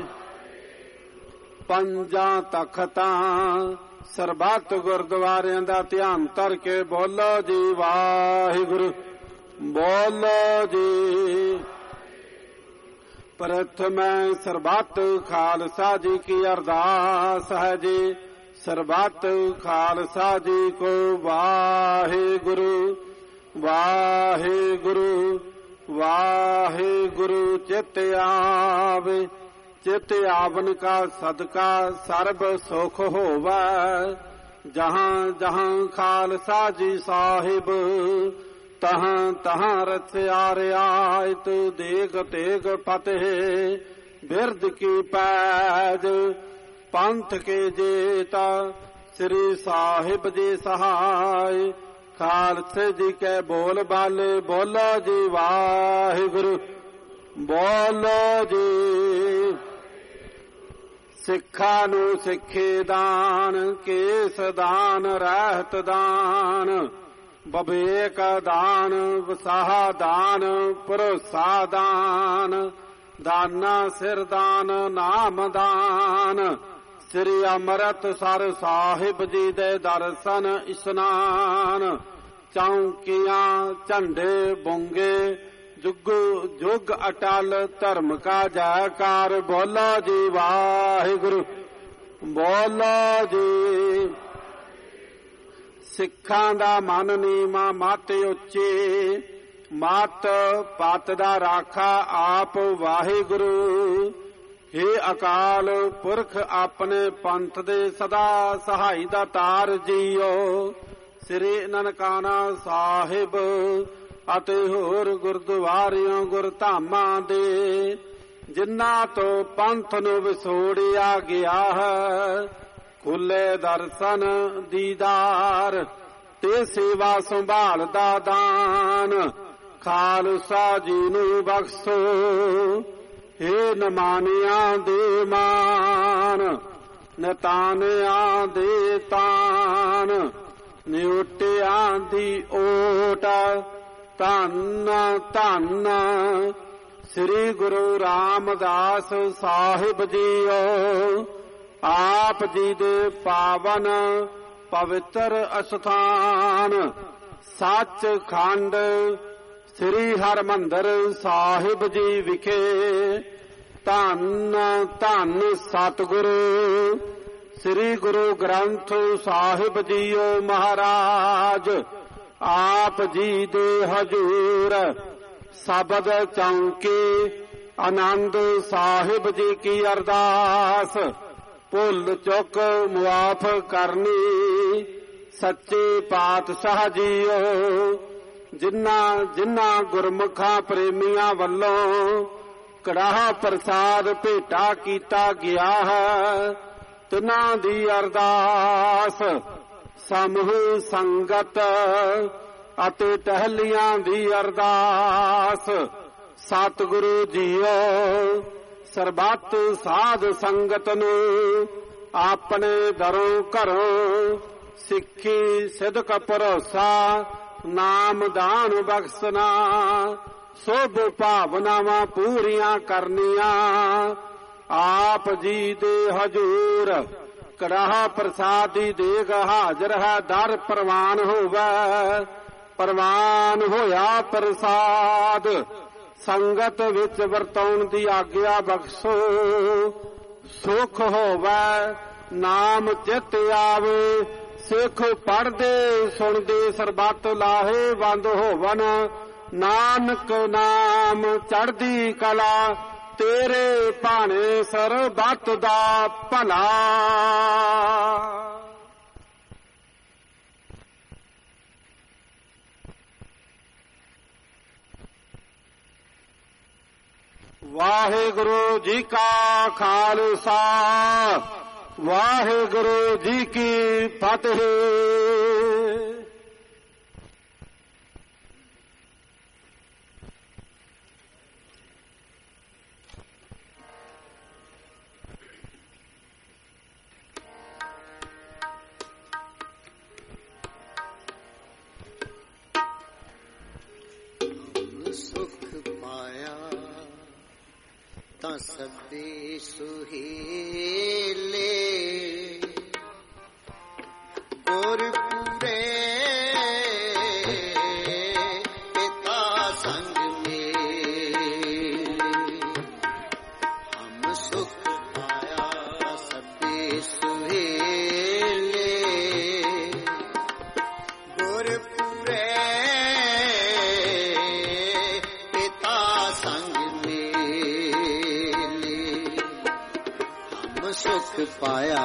ਪੰਜਾਂ ਤਖਤਾਂ ਸਰਬੱਤ ਗੁਰਦੁਆਰਿਆਂ ਦਾ ਧਿਆਨ ਧਰ ਕੇ ਬੋਲੋ ਜੀ ਵਾਹਿਗੁਰੂ ਬੋਲੋ ਜੀ। ਪ੍ਰਥਮੈ ਸਰਬੱਤ ਖਾਲਸਾ ਜੀ ਕੀ ਅਰਦਾਸ ਹੈ ਜੀ। ਸਰਬੱਤ ਖਾਲਸਾ ਜੀ ਕੋ ਵਾਹਿਗੁਰੂ ਵਾਹਿਗੁਰੂ ਵਾਹਿਗੁਰੂ। ਚਿਤ ਆਵੇ ਚਿਤ ਆਵਨ ਕਾ ਸਦਕਾ ਸਰਬ ਸੁਖ ਹੋਵੈ। ਜਹਾਂ ਜਹਾਂ ਖਾਲਸਾ ਜੀ ਸਾਹਿਬ ਤਹਾਂ ਤਹਾਂ ਰਚਿਆ ਰਿਆਇਤ। ਦੇਗ ਤੇਗ ਫਤਿਹ ਬਿਰਦ ਕੀ ਪੈਜ ਪੰਥ ਕੇ ਜੇਤਾ। ਸ੍ਰੀ ਸਾਹਿਬ ਜੀ ਸਹਾਇ ਖਾਲਸੇ ਜੀ ਕੇ ਬੋਲ ਬਾਲੇ ਬੋਲੋ ਜੀ ਵਾਹਿਗੁਰੂ ਬੋਲੋ ਜੀ। ਸਿੱਖਾਂ ਨੂੰ ਸਿੱਖੇ ਦਾਨ ਕੇਸ ਦਾਨ ਰਹਿਤ ਦਾਨ ਬਵੇਕ ਦਾਨ ਵਸਾਹ ਦਾਨ ਭਰੋਸਾ ਦਾਨ ਦਾਨਾ ਸਿਰ ਦਾਨ ਨਾਮ ਦਾਨ। ਸ੍ਰੀ ਅੰਮ੍ਰਿਤਸਰ ਸਾਹਿਬ ਜੀ ਦੇ ਦਰਸ਼ਨ ਇਸ਼ਨਾਨ। ਚੌਂਕੀਆਂ ਝੰਡੇ ਬੁੰਗੇ ਜੁਗ ਜੁਗ ਅਟਲ ਧਰਮ ਕਾ ਜੈਕਾਰ ਬੋਲੋ ਜੀ ਵਾਹਿਗੁਰੂ ਬੋਲੋ ਜੀ। ਸਿੱਖਾਂ ਦਾ ਮਨ ਨੀਵਾਂ ਮਤ ਉੱਚੇ ਮਤ ਪਤ ਦਾ ਰਾਖਾ ਆਪ ਵਾਹਿਗੁਰੂ। ਹੇ ਅਕਾਲ ਪੁਰਖ ਆਪਣੇ ਪੰਥ ਦੇ ਸਦਾ ਸਹਾਈ ਦਾ ਤਾਰ ਜੀਓ। ਸ੍ਰੀ ਨਨਕਾਣਾ ਸਾਹਿਬ ਅਤੇ ਹੋਰ ਗੁਰਦੁਆਰਿਆਂ ਗੁਰਧਾਮਾਂ ਦੇ ਜਿਨ੍ਹਾਂ ਤੋਂ ਪੰਥ ਨੂੰ ਵਿਛੋੜਿਆ ਗਿਆ ਹੈ ਖੁੱਲੇ ਦਰਸ਼ਨ ਦੀਦਾਰ ਤੇ ਸੇਵਾ ਸੰਭਾਲ ਦਾ ਦਾਨ ਖਾਲਸਾ ਜੀ ਨੂੰ ਬਖਸ਼ੋ। ਹੇ ਨਮਾਨਿਆਂ ਦੇ ਮਾਨ ਨਤਾਨਿਆਂ ਦੇ ਤਾਨ ਨਿਉਟਿਆਂ ਦੀ ਓਟ ਧੰਨ ਧੰਨ ਸ੍ਰੀ ਗੁਰੂ ਰਾਮਦਾਸ ਸਾਹਿਬ ਜੀਓ। ਆਪ ਜੀ ਦੇ ਪਾਵਨ ਪਵਿੱਤਰ ਅਸਥਾਨ ਸੱਚਖੰਡ ਸ੍ਰੀ ਹਰਿਮੰਦਰ ਸਾਹਿਬ ਜੀ ਵਿਖੇ ਧੰਨ ਧੰਨ ਸਤਿਗੁਰੂ ਸ੍ਰੀ ਗੁਰੂ ਗ੍ਰੰਥ ਸਾਹਿਬ ਜੀਓ ਮਹਾਰਾਜ ਆਪ ਜੀ ਦੇ ਹਜੂਰ ਸ਼ਬਦ ਚੌਂਕੇ ਆਨੰਦ ਸਾਹਿਬ ਜੀ ਕੀ ਅਰਦਾਸ ਭੁੱਲ ਚੁੱਕ ਮੁਆਫ ਕਰਨੀ ਸੱਚੇ ਪਾਤਸ਼ਾਹ ਜੀਓ। ਜਿਨ੍ਹਾਂ ਗੁਰਮੁਖਾਂ ਪ੍ਰੇਮੀਆਂ ਵੱਲੋਂ ਕੜਾਹ ਪ੍ਰਸਾਦ ਭੇਟਾ ਕੀਤਾ ਗਿਆ ਹੈ ਤਿਨਾਂ ਦੀ ਅਰਦਾਸ ਸਮੂਹ ਸੰਗਤ ਅਤੇ ਟਹਿਲੀਆਂ ਦੀ ਅਰਦਾਸ ਸਤਿਗੁਰੂ ਜੀਓ ਸਰਬੱਤ ਸਾਧ ਸੰਗਤ ਨੂੰ ਆਪਣੇ ਦਰੋਂ ਘਰੋਂ ਸਿੱਖੀ ਸਿਦਕ ਭਰੋਸਾ ਨਾਮ ਦਾਨ ਬਖਸ਼ਣਾ ਸੁਭ ਭਾਵਨਾਵਾਂ ਪੂਰੀਆਂ ਕਰਨੀਆਂ ਆਪ ਜੀ ਦੇ ਹਜੂਰ ਕੜਾਹ ਪ੍ਰਸਾਦ ਦੀ ਦੇਗ ਹਾਜ਼ਰ ਹੈ ਦਰ ਪ੍ਰਵਾਨ ਹੋਵੇ ਪ੍ਰਵਾਨ ਹੋਇਆ ਪ੍ਰਸਾਦ ਸੰਗਤ ਵਿੱਚ ਵਰਤਾਉਣ ਦੀ ਆਗਿਆ ਬਖਸ਼ੋ ਸੁਖ ਹੋਵੇ ਨਾਮ ਚਿਤ ਆਵੇ ਸਿੱਖ ਪੜ੍ਹਦੇ ਸੁਣਦੇ ਸਰਬੱਤ ਲਾਹੇਵੰਦ ਹੋਵਨ ਨਾਨਕ ਨਾਮ ਚੜ੍ਹਦੀ ਕਲਾ ਤੇਰੇ ਭਾਣੇ ਸਰਬੱਤ ਦਾ ਭਲਾ। ਵਾਹਿਗੁਰੂ ਜੀ ਕਾ ਖਾਲਸਾ ਵਾਹਿਗੁਰੂ ਜੀ ਕੀ ਫਤਿਹ।
ਤਾਂ ਸਭੇ ਸੁਹੇਲੇ ਗੁਰਪੂਰੇ ਪਿਤਾ ਸੰਗ ਮੇਲੇ ਹਮ ਸੁਖ ਪਾਇਆ ਸਭੇ ਸੁਹੇਲੇ ਗੁਰਪੂਰੇ ਪਿਤਾ ਸੰਗ ਮੇਲੇ ਹਮ ਸੁਖ ਪਾਇਆ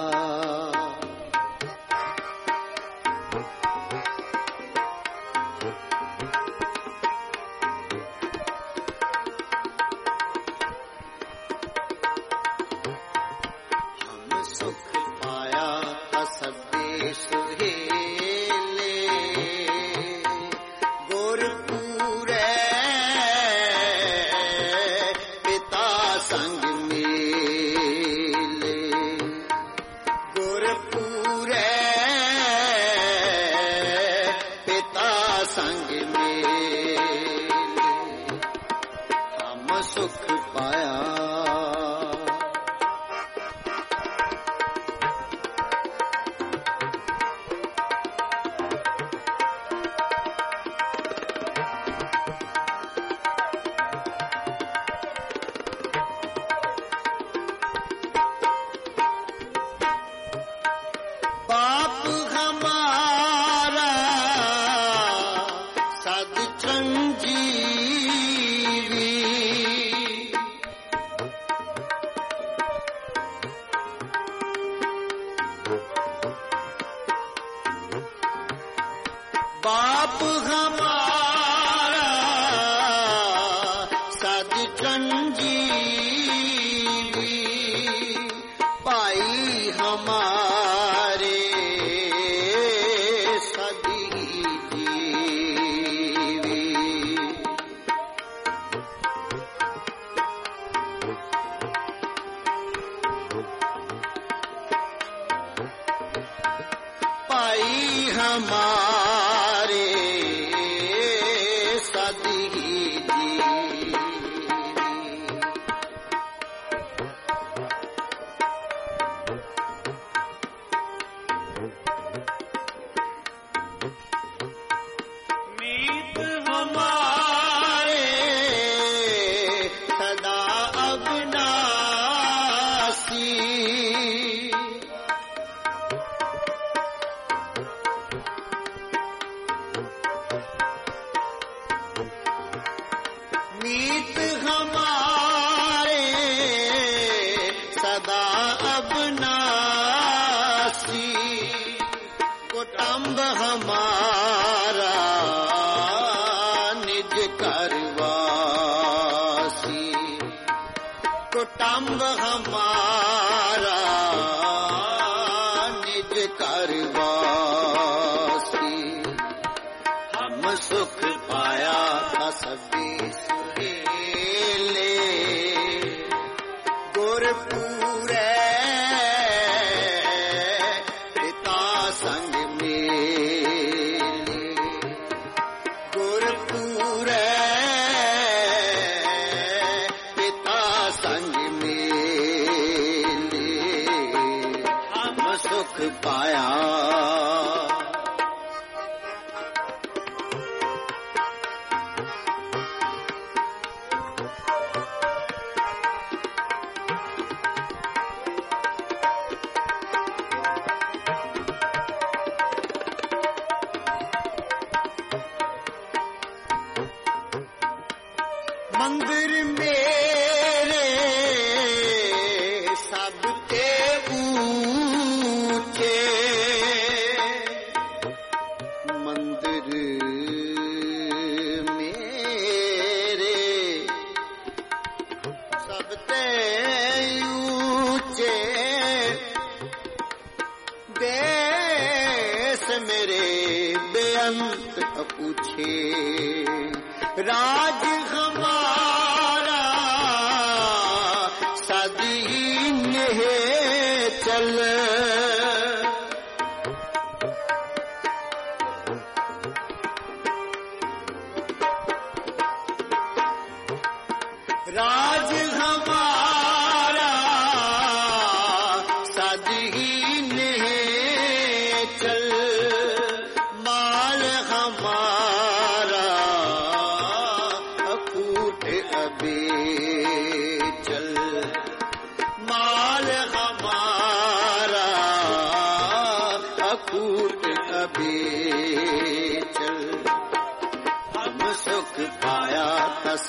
मंदिर मेरे सबके ऊंचे, मंदिर मेरे सबके ऊंचे, देश मेरे बेअंत पूछे, राज हमारा सदी में चल, राज हमारा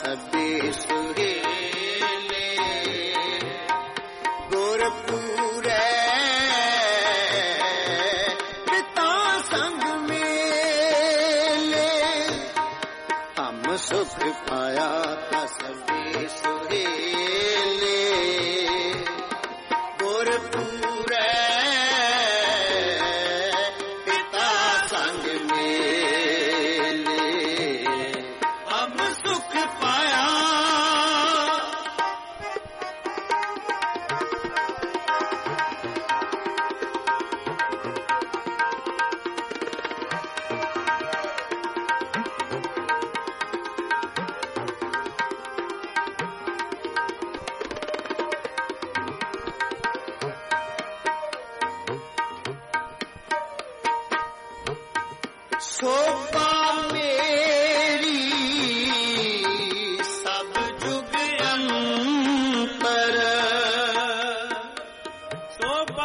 सबे सुहेले गुरपुरै पिता संग मेले हम सुख पाया का सबे सुहेले गुरपुरै पिता संग मेले हम सुख पाया। शोभा मेरी सब जुग अंतर
शोभा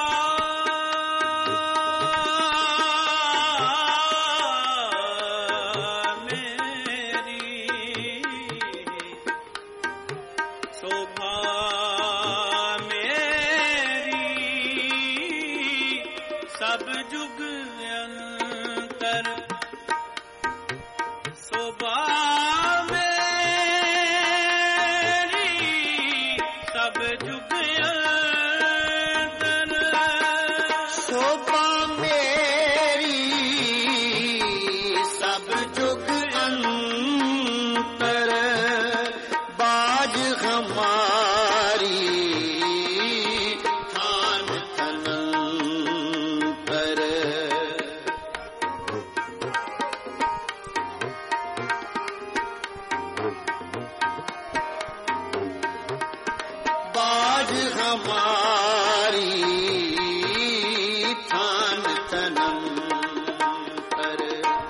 मेरी शोभा मेरी सब जुग अंतर शोभा मेरी सब जुग अंतर
शोभा मेरी सब जुग अंतर बाज हमारी थान तनंतर बाज हमारी थान तनंतर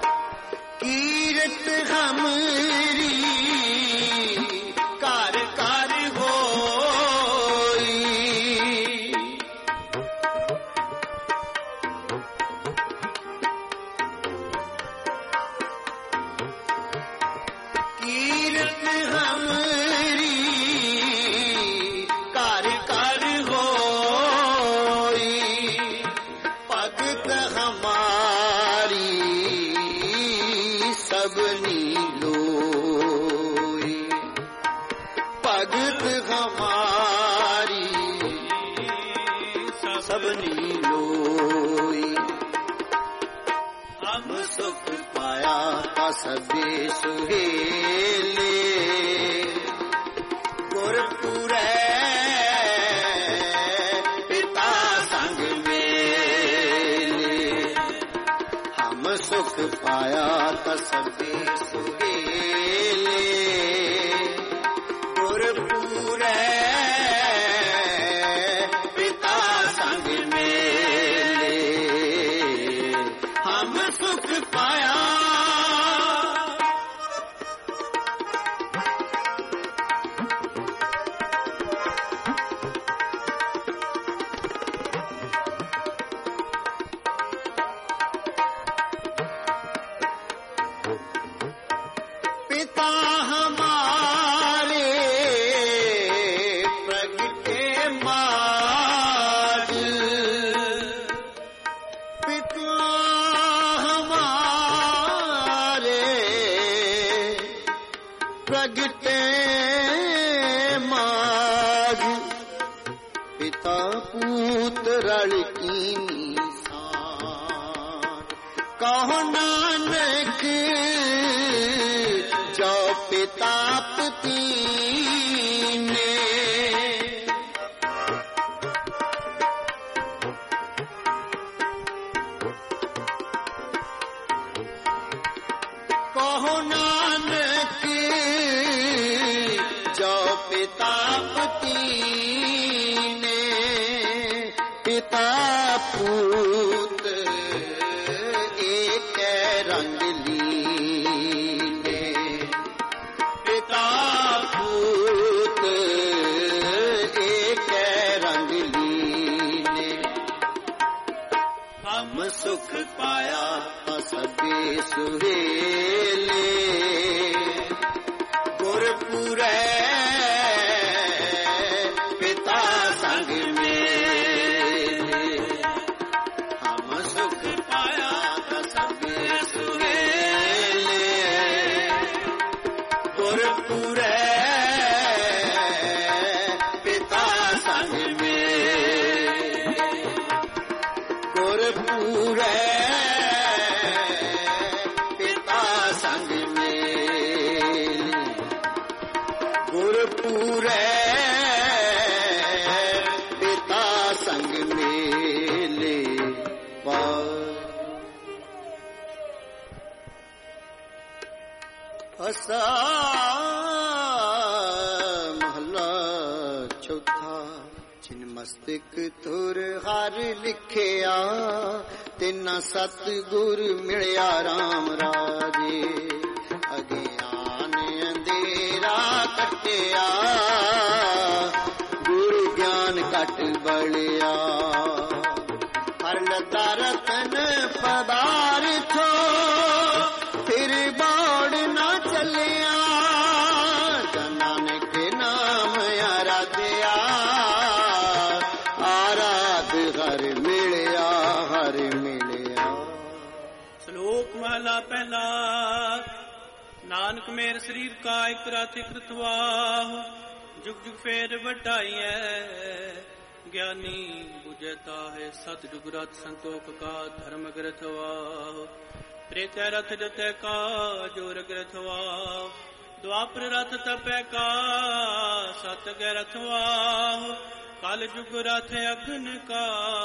कीरत हमरी कार कार होई कीरत हमरी कार कार होई भगत हमारी सबनी लोई भगत हमारी सबनी लोई हम सुख पाया का सबे सुहेले गुरपुरै पिता संग मेले हम सुख पाया का सबे सुहेले गुरपुरै पिता संग मेले हम सुख पाया। पिता हमारे प्रगटे माज पिता हमारे प्रगटे माज पिता पूत रल की निशान कहो नानक जो पिता पति ने कहो नानक जो पिता पति ने पिता पूत एक रंग ली संग में हम सुख पाया तो सब सुहेले गुरपुरे पिता संग में गुरपुरे पिता संग में गुरपुरे पिता संग मेले असा महला चौथा जिन मस्तक तुर हर लिखिया तिना सतगुर मिलिया राम राजे अज्ञान अंधेरा कटिया गुरु ज्ञान कट बलिया हर लता रतन पदार्थो फिर बाढ़ ना चलिया नानक नाम आराध्या आराध हर मिलिया हर मिलिया।
श्लोक महला पहला। नानक मेर शरीर का एक रात कृतवा जुग जुग फेर बढ़ाई है ज्ञानी बुझता है सत जुग रथ संतोख का धर्म ग्रथवा प्रेत रथ जते का जोर ग्रथवा द्वापर रथ तपे का सत ग्रथवा काल जुग रथ अग्न का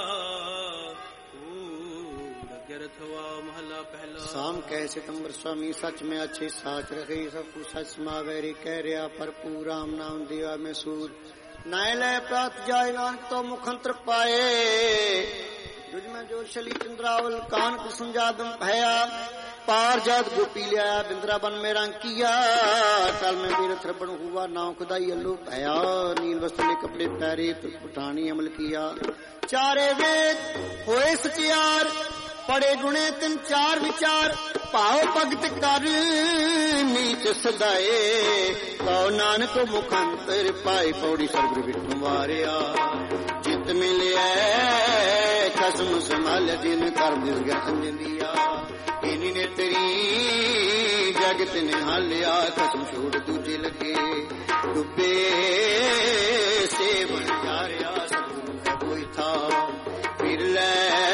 ग्रथवा महला पहला।
शाम कह सितंबर स्वामी सच में अच्छे साच रखे सब कुछ सच समावेरी कह रहा पर पूरा नाम दिया में सूर नाय लय प्रात जाय नानक तो मुखंत्र पाए जुज में जो शली चंद्रावल कान कुसुम जादम भया पार जात गोपी लिया बिंद्रावन में रंग किया काल में बीरथ रबण हुआ नाव खुदाई अल्लू भया नील वस्त्र कपड़े पैरे पुठानी अमल किया चारे वेद होए सचियार पड़े गुणे तिन चार विचार भाव भगत कर नीच सदाए कौ नानक मुखंतर पाई पौड़ी सरगुरु विठू वारिया चित मिलिया खसम संभाल जिन कर दिया इन्हीं ने तेरी जगत ने हालिया खसम छोड़ दूजे लगे डुबे से बन जा रहा सतगुरु का कोई था फिर ले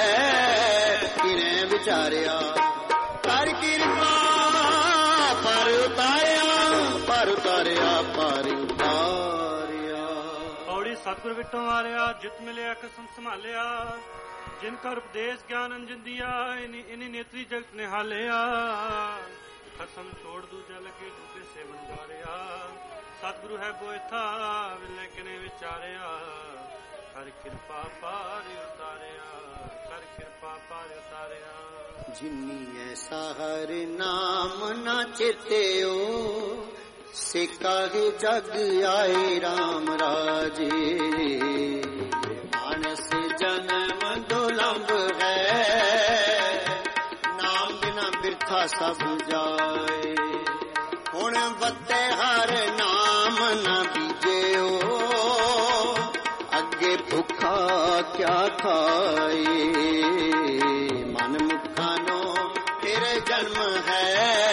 विचारिया कर कृपा पर उतारिया पर उतारिया
पौड़ी सतगुर विटों मारिया जित मिलिया कसम संभालिया जिनका उपदेश ज्ञान अंजन दिया इन्हीं नेत्री जगत ने हालिया कसम छोड़ दूजा लगे डूबे से बनवारिया सतगुरु है बोए था विले किने विचारिया कर कृपा पार उतारिया कर कृपा पार उतारिया
जिन्नी ऐसा हर नाम ना चेत्यो से काहे जग आए राम राजे मानस जन्म दुर्लभ है नाम बिना बिरथा सब जाए हुण बते हर नाम न बीजेओ अगे भुखा क्या खाए मन मुखा नो फिर जन्म है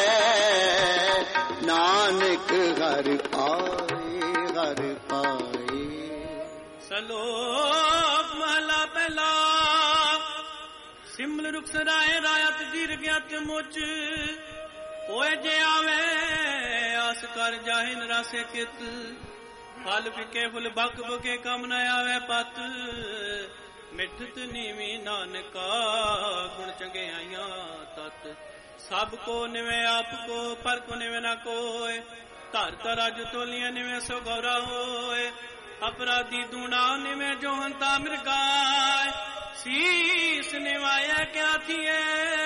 नानक घर पाए
सलोक महला पहला। सिमल रुख सराय रायत जीर ज्ञात मुच होए जे आवे आस कर जाहिन रासे कित फल फिके फुल बक बके कम न आवे पत मिठत नीवी नानका गुण चंगियाइयां तत सब को निवे आप को पर को निवे ना कोय धर तरज तोलियां निवे सो गौरा होए अपराधी दूना निवे जो हंता मृगाय शीस निवाया क्या थिए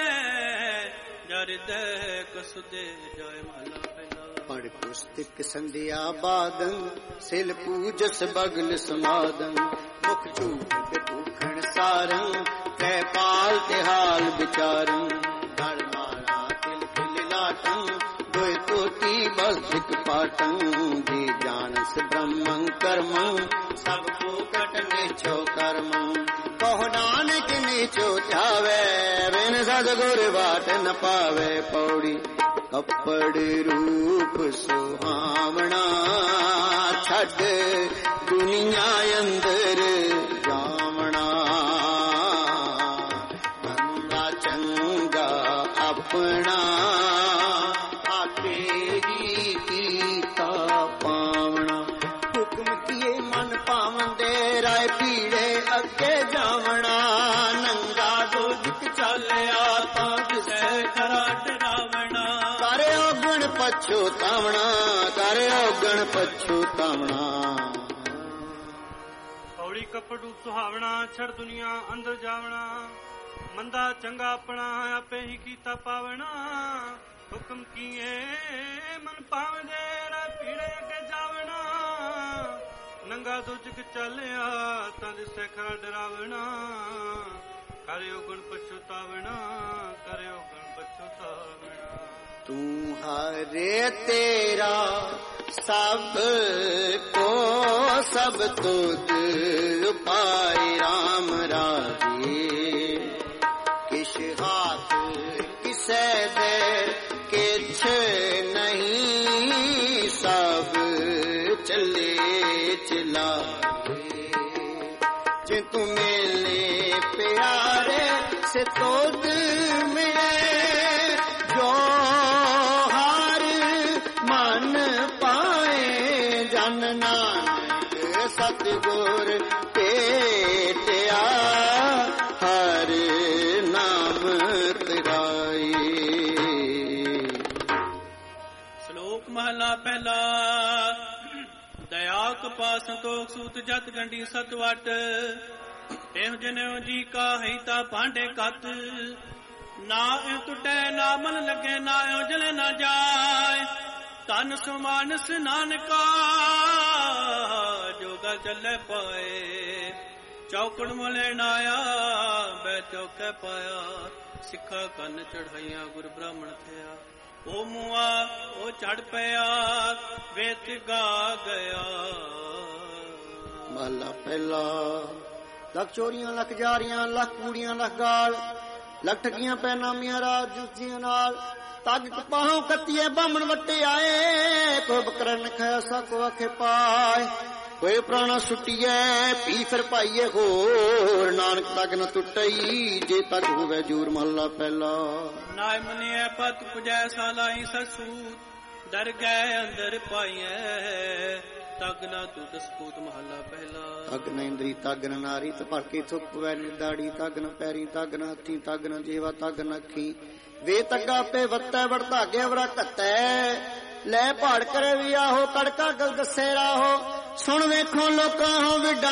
जरदे कसुदे जाय महला पहला।
पढ़ पुस्तक संध्या बादन सिल पूजस बगल समादन मुख झूठ बेभूखण सारं कै पाल ते हाल विचारं गल मारा तिल खिल लाटं दोय तोती बस्तिक पाटं जी जानस ब्रह्मं कर्मं सबको कटने ਸਤਿਗੁਰ ਵਾਟ ਨ ਪਾਵੇ ਪੌੜੀ ਕੱਪੜ ਰੂਪ ਸੁਹਾਵਣਾ ਛੱਡ ਦੁਨੀਆ ਅੰਦਰ ਜਾਵਣਾ ਬੰਦਾ ਚੰਗਾ ਆਪਣਾ ਆਪੇ ਹੀ ਕੀਤਾ ਪਾਵਣਾ ਹੁਕਮ ਕੀਏ ਮਨ ਪਾਵੰਦੇ ਰਾਏ ਪੀੜੇ ਅੱਗੇ ਜਾਵਣਾ ਨੰਗਾ ਦੁੱਖ ਚੱਲਿਆ ਤਾਂ ਦਿਸੈ ਖਰਾ ਡਰਾਵਣਾ ਕਰਿਓ ਗਣ ਪਛੋਤਾਵਣਾ ਕਰਿਓ ਗਣ ਪਛੋਤਾਵਣਾ
ਪੌੜੀ ਕੱਪੜ ਰੂਪ ਸੁਹਾਵਣਾ ਛੜ ਦੁਨੀਆ ਅੰਦਰ ਜਾਵਣਾ ਮੰਦਾ ਚੰਗਾ ਆਪਣਾ ਆਪੇ ਹੀ ਕੀਤਾ ਪਾਵਣਾ ਹੁਕਮ ਕੀਏ ਮਨ ਪਾਵਦੇ ਰਾ ਪੀੜੇ ਅੱਗੇ ਜਾਵਣਾ ਨੰਗਾ ਦੁੱਜਕ ਚੱਲਿਆ ਤਾਂ ਦਿਸੈ ਖਰਾ ਡਰਾਵਣਾ ਕਰਿਓ ਗੁਣ ਪਛਤਾਵਣਾ ਕਰਿਓ ਗੁਣ ਪਛਤਾਵਣਾ
ਤੂੰ ਹਰੇ ਤੇਰਾ ਸਭ ਕੋ ਸਭ ਤੁਧ ਪਾਏ ਰਾਮ ਰਾਜੇ ਕਿਛ ਹਾਥ ਕਿਸੇ ਦੇ ਕਿਛ ਨਹੀਂ ਸਭ ਚੱਲੇ ਚਲਾਏ ਜੇ ਤੂੰ ਮਿਲੇ ਪਿਆਰੇ ਸੇ ਤੋਦ ਮਿਲੇ ਜੋ ਹਾਰ ਮਨ ਪਾਏ ਜਨ ਨਾਨਕ ਸਤਿਗੁਰ ਭੇਟਿਆ ਹਰ ਨਾਮ ਤਰਾਏ।
ਸ਼ਲੋਕ ਮਹਲਾ ਪਹਿਲਾ। ਦਇਆ ਕਪਾ ਸੰਤੋਖ ਸੂਤ ਜਤ ਗੰਢੀ ਸਤਵਟ ਇਹੋ ਜਨਿਓ ਜੀ ਕਾ ਹੈ ਤਾ ਭਾਂਡੇ ਕਤ ਨਾ ਇਹ ਟੁੱਟੇ ਨਾ ਮਨ ਲੱਗੇ ਨਾ ਇਹ ਜਲੇ ਨਾ ਜਾਏ ਤਨ ਸੁਮਾਨਸ ਨਾਨਕਾ ਜੋਗਾ ਚੱਲੇ ਪਾਏ ਚੌਕੜ ਮਲੇ ਨਾਇਆ ਬੈ ਚੌਕੇ ਪਾਇਆ ਸਿੱਖਾ ਕੰਨ ਚੜਾਈਆਂ ਗੁਰ ਬ੍ਰਾਹਮਣ ਥਿਆ ਉਹ ਮੂਆ ਉਹ ਚੜ ਪਿਆ ਵੇਤ ਗਾ ਗਿਆ।
ਮਹਲਾ ਪਹਿਲਾ। ਲੱਖ ਚੋਰੀਆਂ ਲੱਖ ਜਾਰੀਆਂ ਲੱਖ ਕੂੜੀਆਂ ਲੱਖ ਗਾਲ ਲੱਖ ਠਗੀਆਂ ਪੈਨਾਮੀਆਂ ਰਾਜ ਜੁੱਤੀਆਂ ਨਾਲ ਤੱਗ ਕਪਾਹੋਂ ਕੱਤੀਏ ਬਾਹਮਣ ਵੱਟੇ ਆਏ ਕੋ ਬਕਰਨ ਖਾਇਆ ਸਕੋ ਆਖੇ ਪਾਏ ਕੋਈ ਪ੍ਰਾਣਾ ਸੁੱਟੀਏ ਪੀ ਫਿਰ ਪਾਈਏ ਹੋਰ ਨਾਨਕ ਤੱਕ ਨ ਟੁੱਟਈ ਜੇ ਤੱਕ ਹੋਵੇ ਜੂਰ। ਮਹਲਾ ਪਹਿਲਾ।
ਨਾਇ ਮਨੀਐ ਪਤ ਪੁਜੈ ਸਾਲਾਈ ਸਸੂ ਦਰ ਗਏ ਅੰਦਰ ਪਾਈਐ ਤਗ ਨਾ ਤੁਧ ਸਪੂਤ। ਮਹਲਾ ਪਹਿਲਾ।
ਤਗ ਨ ਇੰਦਰੀ ਤਗ ਨ ਨਾਰੀ ਭਰ ਕੇ ਥੁੱਕ ਵੈ ਨਿਦਾੜੀ ਤਗ ਨ ਪੈਰੀ ਤਗ ਨ ਹੱਥੀ ਤਗ ਨ ਜੀਵਾ ਤਗ ਨ ਅੱਖੀ ਵੇ ਤੱਗਾ ਪੇ ਵੱਤੈ ਵੜ ਧਾਗੇ ਵਰਾ ਘੱਤੈ ਲੈ ਭਾੜ ਕਰੇ ਵੀ ਆਹੋ ਕੜਕਾ ਗਲ ਦੱਸੇ ਰਾਹੋ ਸੁਣ ਵੇਖੋ ਲੋਕਾਂ ਹੋ ਵਿਡਾਣ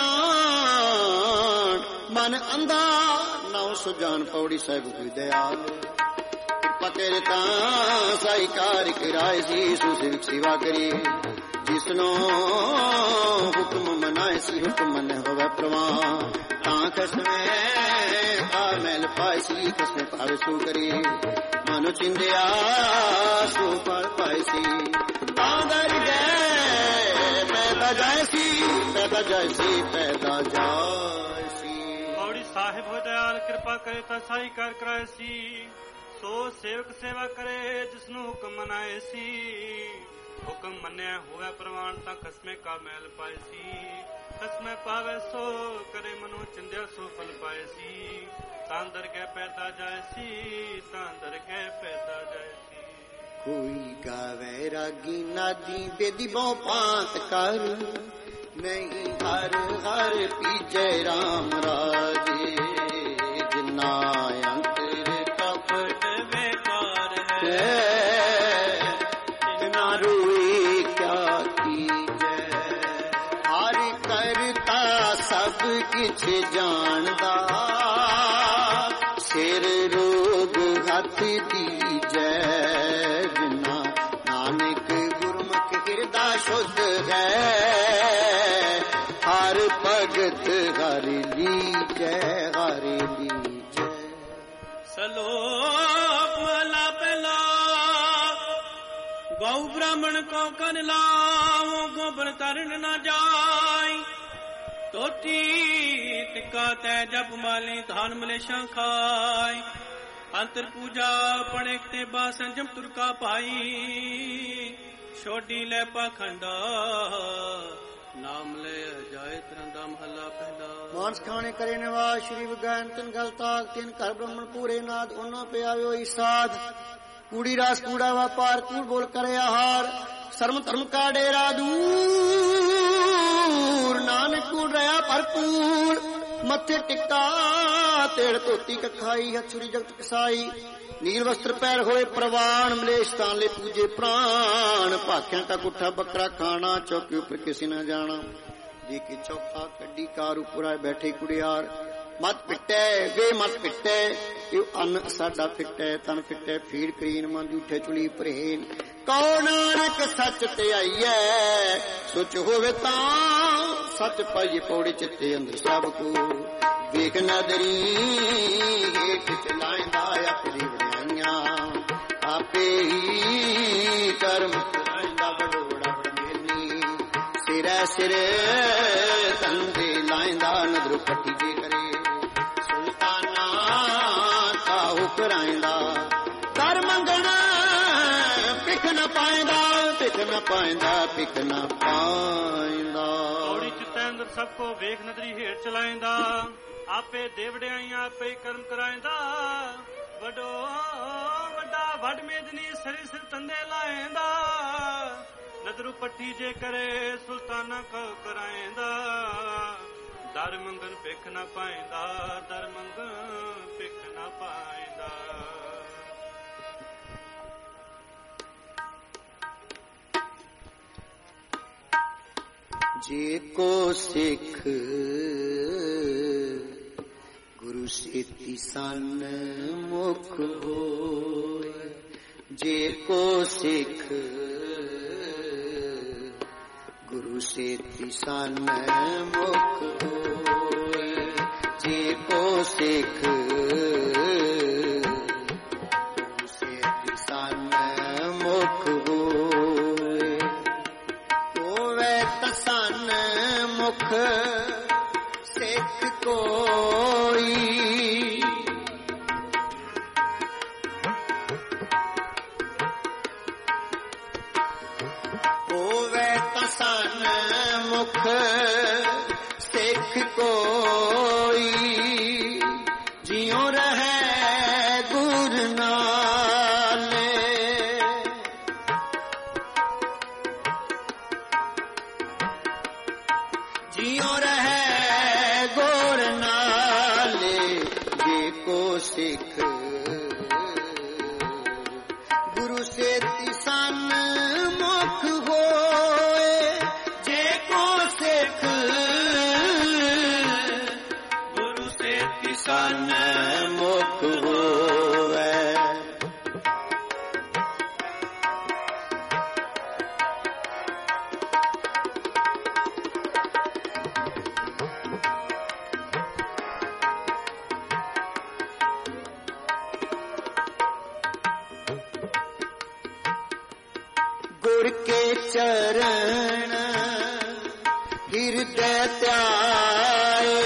ਮਨ ਅੰਧਾ ਨੌ ਸੁਜਾਨ। ਪੌੜੀ ਸਾਹਿਬ ਕੋਈ ਦਇਆਲ ਕਿਰਪਾ ਤੇਰੇ ਤਾਂ ਸਾਈਕਾਰ ਕਰਾਏ ਸੀ ਸੁਸਿਰ ਸੇਵਾ ਕਰੀ ਜਿਸਨੋਂ ਹੁਕਮ ਮਨਾਏ ਸੀ ਹੁਕਮ ਮਨ ਹੋਵੇ ਪ੍ਰਵਾਨ ਤਾਂ ਖਸਮੇ ਆ ਮੈਲ ਪਾਈ ਸੀ ਖਸਮੇ ਭਾਵੇ ਸੂ ਕਰੀ ਮਨੁ ਚਿੰਦਿਆ ਸੋ ਫਲ ਪਾਈ ਸੀ ਤਾਂ ਦਰ ਗਏ ਪੈਦਾ ਜਾਏ ਸੀ ਪੈਦਾ ਜਾਏ ਸੀ ਪੈਦਾ ਜਾਏ ਸੀ।
ਪੌੜੀ ਸਾਹਿਬ ਹੋ ਦਇਆਲ ਕਿਰਪਾ ਕਰੇ ਤਾਂ ਸਾਈ ਕਰ ਕਰਾਏ ਸੀ ਸੋ ਸੇਵਕ ਸੇਵਾ ਕਰੇ ਜਿਸਨੂੰ ਹੁਕਮ ਮਨਾਏ ਸੀ ਹੁਕਮ ਮੰਨਿਆ ਹੋਵੇ ਪ੍ਰਵਾਨ ਤਾਂ ਖਸਮੇ ਕਾ ਮੈਲ ਪਾਏ ਸੀ ਖਸਮੇ ਪਾਵੇ ਸੋ ਕਰੇ ਮਨੋ ਚਿੰਦਿਆ ਸੋ ਫਲ ਪਾਏ ਸੀ ਤਾਂ ਦਰ ਕੇ ਪੈਦਾ ਜਾਏ ਸੀ ਤਾਂ ਦਰ ਕੇ ਪੈਦਾ ਜਾਏ ਸੀ।
ਕੋਈ ਗਾਵੇ ਰਾਗੀ ਨਾਦੀ ਬੇਦੀ ਬਹੁ ਪਾਤ ਕਰ ਨਹੀਂ ਹਰ ਹਰ ਪੀਜੈ ਰਾਮ ਰਾਜੇ ਜਿਨਾ ਅੰਤਰ ਕਪਟ ਵੇਕਾਰ ਹੈ ਜਿਨਾ ਰੂਈ ਕਿਆ ਕੀਜੈ ਹਰ ਕਰਤਾ ਸਭ ਕਿਛ ਜਾਣਦਾ ਸਿਰ ਰੋਗ ਹੱਥ ਦੀਜੈ ਜਿਨਾ ਨਾਨਕ ਗੁਰਮੁਖ ਹਿਰਦਾ ਸ਼ੁੱਧ ਹੈ ਹਰ ਭਗਤ ਹਰ ਲੀਜੈ ਹਰ ਲੀਜੈ।
ਸਲੋਕ ਮਹਲਾ ਪਹਿਲਾ। ਗਊ ਬ੍ਰਾਹਮਣ ਕੋ ਕਨ ਲਾਵੋ ਗੋਬਰ ਤਰਨ ਨਾ ਜਾਈ ਤੋਤੀ ਟਿਕਾ ਤੈ ਜਪ ਮਾਲੀ ਧਾਨ ਮਲੇਸ਼ਾਂ ਖਾਈ ਅੰਤਰ ਪੂਜਾ ਪਣੇ ਤੇ ਬਾ ਸੰਜਮ ਤੁਰਕਾ ਭਾਈ ਛੋਡੀ ਲੈ ਪਾਖੰਡਾ ਨਾਮ ਲੈ ਜਾਏ ਤਰੰਦਾ ਮਹੱਲਾ ਪਹਿਲਾ।
ਮਾਨਸ ਖਾਣੇ ਕਰੇ ਨਿਵਾਸ ਸ਼੍ਰੀ ਵਿਗਿਆਨ ਤਿਨ ਗਲ ਤਾਕ ਤਿਨ ਘਰ ਬ੍ਰਹਮਣ ਪੂਰੇ ਨਾਦ ਉਹਨਾਂ ਪਿਆਵਿਓ ਇਸਾਦ ਕੂੜੀ ਰਾਸ ਕੂੜਾ ਵਪਾਰ ਕੂੜ ਬੋਲ ਕਰੇ ਆਹਾਰ ਸਰਮ ਧਰਮ ਕਾ ਡੇਰਾ ਦੂਰ ਨਾਨਕ ਕੂੜ ਰਿਆ ਭਰਪੂਰ ਮੱਥੇ ਟਿੱਕਾ ਤੇੜ ਧੋਤੀ ਕਖਾਈ ਹਥੁਰੀ ਜਗਤ ਕਸਾਈ ਨੀਲ ਵਸਤਰ ਪੈਰ ਹੋਏ ਪ੍ਰਵਾਨ ਮਲੇਸ਼ ਤਾਂ ਲੈ ਪੂਜੇ ਪ੍ਰਾਣ ਭਾਖਿਆਂ ਕਾ ਗੁੱਠਾ ਬੱਕਰਾ ਖਾਣਾ ਚੌਕੇ ਉੱਪਰ ਕਿਸੇ ਨਾ ਜਾਣਾ ਜੀ ਕੀ ਚੌਕਾ ਕੱਢੀ ਕਾਰ ਉੱਪਰ ਆਏ ਬੈਠੇ ਕੁੜਿਆਰ ਮਤ ਪਿੱਟੇ ਵੇ ਮਤ ਪਿੱਟੇ ਇਹ ਅੰਨ ਸਾਡਾ ਫਿੱਟੇ ਤਨ ਫਿੱਟੇ ਫੀੜ ਕਰੀਨ ਮਨ ਝੂਠੇ ਚੁਲੀ ਭਰੇਨ ਕਉ ਨਾਨਕ ਸੱਚ ਤੇ ਆਈਐ ਸੋਚ ਹੋਵੇ ਤਾਂ ਸੱਚ ਪਾਈਏ ਪੌੜੀ ਚਿੱਤੇ ਅੰਦਰ ਸਭ ਕੋ ਵੇਖ ਨਦਰੀ ਹੇਠ ਚਲਾਇਂਦਾ ਆਪਣੀ ਵਡਿਆਈਆਂ ਆਪੇ ਹੀ ਕਰਮ ਕਰਾਇਂਦਾ ਬੜੋੜਾ ਬੜਮੇਨੀ ਸਿਰੈ ਸਿਰੇ ਤੰਦੇ ਲਾਇਂਦਾ ਨਦਰ ਪੱਟੀ ਜੇ ਕਰੇ ਸੁਲਤਾਨਾ ਕਾਹੂ ਕਰਾਇਂਦਾ ਕਰ ਮੰਗਣਾ ਪਿੱਖ ਨਾ ਪਾਇਂਦਾ ਪਿੱਖ ਨਾ ਪਾਇਂਦਾ ਪਿੱਖ ਨਾ ਪਾਇਂਦਾ
ਔੜੀ ਚਿੱਤੈ ਅੰਦਰ ਸਭ ਕੋ ਵੇਖ ਨਦਰੀ ਹੇਠ ਚਲਾਇਂਦਾ ਆਪੇ ਦੇਵੜਿਆਈਆਂ ਆਪੇ ਕਰਮ ਕਰਾਇਂਦਾ ਵੱਡੋ ਵੱਡਾ ਵੱਡ ਮੇਦਨੀ ਸਰੀ ਸਿਰ ਤੰਦੇ ਲਾਇਂਦਾ ਨਦਰੂ ਪੱਟੀ ਜੇ ਕਰੇ ਸੁਲਤਾਨਾ ਕਉ ਕਰਾਇਂਦਾ ਦਰ ਮੰਗਨ ਭਿਖ ਨਾ ਪਾਇਂਦਾ ਦਰ ਮੰਗਨ ਭਿਖ ਨਾ ਪਾਇਂਦਾ।
ਜੇ ਕੋ ਸਿੱਖ ਗੁਰੂ ਸੇਤੀ ਸੰਨ ਮੁਖ ਹੋਏ ਜੇ ਕੋ ਸਿੱਖ ਗੁਰੂ ਸੇਤੀ ਸੰਨ ਮੁਖ ਹੋਏ ਜੇ ਕੋ ਸਿੱਖ ਗੁਰੂ ਸੇਤੀ ਸੰਨ ਮੁਖ ਹੋਏ ਹੋਵੇ ਤਸਨ ਮੁਖ ਸਿੱਖ ਕੋਈ ਹੋਵੇ ਤਸਨ ਮੁਖ ਸਿੱਖ ਕੋਈ ਜਿਉ ਰਹੇ ਗੁਰ ਨਾਲੇ ਜਿਉ ਰਹੇ ਗੁਰ ਨਾਲੇ ਜੇ ਕੋ ਸਿੱਖ ਗੁਰੂ ਸੇਤੀ ਸੰਨ ਮੁਖ ਹੋਏ ਜੇ ਕੋ ਸਿੱਖ ਗੁਰੂ ਸੇਤੀ ਸੰਨ ਮੁਖ ਹੋਵੇ ਗੁਰ ਕੇ ਚਰਨ ਹਿਰਦੈ ਧਿਆਏ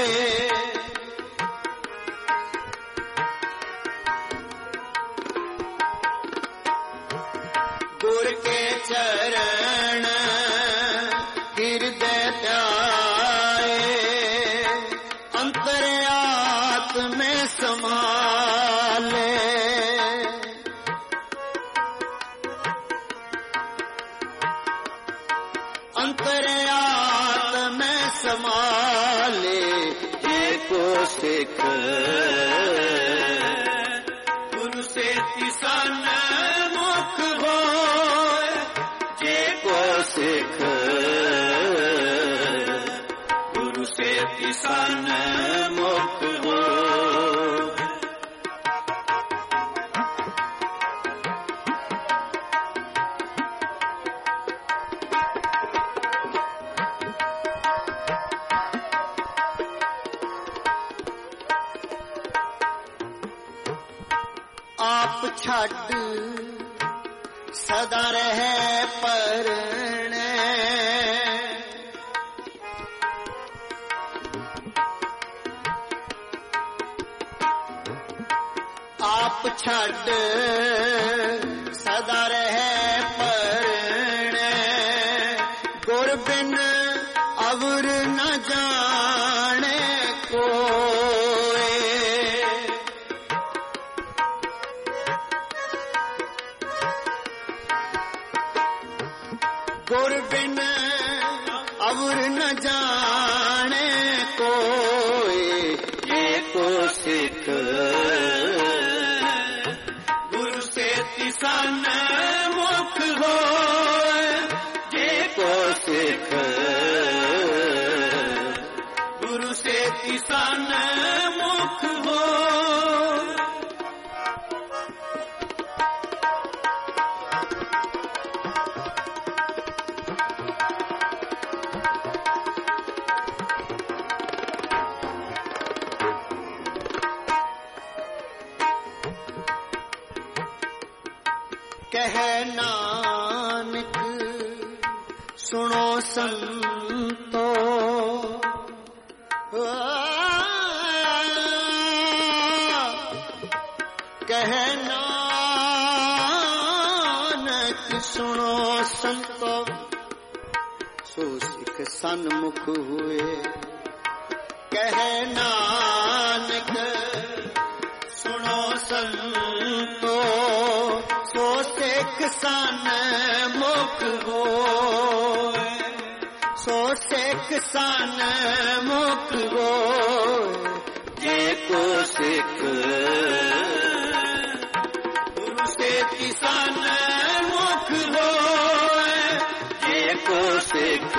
ਗੁਰ ਕੇ ਚਰਨ ਹਿਰਦੈ ਧਿਆਏ ਅੰਤਰ ਆਤਮੇ ਸਮਾਲੇ ਅੰਤਰ ਆਤਮੈ ਸਮਾਲੇ ਜੇ ਕੋ ਸਿੱਖ ਗੁਰੂ ਸੇਤੀ ਸੰਨ ਮੁਖ ਹੋਏ ਜੇ ਕੋ ਸਿੱਖ ਗੁਰੂ ਸੇਤੀ ਸੰਨ ਮੁਖ ਹੋਏ ਆਪ ਛੱਡ ਸਦਾ ਰਹਿ ਪਰਣੈ ਆਪ ਛੱਡ ਸਦਾ ਰਹਿ ਪਰਣੈ ਗੁਰ ਬਿਨ ਅਵਰ ਨ ਜਾਣੈ ਕੋਇ। ਗੁਰ ਬਿਨ ਅਵਰ ਨ ਜਾਣੈ ਕੋਇ। ਜੇ ਕੋ ਸਿੱਖ ਗੁਰੂ ਸੇਤੀ ਸਨ ਮੁਖ ਹੋਇ। ਜੇ ਕੋ ਸਿੱਖ ਗੁਰੂ ਸੇਤੀ ਸਨ ਮੁਖ ਹੋਇ। ਕਹਿ ਨਾਨਕ ਸੁਣੋ ਸੰਤੋ ਕਹਿ ਨਾਨਕ ਸੁਣੋ ਸੰਤੋ ਸੋ ਸਿੱਖ ਸਨਮੁਖ ਹੋਏ। ਕਹਿ ਨਾਨਕ ਸੁਣੋ ਸੰਤੋ ਸੋ ਸਿੱਖ ਸਨਮੁਖ ਹੋਏ। ਸੋ ਸਿੱਖ ਸਨਮੁਖ ਹੋਏ। ਜੇ ਕੋ ਸਿੱਖ ਗੁਰੂ ਸੇਤੀ ਸਨਮੁਖ ਹੋਏ। ਜੇ ਕੋ ਸਿੱਖ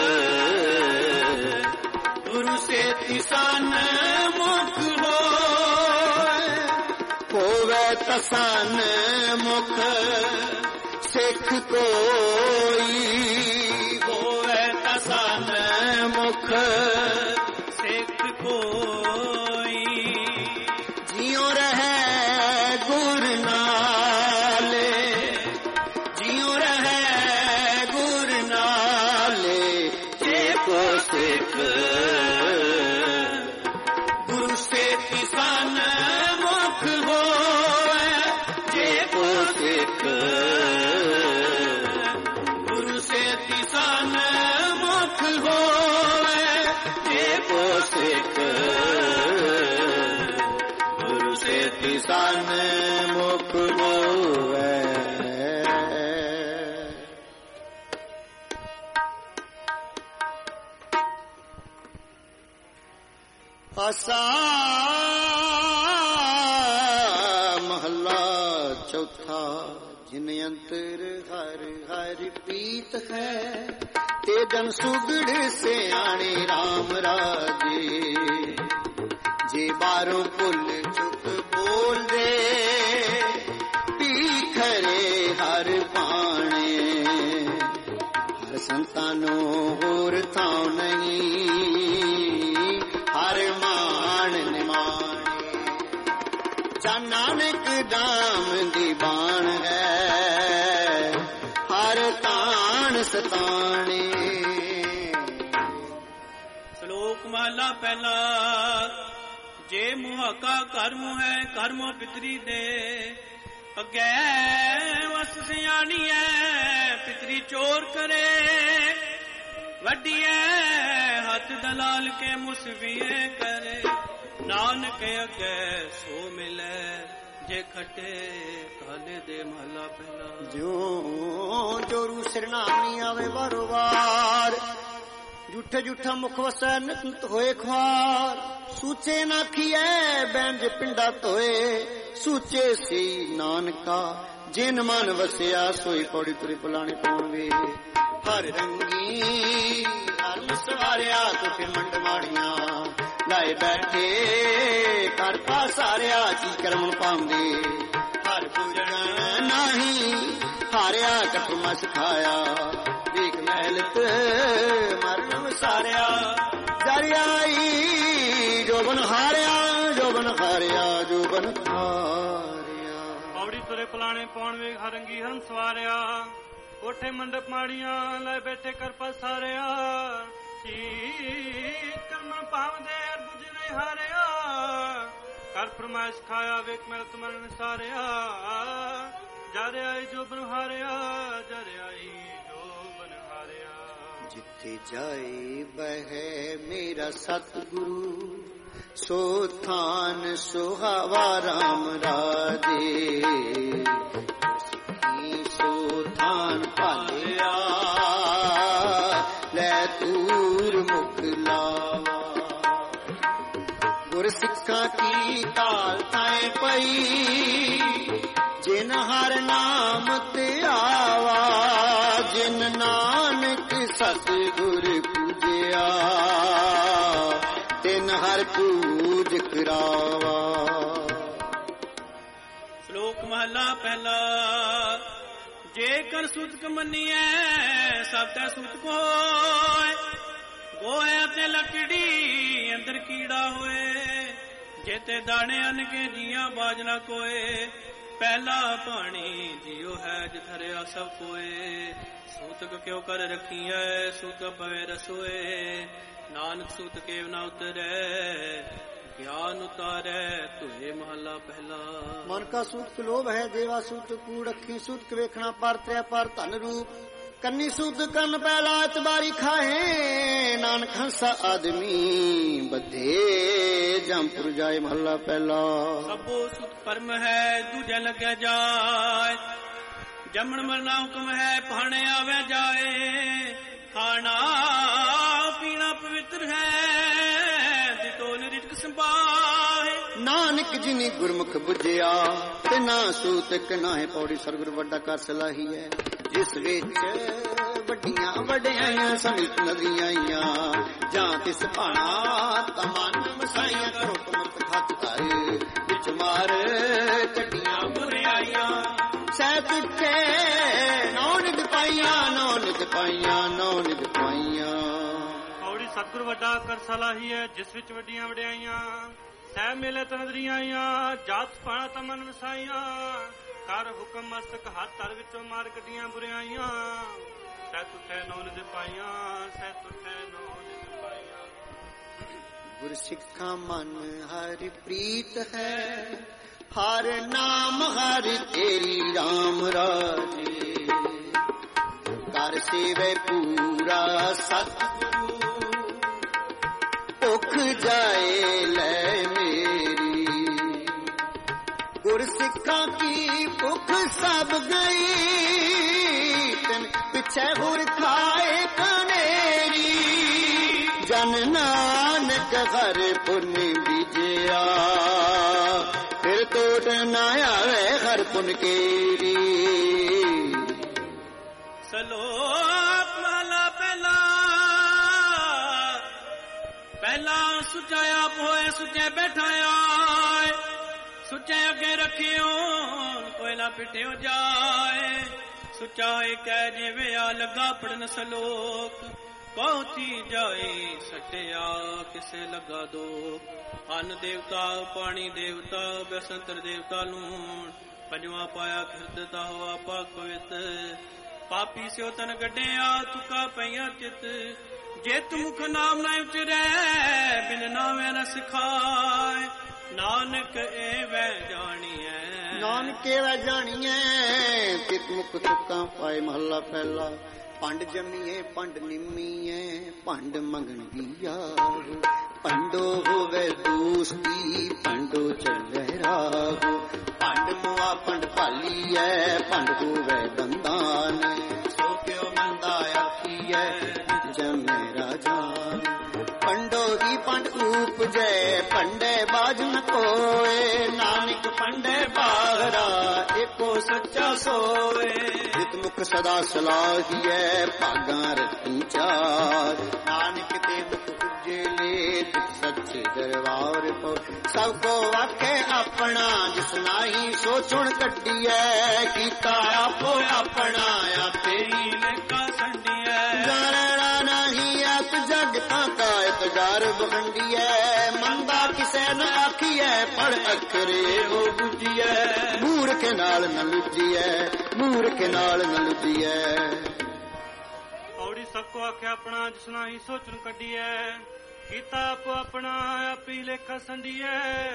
ਗੁਰੂ ਸੇਤੀ ਸਨਮੁਖ ਹੋਏ। ਹੋਵੇ ਤਾਂ ਸਨਮੁਖ ਸਿੱਖ ਕੋਈ। ਹੋਵੇ ਤਾਂ ਸਨਮੁਖ ਸਿੱਖ ਕੋਈ। ਜਿਉ ਰਹਿ ਗੁਰ ਨਾਲੇ ਜਿਉ ਰਹਿ ਗੁਰ ਨਾਲੇ। ਜੇ ਕੋ ਸਿੱਖ ਗੁਰੂ ਸੇਤੀ ਸਨਮੁਖ ਹੋਏ। ਜੇ ਕੋ ਸਿੱਖ ਗੁਰੂ ਸੇਤੀ ਸਨਮੁਖ ਹੋਏ। ਜੇ ਕੋ ਸਿੱਖ ਗੁਰੂ ਸੇਤੀ ਸਨਮੁਖ ਹੋਏ। ਆਸਾ ਮਹੱਲਾ ਚੌਥਾ। ਜਿਨ ਅੰਤਰ ਹਰ ਹਰ ਪੀਤ ਹੈ ਤੇ ਜਨ ਸੁਗੜ ਸਿਆਣੇ RAM ਰਾਜੇ। ਜੇ ਬਾਹਰੋਂ ਭੁੱਲ ਚੁੱਕ ਬੋਲਦੇ ਪੀਖਰੇ ਹਰ ਬਾਣੇ। ਹਰ ਸੰਤਾਂ ਨੂੰ ਹੋਰ ਥਾਂ ਨਹੀਂ ਹਰ ਮਾਣ ਨਿਮਾਣੇ। ਜਾ ਨਾਨਕ ਦਾਮ ਦੀ ਬਾਣ ਹੈ ਹਰ ਤਾਣ ਸਤਾਣੇ।
ਸ਼ਲੋਕ ਮਹਲਾ ਪਹਿਲਾ। ਜੇ ਮੁਹਾਕਾ ਕਰਮ ਹੈ ਕਰਮੋ ਪਿਤਰੀ ਦੇ। ਅੱਗੇ ਵਸ ਸਿਆਣੀ ਹੈ ਪਿਤਰੀ ਚੋਰ ਕਰੇ। ਵੱਡੀਏ ਹੱਥ ਦਲਾਲ ਕੇ ਮੁਸਵੀਏ ਕਰੇ। ਨਾਨਕ ਅੱਗੇ ਸੋ ਮਿਲੇ ਜੇ ਖਟੇ ਕਾਲੇ ਦੇ ਮਹਲਾ ਪਹਿਲਾ।
ਜਿਉ ਜੋਰੂ ਸਿਰਨਾਮੀ ਆਵੇ ਵਾਰੋ ਵਾਰ। ਝੂਠੇ ਝੂਠਾ ਮੁਖ ਵਸੈ ਨਿਤ ਹੋਏ ਖੁਆਰ। ਸੂਚੇ ਨਾਖੀਐ ਬੈਂਜ ਪਿੰਡਾ ਧੋਏ। ਸੂਚੇ ਸੀ ਨਾਨਕਾ ਜਿਨ ਮਨ ਵਸਿਆ ਸੋਈ ਪੌੜੀ ਤੁਰੀ ਪੁਲਾਣੇ ਪਾਉਣਗੇ। ਹਰ ਰੰਗੀ ਹਰ ਸਵਾਰਿਆ ਤੁਕੇ ਮੰਡ ਮਾੜੀਆਂ। ਲਾਏ ਬੈਠੇ ਕਰ ਪਾਸਾਰਿਆ ਕੀ ਕਰਮ ਪਾਉਂਦੇ। ਹਰ ਪੂਜਣ ਨਾਹੀ ਹਾਰਿਆ ਕਟਮਾ ਸਿਖਾਇਆ। ਵੇਖ ਮਹਿਲਤ ਮਰਨ ਵਿਸਾਰਿਆ। ਜਰਿਆਈ ਜੋਬਨ ਹਾਰਿਆ ਜੋਬਨ ਹਾਰਿਆ ਜੋਬਨ ਹਾਰਿਆ।
ਪੌੜੀ ਤੁਰੇ ਪੁਲਾਣੇ ਪਾਉਣ ਵੇਖ ਹਰੰਗੀ ਹਰਨ ਸਵਾਰਿਆ। ਕੋਠੇ ਮੰਡਪ ਮਾੜੀਆਂ ਲੈ ਬੈਠੇ ਕਰ ਪਸਾਰਿਆ। ਕੀ ਕਰਮ ਪਾਵਦੇ ਬੁਝ ਨਹੀਂ ਹਾਰਿਆ। ਕਰ ਫਰਮਾਇਸ਼ ਖਾਇਆ ਵੇਖ ਮੈਂ ਤੁਮਨ ਵਿਸਾਰਿਆ ਜਰ ਆਈ ਜੋ ਬਨਹਾਰਿਆ ਜਰ ਆਈ ਜੋ ਬਨਹਾਰਿਆ।
ਜਿੱਥੇ ਜਾਏ ਬਹਿ ਮੇਰਾ ਸਤਿਗੁਰੂ ਸੋ ਥਾਨ ਸੁਹਾਵਾ ਰਾਮ ਰਾਜੇ ਸੋ ਥਾਨ ਭਾਲਿਆ ਲੈ ਤੂਰ ਮੁਖ ਲਾਵਾ। ਗੁਰ ਸਿੱਖਾਂ ਕੀ ਕਾਲ ਥਾਏ ਪਈ ਜਿਨ ਹਰ ਨਾਮ ਧਿਆਵਾ ਜਿਨ ਨਾਨਕ ਸਤਿਗੁਰ ਪੂਜਿਆ ਤਿਨ ਹਰ ਪੂਜ ਕਰਾਵਾ।
ਸ਼ਲੋਕ ਮਹਲਾ ਪਹਿਲਾ। ਜੇਕਰ ਸੂਤਕ ਮੰਨੀਐ ਸਭ ਤੈ ਸੂਤਕ ਹੋਏ ਗੋਹੇ ਅਤੇ ਲੱਕੜੀ ਅੰਦਰ ਕੀੜਾ ਹੋਏ ਜੇਤੇ ਦਾਣੇ ਅਨ ਕੇ ਜੀਆਂ ਬਾਜ ਨਾ ਕੋਏ ਪਹਿਲਾ ਪਾਣੀ ਜਿਉ ਹੈ ਜਿਥਰਿਆ ਸਭ ਕੋਏ ਸੂਤਕ ਕਿਉ ਕਰ ਰੱਖੀਐ ਸੂਤਕ ਪਵੇ ਰਸੋਏ ਨਾਨਕ ਸੂਤ ਕੇਵ ਨਾ ਉਤਰੈ ਗਿਆਨ ਉਤਾਰੈ ਧੋਏ ਮਹਲਾ ਪਹਿਲਾ।
ਮਨ ਕਾ ਸੂਤਕ ਲੋਭ ਹੈ ਦੇਵਾ ਸੂਤਕ ਕੂੜ ਅੱਖੀ ਸੂਤਕ ਵੇਖਣਾ ਪਰ ਤ੍ਰੈ ਪਰ ਧਨ ਰੂਪ ਕੰਨੀ ਸੂਤਕ ਕੰਨ ਪਹਿਲਾ ਇਤਬਾਰੀ ਖਾਏ ਨਾਨਕ ਹੰਸਾ ਆਦਮੀ ਬੱਧੇ ਜੰਪੁਰ ਜਾਏ ਮਹਲਾ ਪਹਿਲਾ।
ਸਭੋ ਸੁਖ ਪਰਮ ਹੈ ਦੂਜੇ ਲੱਗੇ ਜਾਏ ਜੰਮਣ ਮਰਨਾ ਹੁਕਮ ਹੈ ਭਾਣੇ ਆਵੇ ਜਾਏ ਖਾਣਾ ਪੀਣਾ ਪਵਿੱਤਰ ਹੈ ਜਿਤੋ ਨਿਰਿਜਕ ਸੰਭਾਏ
ਨਾਨਕ ਜਿਨੀ ਗੁਰਮੁਖ ਬੁਝਿਆ ਤੇ ਨਾ ਸੂਤਕ ਨਾਹੇ ਪੌੜੀ ਸਰਗੁਰ ਵੱਡਾ ਕਰ ਸਲਾਹੀ ਹੈ ਜਿਸ ਵਿੱਚ ਵੱਡੀਆਂ ਵਡਿਆਈਆਂ ਸਮਿਤ ਨਦੀਆਂ ਆਈਆਂ ਜਾਂ ਤਿਸ ਭਾਣਾ ਤਮਨ ਮਸਾਈਆਂ ਕਰੋ ਤੁਮਤ ਖਤ ਧਾਰੇ ਵਿੱਚ ਮਾਰ ਚੱਡੀਆਂ ਬੁਰਿਆਈਆਂ ਸਹਿ ਤੁਠੇ ਨੌ ਨਿਧ ਪਾਈਆਂ ਨੌ ਨਿਧ ਪਾਈਆਂ ਨੌ ਨਿਧ ਪਾਈਆਂ।
ਔੜੀ ਸਤਿਗੁਰ ਵੱਡਾ ਕਰ ਸਲਾਹੀ ਹੈ ਜਿਸ ਵਿੱਚ ਵੱਡੀਆਂ ਵਡਿਆਈਆਂ ਸਹਿ ਮੇਲੇ ਤਨਦਰੀਆਂ ਆਈਆਂ ਜਾਤ ਭਾਣਾ ਤਮਨ ਵਸਾਈਆਂ ਕਰ ਹੁਕਮ ਮਸਤਕ ਹੱਥ ਧਰ ਵਿੱਚੋਂ ਮਾਰ ਕੱਢੀਆਂ ਬੁਰਿਆਈਆਂ ਸਹਿ ਤੁਠੇ ਨੌ ਨਿਧ ਪਾਈਆਂ ਸਹਿ ਤੁਠੇ ਨੌ ਨਿਧ ਪਾਈਆਂ।
ਗੁਰ ਸਿੱਖਾਂ ਮਨ ਹਰਿ ਪ੍ਰੀਤ ਹੈ ਹਰ ਨਾਮ ਹਰਿ ਤੇਰੀ ਰਾਮ ਰਾਜੇ ਕਰ ਸੇਵੇ ਪੂਰਾ ਸਤਿਗੁਰੂ ਭੁੱਖ ਜਾਏ ਲੈ ਮੇਰੀ ਗੁਰ ਸਿੱਖਾਂ ਕੀ ਭੁੱਖ ਸਭ ਗਈ ਤਨ ਪਿਛੇ ਹੋਰ ਖਾਏ ਕਨੇਰੀ ਜਨ ਨਾਨਕ ਹਰ ਪੁੰਨ ਬੀਜਿਆ ਫਿਰ ਤੋੜ ਨਾ ਆਵੇ ਹਰ ਪੁੰਨ ਕੇਰੀ।
ਸਲੋਕ ਮਹਲਾ ਪਹਿਲਾ। ਪਹਿਲਾ ਸੁੱਚਾ ਆਪ ਹੋਏ ਸੁੱਚੇ ਬੈਠਾਇਆ ਸੁੱਚੇ ਅੱਗੇ ਰੱਖਿਓ ਕੋਈ ਨਾ ਪਿੱਟਿਓ ਜਾਏ ਸੁੱਚਾ ਕਹਿ ਜਿਵੇਂ ਆ ਲੱਗਾ ਪੜਨ ਸਲੋਕ ਪਹੁੰਚੀ ਜਾਏ ਸਟਿਆ ਕਿਸੇ ਲੱਗਾ ਦੋ ਅੰਨ ਦੇਵਤਾ ਪਾਣੀ ਦੇਵਤਾ ਬਸੰਤਰ ਦੇਵਤਾ ਲੂਣ ਪੰਜਵਾਂ ਪਾਇਆ ਖਿਰਦਤਾ ਹੋਆ ਪਾਕ ਪਵਿੱਤ ਪਾਪੀ ਸਿਓ ਤਨ ਗੱਡਿਆ ਤੁਕਾ ਪਈਆਂ ਚਿਤ ਜੇ ਤੂੰ ਮੁਖ ਨਾਮ ਨਾ ਉਚਰੈ ਬਿਨ ਨਾਮੇ ਨ ਸਿਖਾਏ ਨਾਨਕ ਇਹ ਵੈ ਜਾਣੀਐ
ਨਾਨਕ ਇਹ ਵੈ ਜਾਣੀਐ ਤਿਤ ਮੁਖ ਤੁਕਾਂ ਪਾਏ ਮਹੱਲਾ ਪਹਿਲਾ। ਪੰਡ ਜੰਮੀਏ ਪੰਡ ਨਿੰਮੀਏ ਪੰਡ ਮੰਗਣ ਦੀਆ ਪੰਡੋ ਹੋਵੇ ਦੋਸਤੀ ਪੰਡੋ ਚੱਲੇ ਰਾਹੋ ਪੰਡ ਮੁਆ ਪੰਡ ਭਾਲੀਐ ਪੰਡ ਹੋਵੇ ਬੰਦਾਨ ਸੋ ਕਿਉ ਮੰਦਾ ਆਖੀਐ ਜਮੇ ਰਾਜਾਨ ਪੰਡੋ ਹੀ ਪੰਡ ਉਪਜੈ ਪੰਡੇ ਬਾਜ ਨ ਕੋਏ ਨਾਨਕ ਪੰਡੇ ਬਾਹਰਾ ਏਕੋ ਸੱਚਾ ਸੋਏ ਜਿਤ ਮੁਖ ਸਦਾ ਸਲਾਹੀਐ ਭਾਗਾਂ ਰਤਨ ਚਾਰ ਨਾਨਕ ਤੇ ਮੁਖ ਪੁੱਜੇ ਲੈ ਸੱਚੇ ਦਰਬਾਰ ਪੋ ਸਭ ਕੋ ਵਾਖੇ ਆਪਣਾ ਜਿਸ ਨਾਹੀ ਸੋਚਣ ਕੱਢੀਐ ਕੀਤਾ ਆਪੋ ਆਪਣਾ ਆਪੇ ਹੀ ਲੇਖਾ ਸੰਡੀਐ ਜਾਣਨਾ ਨਹੀਂ ਆਪ ਜਗ ਤਾਂ ਕਾਇਤ ਜਰ ਬਖੰਡੀਐ ਮੰਦਾ ਕਿਸੇ ਨ ਆਖੀਐ ਪੜ ਅਖਰੇ ਹੋ ਬੁਝੀਐ ਮੂਰਖ ਨਾਲ ਨ ਲੁੱਜੀਐ ਮੂਰਖ ਨਾਲ ਨ ਲੁੱਜੀਐ।
ਔੜੀ ਸਭ ਕੋ ਆਖਿਆ ਆਪਣਾ ਜਿਸ ਨਾਹੀ ਸੋਚਣ ਕੱਢੀਐ ਕੀਤਾ ਆਪੋ ਆਪਣਾ ਆਪੀ ਲੇਖਾ ਸੰਡੀਐ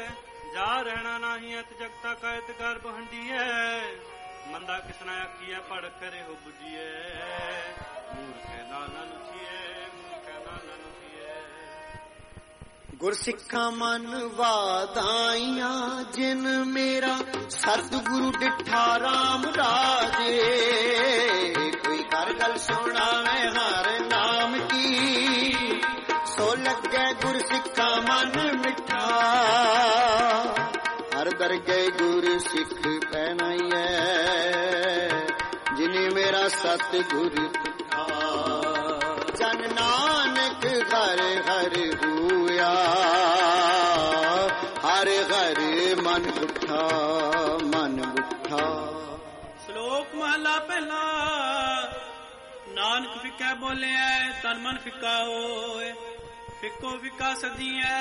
ਜਾ ਰਹਿਣਾ ਨਹੀਂ ਅਤ ਜਗਤਾ ਕਹਿਤ ਗਰਭ ਹੰਡੀਐ ਮੰਦਾ ਕਿਸਨਾ ਆਖੀਐ ਪੜ ਕਰੇ ਹੋ ਬੁਝੀਐ ਮੂਰਖੇ ਨਾਨਾ ਨੁਖੀਐ ਮੂਰਖੇ ਨਾਨਾ ਨੁਖੀਐ।
ਗੁਰਸਿੱਖਾਂ ਮਨ ਵਾਧਾਈਆਂ ਜਿਨ ਮੇਰਾ ਸਤਿਗੁਰੂ ਡਿਠਾ ਰਾਮ ਰਾਜੇ ਕੋਈ ਕਰ ਗੱਲ ਸੁਣਾਵੇ ਹਰ ਨਾਮ ਕੀ ਸੋ ਲੱਗੇ ਗੁਰਸਿੱਖਾਂ ਮਨ ਮਿੱਠਾ ਹਰ ਦਰਗੇ ਗੁਰ ਸਿੱਖ ਪੈਣਾਈਐ ਜਿਨੇ ਮੇਰਾ ਸਤਿਗੁਰ ਡਿਠਾ ਜਨ ਨਾਨਕ ਹਰ ਹਰ ਹੂਆ ਹਰ ਹਰ ਮਨ ਉੱਠਾ ਮਨ ਉੱਠਾ।
ਸ਼ਲੋਕ ਮਹਲਾ ਪਹਿਲਾ। ਨਾਨਕ ਫਿੱਕਾ ਬੋਲਿਆ ਤਨ ਮਨ ਫਿੱਕਾ ਹੋਏ ਫਿੱਕੋ ਫਿੱਕਾ ਸਦੀਐ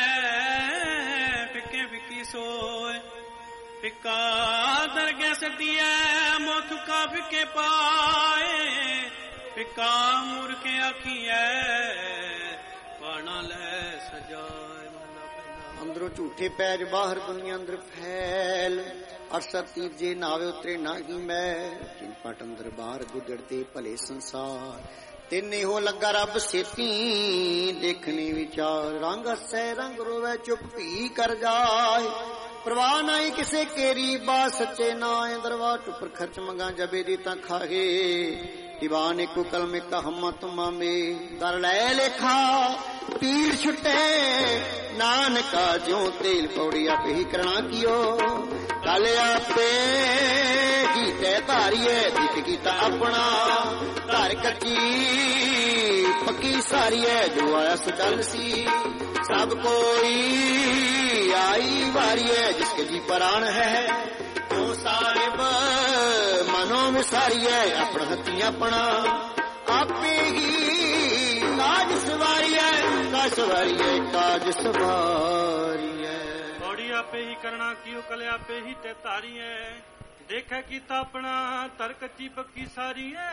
ਫਿੱਕੇ ਫਿੱਕੀ ਸੋਏ ਫਿੱਕਾ ਦਰਗਹਿ ਸਦੀਐ ਮੋਥੁਕਾ ਫਿੱਕੇ ਪਾਏ ਫਿੱਕਾ ਮੂਰਖੇ ਆਖੀਐ ਪਾਣਾ ਲੈ ਸਜਾਏ।
ਅੰਦਰੋਂ ਝੂਠੇ ਪੈਜ ਬਾਹਰ ਦੁਨੀਆ ਅੰਦਰ ਫੈਲ ਅਰਸਤ ਤੀਜੇ ਨਾਵੇ ਉਤਰੇ ਨਾ ਹੀ ਮੈਂ ਜਿਨ ਪਟ ਅੰਦਰ ਬਾਹਰ ਗੁਜਰਦੇ ਭਲੇ ਸੰਸਾਰ ਤਿੰਨੇ ਹੋ ਲੱਗਾ ਰੱਬ ਸੇਤੀ ਦੇਖਣੀ ਵਿਚਾਰ ਰੰਗ ਹੱਸੇ ਰੰਗ ਰੋਵੇ ਚੁੱਪੀ ਕਰ ਜਾਏ ਪ੍ਰਵਾਹ ਨਹੀਂ ਕਿਸੇ ਕੇਰੀ ਬਾ ਸੱਚੇ ਨਾਏ ਦਰਬਾਰ ਟੁੱਪਰ ਖਰਚ ਮੰਗਾ ਜਬੇ ਦੀ ਤਾਂ ਖਾਹੇ ਦੀਵਾਨ ਇੱਕੋ ਕਲਮ ਇੱਕ ਹਮਾ ਤੁਮਾ ਮੇ ਦਰ ਲੈ ਲੇਖਾ ਪੀਰ ਛੁੱਟੇ ਨਾਨਕਾ ਜਿਉ ਤੇਲ ਪੌੜੀ ਆਪੇ ਹੀ ਕਰਨਾ ਕੀਓ ਕੱਲ ਆਪੇ ਕੀਤੇ ਧਾਰੀਏ ਦਿੱਤ ਕੀਤਾ ਆਪਣਾ ਧਾਰ ਕੱਚੀ ਪੱਕੀ ਸਾਰੀਏ ਜੋ ਆਇਆ ਸੋ ਚੱਲ ਸੀ ਸਭ ਕੋਈ ਆਈ ਵਾਰੀਏ ਜਿਸਕੇ ਜੀ ਪ੍ਰਾਣ ਹੈ ਤੂੰ ਸਾਹਿਬ ਮਨੋ ਵਿਸਾਰੀਏ ਆਪਣਾ ਹੱਥੀ ਆਪਣਾ ਆਪੇ ਹੀ ਕਾਜ ਸਵਾਰੀਏ ਕਾਜ ਸਵਾਰੀਏ ਕਾਜ ਸਵਾਰੀਏ
ਬੋੜੀ ਆਪੇ ਹੀ ਕਰਨਾ ਕੀਓ ਕਲੇ ਆਪੇ ਹੀ ਤੇ ਧਾਰੀਏ ਦੇਖੇ ਕੀਤਾ ਆਪਣਾ ਧਰ ਕੱਚੀ ਪੱਕੀ ਸਾਰੀਏ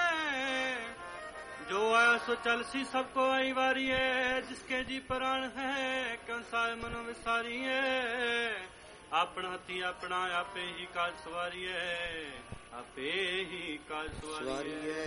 जो आया सो चल सी सबको आई वारी है जिसके जी प्राण है कंसाय मनो विसारी है अपना हथी अपना आपे ही काज सवारी है आपे ही काज सवारी है।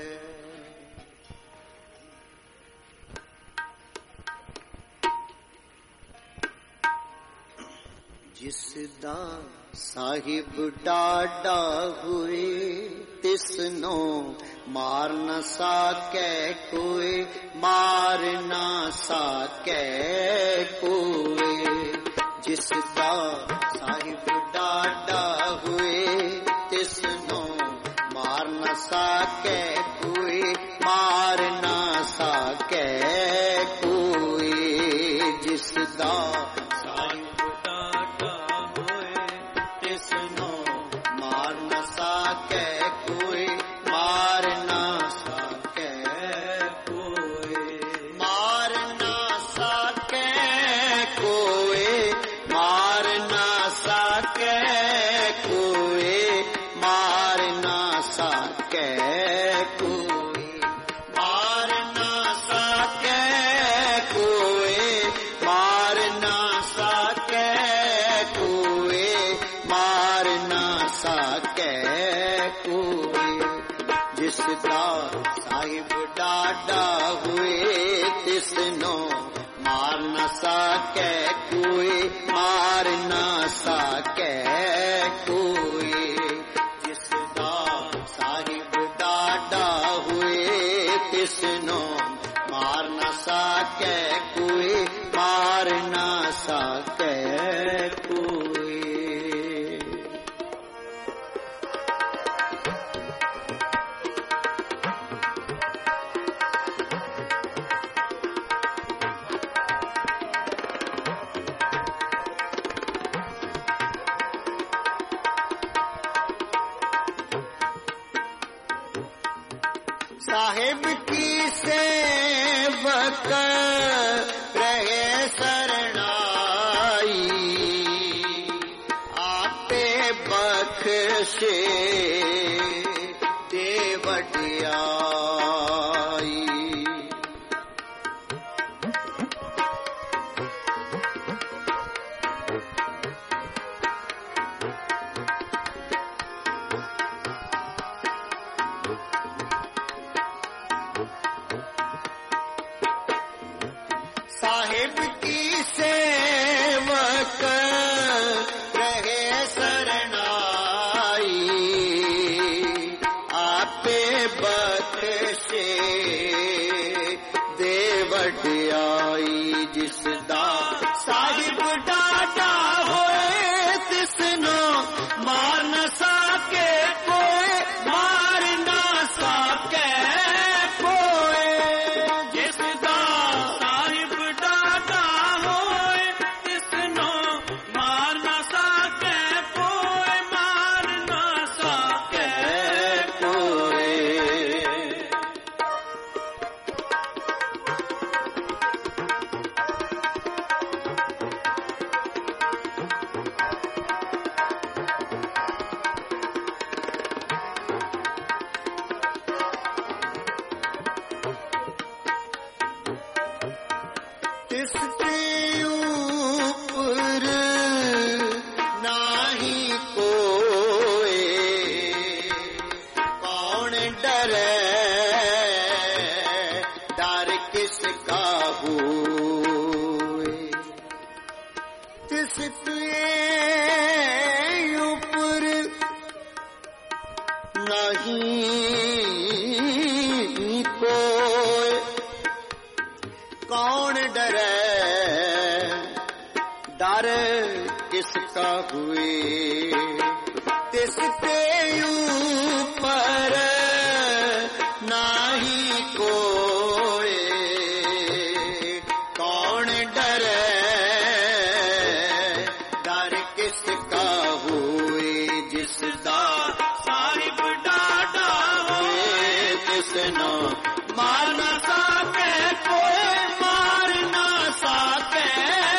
जिसदा साहिब डाडा हुए तिसनो मार न साके कोई मार न साके कोई जिसदा साहिब डाडा हुए तिसनो मार न साके कोई मार न साके कोई जिसदा साहिब डाडा हुए तिसनो मार न सके कोई मार न सके कोई जिसदा साहिब डाडा हुए तिसनो मार न सके कोई मार न सके कोई। साहिब की सेवक रहे शरणाई आपे बख्शे दे वडियाई ਜਿਸ ਦਾ ਸਾਹਿਬ ਡਾਢਾ ਹੋਏ ਤਿਸ ਨੂੰ ਮਾਰ ਨਾ ਸਕੇ ਕੋਈ, ਮਾਰ ਨਾ ਸਕੇ ਕੋਈ। ਜਿਸ ਦਾ ਸਾਹਿਬ ਡਾਢਾ ਹੋਏ ਤਿਸ ਨੂੰ ਮਾਰ ਨਾ ਸਕੇ ਕੋਈ, ਮਾਰ ਨਾ ਸਕੇ ਕੋਈ। ਤਿਸ ਤੇ ਉਪਰ ਨਾਹੀ ਕੋਏ, ਕੌਣ ਡਰੇ ਡਰ ਕਿਸ ਕਾ ਹੋਏ। ਤਿਸ ਤੇ ਉਪਰ ਨਾਹੀ ਕੋਏ, कौन डरे डर किसका हुए। तिस ते ऊपर नाही कोई, कौन डरे डर किसका हुए। जिसदा साहिब डाढ़ा होए तिस नो मार ना सके कोई, मार ना सके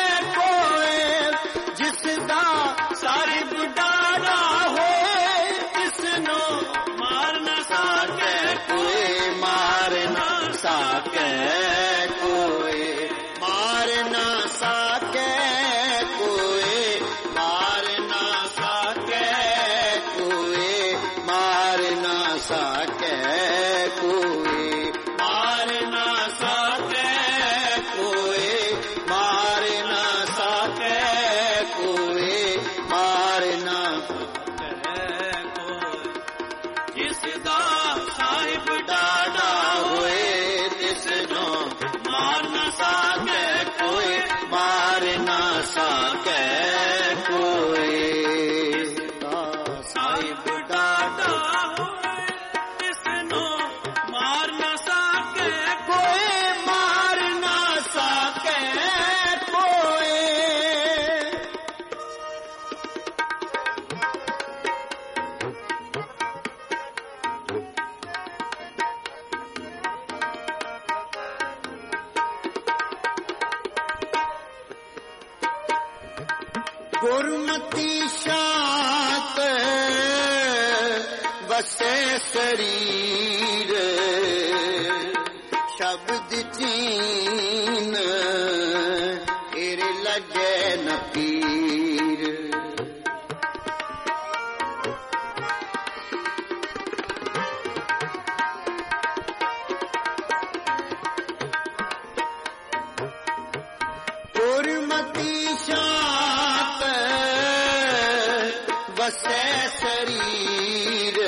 कोई। जिसदा साहिब डाढ़ा होए तिस नो मार ना सके कोई, मार ना सके कोई, मार ना सके कोई, मार ना सके कोई, मार ना सके कोई, मार ना सके कोई, मार ना सके कोई, मार ना सके कोई। जिसदा साहिब डाढ़ा होए तिस नो मार ना सके कोई, मार ना सके कोई। जिसदा साहिब डाढ़ा होए तिस नो मार ना सके कोई, मार ना सके कोई। गुरमति शांत बसे शरीर, शब्द चीन एर लगे न पीर। गुरमति शांत बसे शरीर,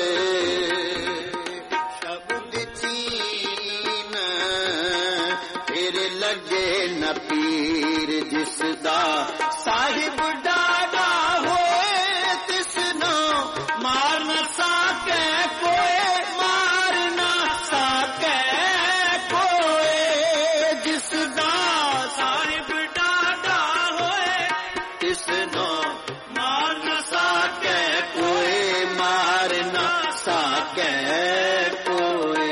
शब्द चीन फिर लगे न पीर। जिसदा साहिब डाढ़ा होए तिस नो मार न सके कोई, मार न सके कोई। जिसदा साहिब डाढ़ा होए तिस नो मार न सके कोई, मार न सके कोई।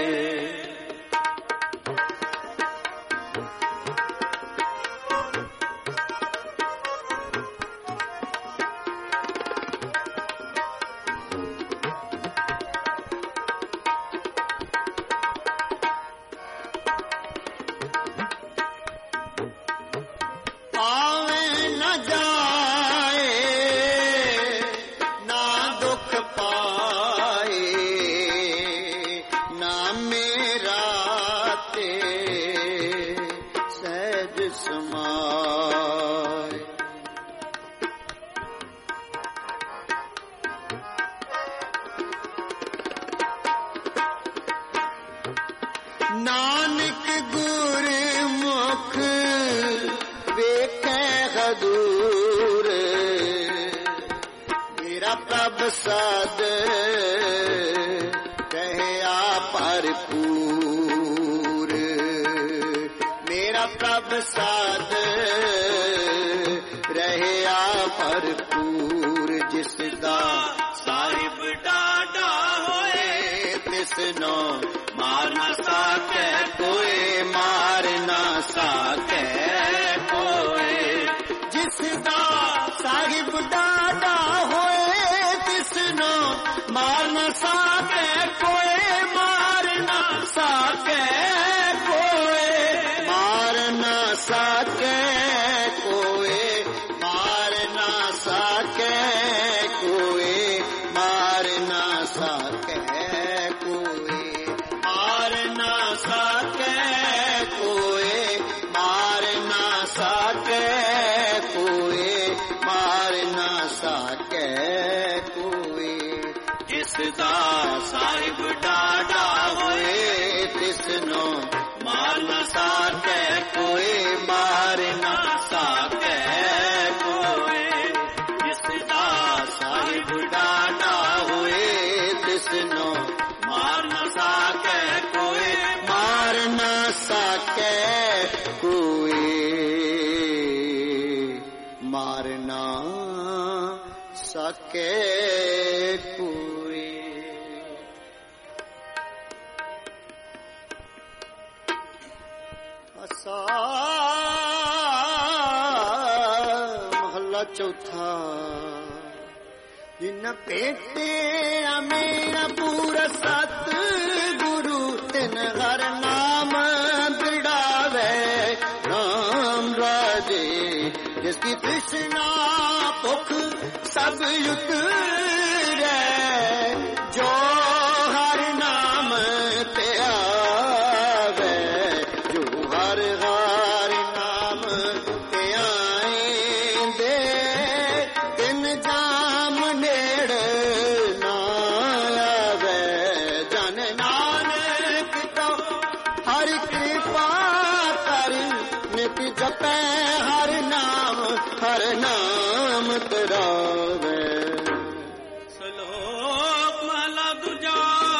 ਦੂਰ ਮੇਰਾ ਪ੍ਰਭ ਸਦ ਕਹਿਆ ਭਰਪੂਰ ਮੇਰਾ ਪ੍ਰਭ ਸਦ ਰਹਿਆ ਭਰਪੂਰ ਜਿਸ ਦਾ ਸਾਹਿਬ ਡਾਢਾ ਹੋਏ ਤਿਸ ਨੂੰ ਮਾਰ ਨਾ ਸਾਕੇ ਕੋਏ ਮਾਰ ਨਾ ਸਾਕੇ ਕੋਏ ਜਿਸ ਦਾ ਸਾਹਿਬ ਡਾਢਾ ਹੋਏ ਤਿਸ ਨੂੰ ਮਾਰ ਨਾ ਸਾਕੇ ਕੋਏ ਮਾਰ ਨਾ ਸਾਕੇ ਕੋਏ ਮਾਰ ਨਾ ਸਾਕੇ ਕੋਏ ਮਾਰ ਨਾ ਸਾਕੇ ਕੋਏ ਮਾਰ ਨਾ ਸਾਕੇ ਕੋਏ ਮਾਰ ਨਾ ਸਾਕੇ ਕੋਏ ਮਾਰ ਨਾ ਸਾਕੇ ਕੋਏ ਮਾਰ ਨਾ ਸਾਕੇ ਕੋਏ ਜਿਸ ਦਾ ਸਾਹਿਬ ਡਾਢਾ ਹੋਏ ਤਿਸ ਨੂੰ ਮਾਰ ਨਾ ਸਾਕੇ ਕੋਏ ਮਾਰ ਨਾ ਸਾਕੇ ਕੋਏ ਜਿਸ ਦਾ ਸਾਹਿਬ ਡਾਢਾ ਹੋਏ ਤਿਸ ਨੂੰ ਮਾਰ ਨਾ ਸਾਕੇ ਕੋਏ ਮਾਰ ਨਾ ਸਾਕੇ ਕੋਏ ਮਾਰ ਨਾ ਸਾਕੇ ਕੋਏ। ਅਸਾ ਮਹੱਲਾ ਚੌਥਾ ਜਿਨ ਭੇਟਿਆ ਮੇਰਾ ਪੂਰਾ ਸਤ ਗੁਰੂ ਤਿਨ ਹਰ ਨਾਮ ਬਿੜਾਵੇ ਰਾਮ ਰਾਜੇ ਜਿਸ ਕੀ ਤ੍ਰਿਸ਼ਨਾ ਭੁਖ ਸਭ ਉਤਰੈ ਜੋ ਹਰ ਨਾਮ ਤੇ ਆਵੇ ਜੋ ਹਰ ਹਰ ਨਾਮ ਤੇ ਆਇਂਦੇ ਤਿਨ ਜਾਮ ਨੇੜ ਨਾ ਆਵੇ ਜਨ ਨਾਨਕ ਕੋ ਹਰ ਕਿਰਪਾ ਕਰ ਨਿਤ ਜਪੈ ਹਰ ਨਾਮ ਤਰਾਵੇ।
ਸਲੋਕ ਮਹਲਾ ਦੂਜਾ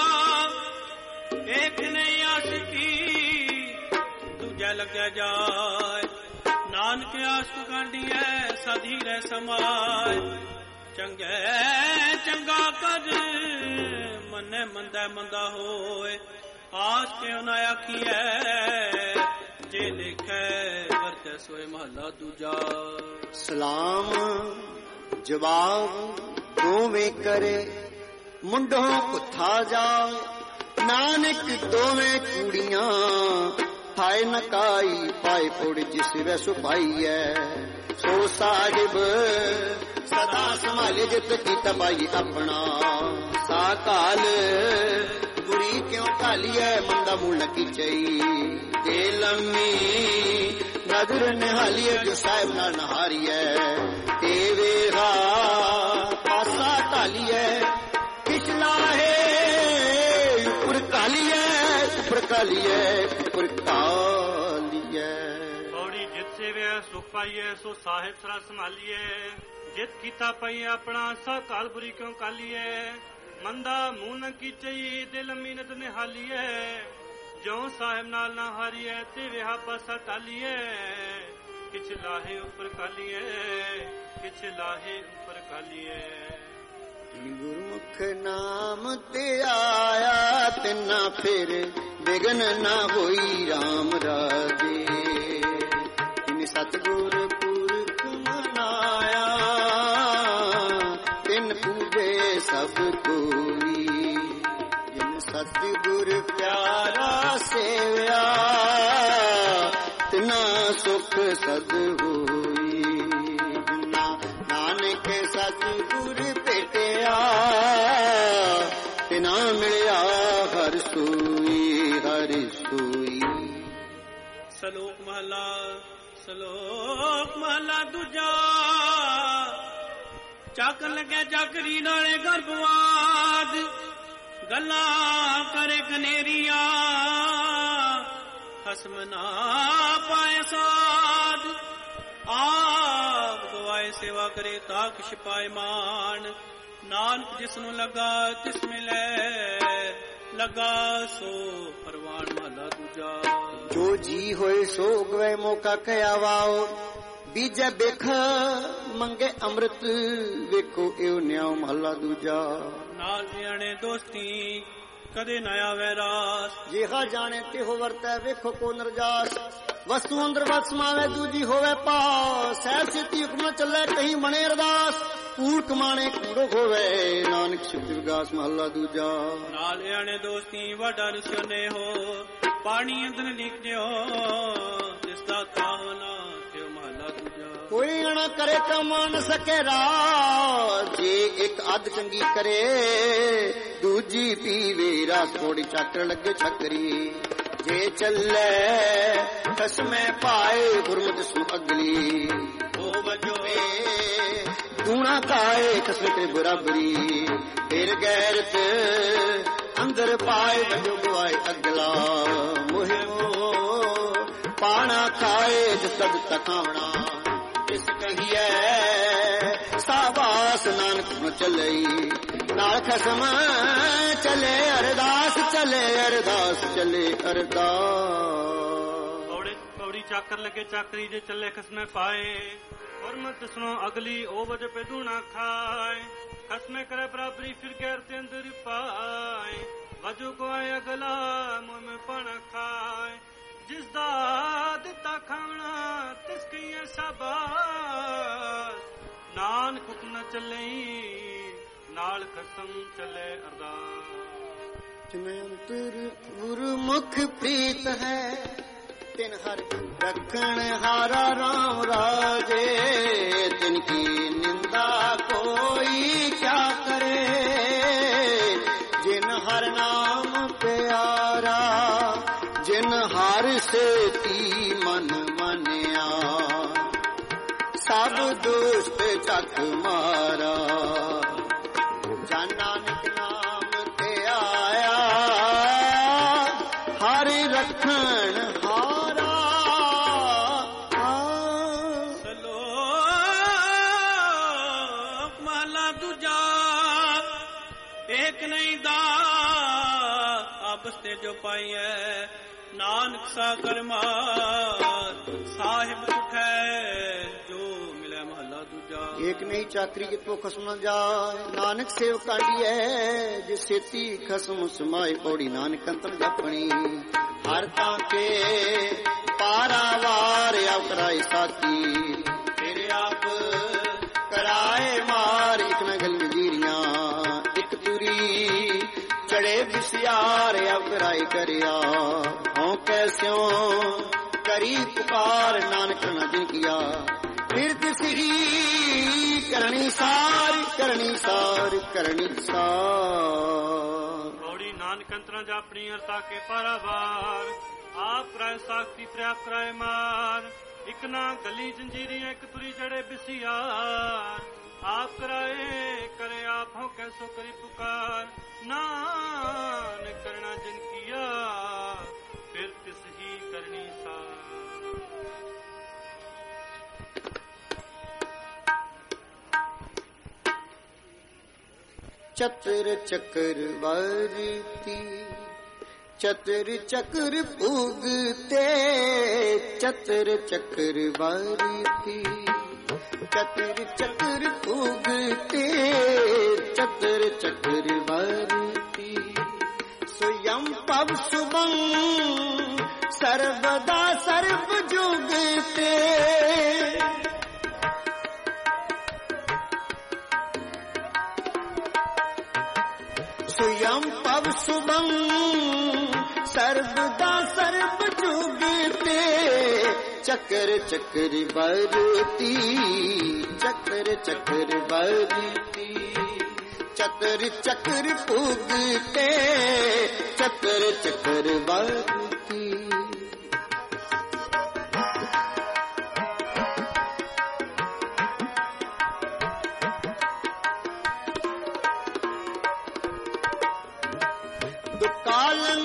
ਏਕ ਨਹੀਂ ਆਸ਼ਕੀ ਦੂਜਾ ਲੱਗਿਆ ਜਾਏ ਨਾਨਕ ਆਸ਼ਕ ਕਾਂਡੀਐ ਸਦੀ ਰਹਿ ਸਮਾਏ ਚੰਗੇ ਚੰਗਾ ਕਰ ਮੰਨੇ ਮੰਦਾ ਮੰਦਾ ਹੋਏ ਆਸ ਕਿਉ ਨਾ ਆਖੀਐ ਜੇ ਲਿਖੈ ਵਰਤੈ ਸੋਏ ਮਹਲਾ ਦੂਜਾ।
ਸਲਾਮ ਜਵਾਬ ਦੋਵੇਂ ਕਰੇ ਮੁੰਡੋਂ ਕੁੱਥਾ ਜਾਏ ਨਾਨਕ ਦੋਵੇਂ ਕੁੜੀਆਂ ਹਾਏ ਨਕਾਈ ਪਾਏ ਪੁੜ ਜਿਸ ਵੈਸੋ ਪਾਈਐ ਸੋ ਸਾਹਿਬ ਸਦਾ ਸੰਭਾਲੇ ਜਿਤ ਕੀਤਾ ਪਾਈ ਆਪਣਾ ਸਾ ਕਾਲ ਬੁਰੀ ਕਿਉਂ ਕਾਲੀਐ ਮੰਦਾ ਮੂਲ ਕੀ ਚਈ ਦੇ ਲੰਮੀ ਨਦਰ ਨਿਹਾਲੀਏ ਜੋ ਸਾਹਿਬ ਨਾਲ ਨਹਾਰੀਐ ਤੇ ਵੇਰਾ ਪਾਸਾ ਢਾਲੀਐ ਪਿਛਲਾ ਹੈ ਉੱਪਰ ਕਾਲੀਐ ਉੱਪਰ ਕਾਲੀਐ ਉੱਪਰ ਕਾਲੀਐ
ਔੜੀ ਜਿਤ ਸੇਵਿਆ ਸੁਖ ਪਾਈਐ ਸੋ ਸਾਹਿਬ ਸਰਾ ਸੰਭਾਲੀਐ ਜਿਤ ਕੀਤਾ ਪਈ ਆਪਣਾ ਸਾ ਕਾਲ ਬੁਰੀ ਕਿਉਂ ਕਾਲੀਐ ਮੰਦਾ ਮੂੰਹ ਨ ਕੀਚਈ ਦਿਲ ਮੀਨਤ ਨਿਹਾਲੀਐ ਜੋ ਸਾਹਿਬ ਨਾਲ ਨਾ ਹਾਰੀਐ ਤੇ ਵਿਹਾ ਪਾਸਾ ਟਾਲੀਐ ਕਿਛ ਲਾਹੇ ਉੱਪਰ ਕਾਲੀਐ ਕਿਛ ਲਾਹੇ ਉੱਪਰ ਕਾਲੀਐ
ਗੁਰਮੁਖ ਨਾਮ ਤੇ ਆਇਆ ਤਿਨਾ ਫਿਰ ਬਿਗਨ ਨਾ ਹੋਈ ਰਾਮ ਰਾਜੇ ਤਿਨ ਸਤਿਗੁਰ ਪੁਰਖ ਮਨਾਇਆ ਤਿਨ ਪੂਜੇ ਸਭ ਕੋਈ ਜਿਨ ਸਤਿਗੁਰ ਪਿਆਰਾ ਸੇਵਿਆ ਤਿਨਾ ਸੁਖ ਸਦ ਹੋਈ ਜਿਨਾ ਨਾਨਕ ਸਤਿਗੁਰ ਭੇਟਿਆ ਤਿਨਾ ਮਿਲਿਆ ਹਰ ਸੂਈ ਹਰ ਸੂਈ।
ਸਲੋਕ ਮਹਲਾ ਦੂਜਾ ਚੱਕ ਲੱਗੇ ਚੱਕਰੀ ਨਾਲੇ ਗਰਭਵਾਦ ਗੱਲਾਂ ਕਰੇ ਕਨੇਰੀਆਂ ਖਸਮ ਨਾ ਪਾਏ ਸਾਧ ਆ ਸੇਵਾ ਕਰੇ ਤਾ ਕਿਛ ਪਾਏ ਮਾਨ। ਨਾਨਕ ਜਿਸ ਨੂੰ ਲੱਗਾ ਤਿਸ ਮਿਲੈ, ਲੱਗਾ ਸੋ ਪਰਵਾਨ ਮਹਲਾ ਦੂਜਾ।
ਜੋ ਜੀ ਹੋਏ ਸੋ ਗਵੇ ਮੌਕਾ ਕਹਿਆ ਵਾਓ, ਬੀਜੈ ਬਿਖ ਮੰਗੇ ਅੰਮ੍ਰਿਤ, ਵੇਖੋ ਇਉ ਨਿਆਉ ਮਹਲਾ ਦੂਜਾ।
ਨਾਲ ਜਿਆਣੇ ਦੋਸਤੀ ਕਦੇ ਨਾ ਆਵੇ ਰਾਸ,
ਜਿਹਾ ਜਾਣੇ ਤਿਹੋ ਵਰਤੈ ਵੇਖੋ ਕੋ ਨਰਜਾਸ। ਵਸਤੂ ਅੰਦਰ ਵਸ ਸਮਾਵੇ ਦੂਜੀ ਹੋਵੇ ਪਾਸ, ਸਹਿ ਸਿੱਧੀ ਹੁਕਮ ਚੱਲੇ ਕਹੀਂ ਬਣੇ ਅਰਦਾਸ। ਕੂੜ ਕਮਾਣੇ ਕੂੜੋ ਹੋਵੇ, ਨਾਨਕ ਸ਼ਬਦ ਵਿਗਾਸ ਮਹਲਾ ਦੂਜਾ।
ਨਾਲ ਆਣੇ ਦੋਸਤੀ ਵਾਡਾ ਨਿਸ਼ਾਨੇ ਹੋ, ਪਾਣੀ ਅੰਦਰ ਲਿਖ ਦਿਓ ਤਿਸ ਦਾ ਥਾਵ ਨਾ ਤੇ ਮਹਲਾ ਦੂਜਾ।
ਕੋਈ ਅਣਾ ਕਰੇ ਕਮਾ ਨ ਸਕੇ ਰਾਜ, ਜੇ ਇੱਕ ਅੱਧ ਚੰਗੀ ਕਰੇ ਦੂਜੀ ਪੀਵੇ ਰਾਸ। ਥੋੜੀ ਚਾਕਰ ਲੱਗੇ ਛਕਰੀ, ਜੇ ਚੱਲੇ ਖਸਮੇ ਪਾਏ ਗੁਰਮਤਿ ਸੁ ਅਗਲੀ।
ਉਹ ਵਜੋਏ
ਦੂਣਾ ਕਾਏ ਖਸਮੇ ਤੇ ਬਰਾਬਰੀ, ਫਿਰ ਗੈਰਤ ਅੰਦਰ ਪਾਏ ਵਜੋ ਗਵਾਏ ਅਗਲਾ। ਮੋਹਿਓ ਪਾਣਾ ਖਾਏ ਜਸਦ ਤਕਾਵਣਾ, ਇਸ ਕਹੀਏ ਸਾਬਾਸ ਨਾਨਕ ਨੂੰ ਚੱਲਈ। ਨਾਲ ਖਸਮ ਚਲੇ ਅਰਦਾਸ, ਚਲੇ ਅਰਦਾਸ, ਚਲੇ ਅਰਦਾਸ।
ਪੌੜੀ ਚਾਕਰ ਲੱਗੇ ਚਾਕਰੀ, ਜੇ ਚੱਲੇ ਖਸਮੇ ਪਾਏ ਗੁਰਮਤਿ ਸੁਣੋ ਅਗਲੀ। ਉਹ ਵਜ ਪੇ ਦੂਣਾ ਖਾਏ, ਖਸਮੇ ਕਰੇ ਬਰਾਬਰੀ, ਫਿਰ ਗੈਰ ਤੇ ਅੰਦਰ ਪਾਏ। ਵਜੂ ਕੋ ਆਏ ਅਗਲਾ, ਮੁँह में ਪਾਣਾ ਖਾਏ। ਜਿਸ ਦਾ ਦਿੱਤਾ ਖਾਣਾ ਤਿਸ ਕਹੀਏ ਸਾਬਾਸ। ਨਾਨਕ ਹੁਕਮ ਨ ਚੱਲਈ, ਨਾਲ ਖਸਮ ਚੱਲੇ ਅਰਦਾਸ।
ਜਿਨ ਅੰਤਰ ਗੁਰਮੁਖ ਪ੍ਰੀਤ ਹੈ, ਤਿਨ ਹਰ ਰੱਖਣ ਹਾਰਾ ਰਾਮ ਰਾਜੇ। ਤਿਨ ਕੀ ਨਿੰਦਾ ਕੋਈ ਕਿਆ ਕਰੇ, ਜਿਨ ਹਰ ਨਾਮ ਪਿਆਰਾ। ਜਿਨ ਹਰ ਸੇਤੀ ਮਨ ਮੰਨਿਆ, ਸਭ ਦੁਸ਼ਟ ਚੱਕ ਮਾਰਾ। ਜਨ ਨਾਨਕ ਨਾਮ ਤੇ ਆਇਆ, ਹਰਿ ਰੱਖਣ ਹਾਰਾ।
ਸਲੋਕ ਮਹਲਾ ਦੂਜਾ। ਏਕ ਨਹੀਂ ਦਾ ਆਪਸ ਤੇ ਜੋ ਪਾਈਐ, ਨਾਨਕ ਸਾ ਕਰਮਾਰ। ਸਾਹਿਬ ਸੁਖੈ ਜੋ ਮਿਲੇ ਮਹਲਾ ਦੂਜਾ।
ਏਕ ਨਹੀਂ ਚਾਕਰੀ ਕਿਤੋਂ ਖਸਮ ਨ ਜਾਏ, ਨਾਨਕ ਸੇਵ ਕਾਢੀਐ ਜੇ ਸੇਤੀ ਖਸਮ ਸਮਾਏ। ਪੌੜੀ ਨਾਨਕ ਅੰਤਰ ਜਪਣੀ, ਹਰ ਤਾਂ ਕੇ ਪਾਰਾਵਾਰ ਆਪ ਕਰਾਏ ਸਾਥੀ। ਤੇਰੇ ਆਪ ਕਰਾਏ ਮਾਰ, ਇੱਕ ਨਾ ਗਲ ਵਜ਼ੀਰੀਆਂ ਇੱਕ ਤੁਰੀ। ਚੜੇ ਬਿਸਿਆਰ ਆਪ ਕਰਾਏ ਕਰਿਆ, ਹੋਂ ਕੈਸਿਓ ਕਰੀ ਪੁਕਾਰ। ਨਾਨਕ ਨਾ ਜਿਨ ਕੀਆ ਫਿਰ ਤਿਸ ਹੀ ਕਰਨੀ ਸਾਰ, ਕਰਨੀ ਸਾਰ, ਕਰਨੀ ਸਾਰ।
ਪੌੜੀ ਨਾਨਕ ਅੰਤਰਾਂ ਜਾਪਣੀ ਅਰਤਾ ਕੇ ਪਾਰਾਵਾਰ। ਆਪ ਕਰਾਏ ਸਾਖਤੀ ਪ੍ਰਿਆ ਕਰਾਏ ਮਾਰ। ਇੱਕ ਨਾ ਗਲੀ ਜੰਜੀਰੀਆਂ ਇੱਕ ਤੁਰੀ ਚੜੇ ਬਿਸਿਆਰ। ਆਪ ਕਰਾਏ ਕਰੇ ਆਪ ਹੋ ਕੈਸੋ ਕਰੀ ਪੁਕਾਰ। ਨਾਨਕ ਕਰਣਾ ਜਿਨ ਕੀਆ ਫਿਰ ਤਿਸ ਹੀ ਕਰਨੀ ਸਾਰ।
ਚਤਰ ਚੱਕਰ ਵਰਤੀ, ਚਤਰ ਚੱਕਰ ਭੁਗਤੇ। ਚਤਰ ਚੱਕਰ ਵਰਤੀ, ਚਤਰ ਚੱਕਰ ਭੁਗਤੇ। ਚਤਰ ਚੱਕਰ ਵਰਤੀ, ਸੁਯੰ ਪਵ ਸੁਭੰ ਸਰਬਦਾ ਸਰਬ ਜੁਗਤੇ। ਸੁਯੰ ਪਵ ਸੁਭੰ ਸਰਬਦਾ ਸਰਬ ਜੁਗਤੇ। ਚੱਕਰ ਚੱਕਰ ਵਰਤੀ, ਚੱਕਰ ਚੱਕਰ ਵਰਤੀ। ਚਤਰ ਚੱਕਰ ਭੁਗਤੇ, ਚਤਰ ਚੱਕਰ ਵਰਤੀ। ਦੁਕਾਲੰ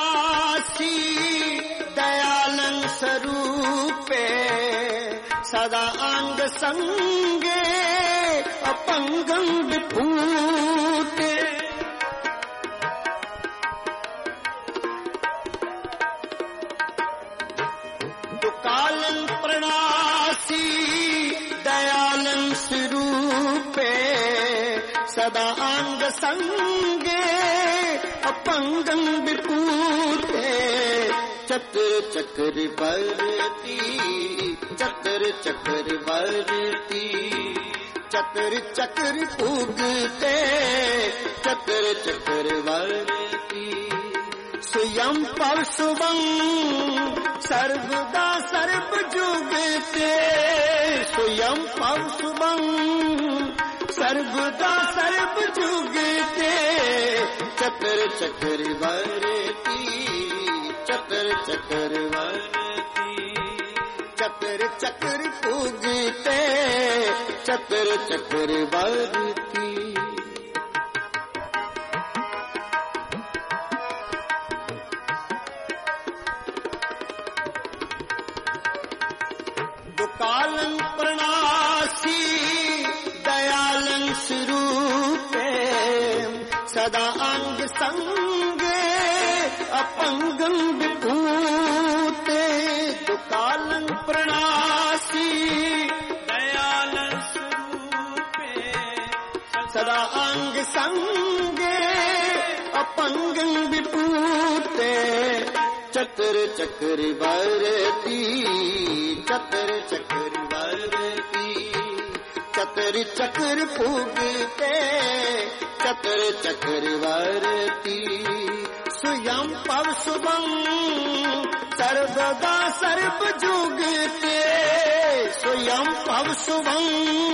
ਪ੍ਰਣਾਸੀ, ਦਇਆਲੰ ਸਰੂਪੇ। ਸਦ ਸਦਾ ਅੰਗ ਸੰਗੇ ਅਪੰਗੰ ਵਿਭੂਤੇ ਦੁਕਾਲੰ ਪ੍ਰਣਾਸੀ ਦਇਆਲੰ ਸਰੂਪੇ ਸਦਾ ਅੰਗ ਸੰਗੇ ਅਪੰਗੰ ਵਿਭੂਤੇ ਚਤੁਰ ਚੱਕਰ ਵਰਤੀ ਚਤੁਰ ਚੱਕਰ ਵਰਤੀ ਚਤੁਰ ਚੱਕਰ ਭੁਗਤੇ ਚਤੁਰ ਚੱਕਰ ਵਰਤੀ ਸੁਯੰ ਪਵ ਸੁਵੰ ਸਰਬਦਾ ਸਰਬ ਜੁਗਤੇ ਸੁਯੰ ਪਵ ਸੁਵੰ ਸਰਬਦਾ ਸਰਬ ਜੁਗਤੇ ਚਤੁਰ ਚੱਕਰ ਵਰਤੀ ਚਤੁਰ ਚੱਕਰ ਵਰਤੀ ਚਤੁਰ ਚੱਕਰ ਭੁਗਤੇ ਚਤੁਰ ਚੱਕਰ ਵਰਤੀ ਦੁਕਾਲੰ ਪ੍ਰਣਾਸੀ ਦਇਆਲੰ ਸਰੂਪੇ ਸਦਾ ਅੰਗ ਸੰਗੇ ਅਪੰਗੰ ਵਿਭੂਤੇ ਦੁਕਾਲੰ ਪ੍ਰਣਾਸੀ ਦਇਆਲੰ ਸਰੂਪੇ ਸਦਾ ਅੰਗ ਸੰਗੇ ਅਪੰਗੰ ਵਿਭੂਤੇ ਚਤੁਰ ਚੱਕਰ ਵਰਤੀ ਚਤੁਰ ਚੱਕਰ ਵਰਤੀ ਚਤੁਰ ਚੱਕਰ ਭੁਗਤੇ ਚਤੁਰ ਚੱਕਰ ਵਰਤੀ ਸੁਯੰ ਪਵ ਸੁਭੰ ਸਰਬਦਾ ਸਰਬ ਜੁਗਤੇ ਸੁਯੰ ਪਵ ਸੁਭੰ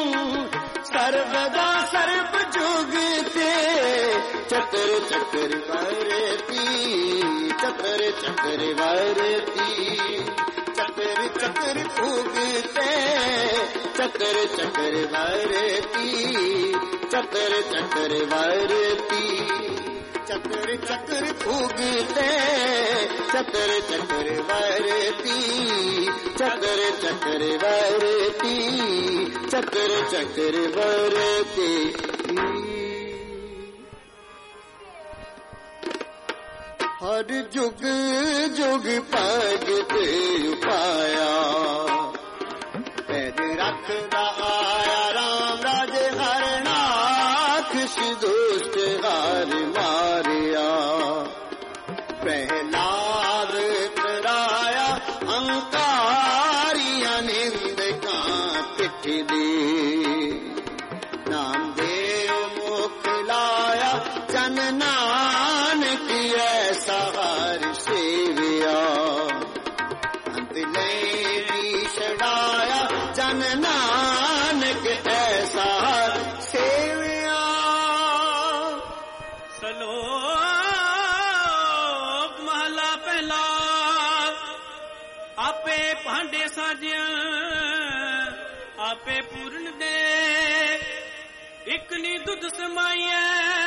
ਸਰਬਦਾ ਸਰਬ ਜੁਗਤੇ ਚਤੁਰ ਚੱਕਰ ਵਰਤੀ ਚਤੁਰ ਚੱਕਰ ਵਰਤੀ ਚਤੁਰ ਚੱਕਰ ਭੁਗਤੇ ਚਤੁਰ ਚੱਕਰ ਵਰਤੀ ਚਤੁਰ ਚੱਕਰ ਵਰਤੀ ਚਤੁਰ ਚੱਕਰ ਭੁਗਤੇ ਚਤੁਰ ਚੱਕਰ ਵਰਤੀ ਚਤੁਰ ਚੱਕਰ ਵਰਤੀ ਚਤੁਰ ਚੱਕਰ ਵਰਤੀ ਹਰ ਜੁਗ ਜੁਗ ਭਗਤ ਉਪਾਇਆ ਪੈਰ ਰੱਖਦਾ ਆਇਆ ਰਾਮ ਰਾਜੇ ਹਰ ਨਾਥ ਦੁਸ਼ਟ ਹਰ ਮਾਰਿਆ ਪਹਿਲਾਦ ਤਰਾਇਆ ਹੰਕਾਰੀਆਂ ਨਿੰਦਕਾਂ ਪਿੱਠ ਦੀ ਨਾਮ ਦੇਵ ਮੁਖ ਲਾਇਆ ਜਨ ਨਾਨਕ ਐਸਾ ਹਰ ਸੇਵਿਆ ਅੰਤ ਲਈ ਛੜਾਇਆ ਜਨ ਨਾਨਕ ਐਸਾ ਹਰ ਸੇਵਿਆ
ਸਲੋਕ ਮਹਲਾ ਪਹਿਲਾ ਆਪੇ ਭਾਂਡੇ ਸਾਜਿਆ ਆਪੇ ਪੂਰਨ ਦੇ ਇੱਕ ਨੀ ਦੁੱਧ ਸਮਾਈਐ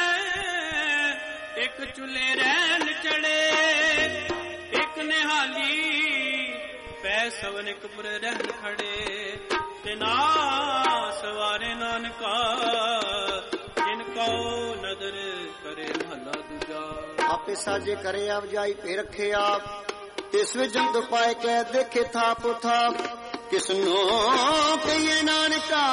ਇੱਕ ਚੁੱਲੇ ਰਹਿਣ ਚੜੇ ਇੱਕ ਨਿਹਾਲੀ ਪੈ ਸਵਨ ਇੱਕ ਪੁਰ ਰਹਿਣ ਖੜੇ ਤੇ ਨਾ ਸਵਾਰੇ ਨਾਨਕਾ ਜਿਨ ਕੋ ਨਦਰ ਕਰੇ ਮਹਲਾ ਦੂਜਾ
ਆਪੇ ਸਾਜੇ ਕਰੇ ਆਪ ਜਾਈ ਪੇ ਰੱਖੇ ਆਪ ਇਸ ਵਿੱਚ ਜੰਦ ਪਾਏ ਕਹਿ ਦੇਖੇ ਥਾਪ ਥਾਪ ਕਿਸਨੋ ਕਹੀਏ ਨਾਨਕਾ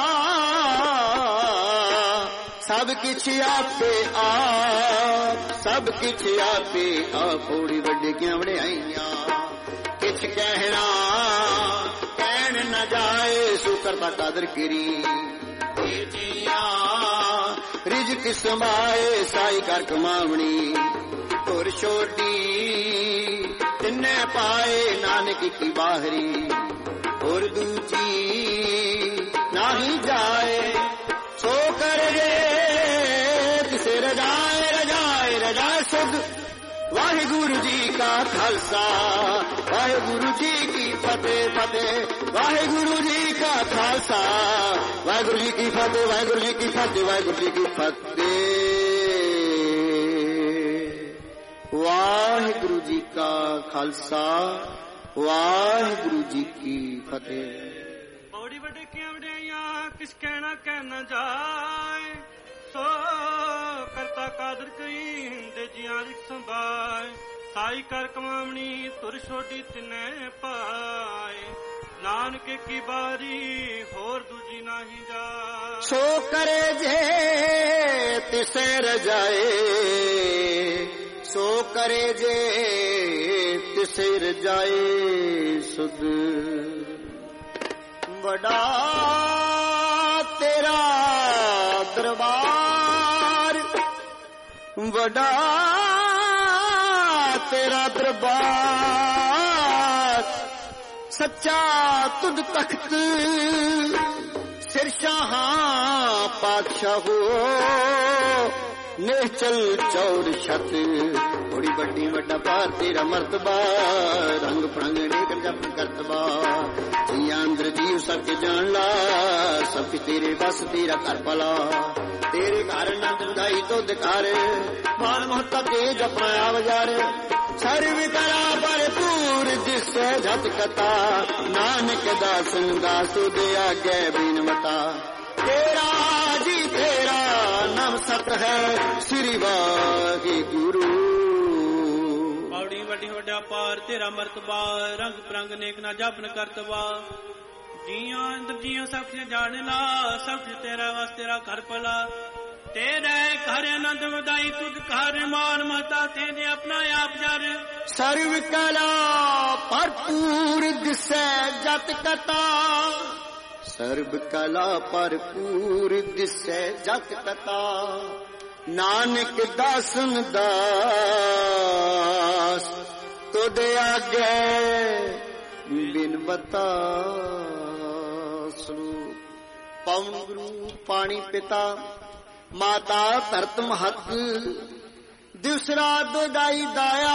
ਸਭ ਕਿਛ ਆਪੇ ਆਪ ਸਭ ਕਿਛ ਆਪੇ ਆਪ ਥੋੜੀ ਵੱਡੇ ਕਿਆਂ ਵਡਿਆਈਆਂ ਕਿਛ ਕਹਿਣਾ ਕਹਿਣ ਨਾ ਜਾਏ ਸੋ ਕਰਤਾ ਕਾਦਰ ਕਰੀ ਜੀਆਂ ਰਿਜਕ ਸਮਾਏ ਸਾਈ ਕਰ ਕਮਾਵਣੀ ਤੁਰ ਛੋਟੀ ਤਿੰਨੇ ਪਾਏ ਨਾਨਕ ਕੀ ਬਾਹਰੀ ਹੋਰ ਦੂਜੀ ਨਹੀਂ ਜਾਏ ਸੋ ਕਰਗੇ ਕਿਸੇ ਰਜਾਏ ਰਜਾਏ ਰਜਾਏ ਸੁਧ ਵਾਹਿਗੁਰੂ ਜੀ ਕਾ ਖਾਲਸਾ ਵਾਹਿਗੁਰੂ ਜੀ ਕੀ ਫਤਿਹ ਫਤਿਹ ਵਾਹਿਗੁਰੂ ਜੀ ਕਾ ਖਾਲਸਾ ਵਾਹਿਗੁਰੂ ਜੀ ਕੀ ਫਤਿਹ ਵਾਹਿਗੁਰੂ ਜੀ ਕੀ ਫਤਿਹ ਵਾਹਿਗੁਰੂ ਜੀ ਕੀ ਫਤਿਹ ਵਾਹਿਗੁਰੂ ਜੀ ਕਾ ਖਾਲਸਾ ਵਾਹਿਗੁਰੂ ਜੀ ਕੀ ਫਤਿਹ।
ਬੜੇ ਕੀਆਂ ਵਡਿਆਈਆਂ ਕਿਸ ਕਹਿਣਾ ਕਹਿ ਨਾ ਜਾਏ, ਸੋ ਕਰਤਾ ਕਾਦਰ ਕਈ ਦੇ ਜੀਆਂ ਦੀ ਸੰਭਾਏ, ਸਾਈ ਕਰ ਕਮਾਵਣੀ ਤੁਰ ਛੋਡੀ ਤਿਨੇ ਪਾਏ, ਨਾਨਕ ਕੀ ਬਾਰੀ ਹੋਰ ਦੂਜੀ ਨਹੀਂ ਜਾ।
ਸੋ ਕਰੇ ਜੇ ਤਿਸੇ ਰਜਾਏ, ਸੋ ਕਰੇ ਜੇ ਤਿਸੇ ਰਜਾਏ, ਸੁਧ ਵਡਾ ਤੇਰਾ ਦਰਬਾਰ, ਵਡਾ ਤੇਰਾ ਦਰਬਾਰ, ਸੱਚਾ ਤੁਧ ਤਖਤ ਸਿਰ ਸ਼ਾਹਾਂ ਪਾਤਸ਼ਾਹੋ, ਨਿਹਚਲ ਚੌੜ ਛਤ, ਬੜੀ ਵੱਡੀ ਵੱਡਾ ਭਾਰ ਤੇਰਾ ਮਰਤਬਾ, ਰੰਗ ਫੜੰਗ ਨੇਕ ਜਪ ਕਰਤਬਾ, ਜੀਆਂ ਅੰਦਰ ਜੀਵ ਸਭ ਕੇ ਜਾਣ ਲਾ, ਸਭ ਕੇ ਤੇਰੇ ਬਸ ਤੇਰਾ ਘਰ ਭਲਾ, ਤੇਰੇ ਘਰ ਨੰਦ ਵਧਾਈ ਤੁਧ ਕਰ, ਮਾਨ ਮਹੱਤਾ ਤੇਜ ਆਪਣਾ ਆਵਜਾਰ, ਸਰਵ ਕਲਾ ਭਰਪੂਰ ਦਿਸੈ ਜਤ ਕਥਾ, ਨਾਨਕ ਦਾਸਨ ਦਾਸੁ ਦੇ ਆਗੇ ਬਿਨ ਮਤਾ, ਤੇਰਾ ਜੀ ਤੇਰਾ ਨਾਮ ਸਤ ਹੈ, ਸ੍ਰੀ ਵਾਹਿਗੁਰੂ।
ਪੌੜੀ ਵੱਡੀ ਵੱਡਾ ਪਾਰ ਤੇਰਾ ਮਰਤਬਾ, ਰੰਗ ਪ੍ਰੰਗ ਨੇਕ ਨਾ ਜਪਨ ਕਰਤਬਾ, ਜੀਆਂ ਅੰਦਰ ਜੀਆਂ ਸਭ ਸੇ ਜਾਣ ਲਾ, ਸਭ ਤੇਰਾ ਵਸ ਤੇਰਾ ਘਰ ਭਲਾ, ਤੇਰੇ ਘਰ ਆਨੰਦ ਵਧਾਈ ਤੁਧ ਘਰ, ਮਾਨ ਮਤਾ ਤੇਨੇ ਆਪਣਾ ਆਪ ਜਰ,
ਸਰਵ ਕਲਾ ਭਰਪੂਰ ਦਿਸੈ ਜਤ ਕਥਾ, ਸਰਬ ਕਲਾ ਭਰਪੂਰ ਦਿਸੈ ਜਤ ਕਥਾ, ਨਾਨਕ ਦਾਸਨ ਦਾਸ ਤੁਧ ਆਗੇ ਬਿਨ ਬਤਾ। ਸਰੂਪ ਪਵਨ ਗੁਰੂ ਪਾਣੀ ਪਿਤਾ, ਮਾਤਾ ਧਰਤ ਮਹਤ, ਦਿਵਸ ਰਾਤ ਦੁਦਾਈ ਦਾਇਆ,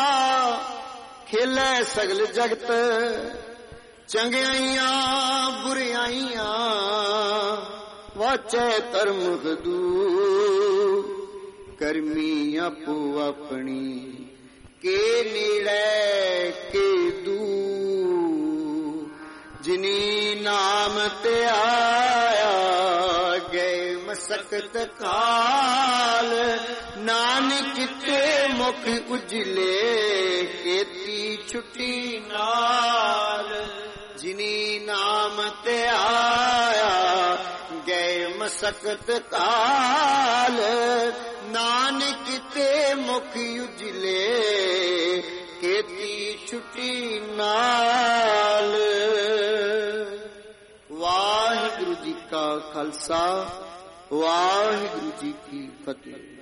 ਖੇਲੇ ਸਗਲ ਜਗਤ, ਚੰਗਿਆਈਆਂ ਬੁਰਿਆਈਆਂ, ਵਾਚੈ ਧਰਮ ਗਦੂ, ਕਰਮੀ ਆਪੋ ਆਪਣੀ, ਕੇ ਨੇੜੇ ਕੇ ਦੂ, ਜਿਨੀ ਨਾਮ ਤੇ ਆਇਆ ਗਏ ਮਸਕਤ ਕਾਲ, ਨਾਨਕ ਤੇ ਮੁਖ ਉਜਲੇ ਕੀਤੀ ਛੁੱਟੀ ਨਾਲ, ਜਿਨੀ ਨਾਮ ਤੇ ਆਇਆ ਗਏ ਮਸਕਤ ਕਾਲ, ਨਾਨਕ ਤੇ ਮੁਖ ਉਜਲੇ ਕੀਤੀ ਛੁੱਟੀ ਨਾਲ। ਵਾਹਿਗੁਰੂ ਜੀ ਕਾ ਖਾਲਸਾ, ਵਾਹਿਗੁਰੂ ਜੀ ਕੀ ਫਤਿਹ।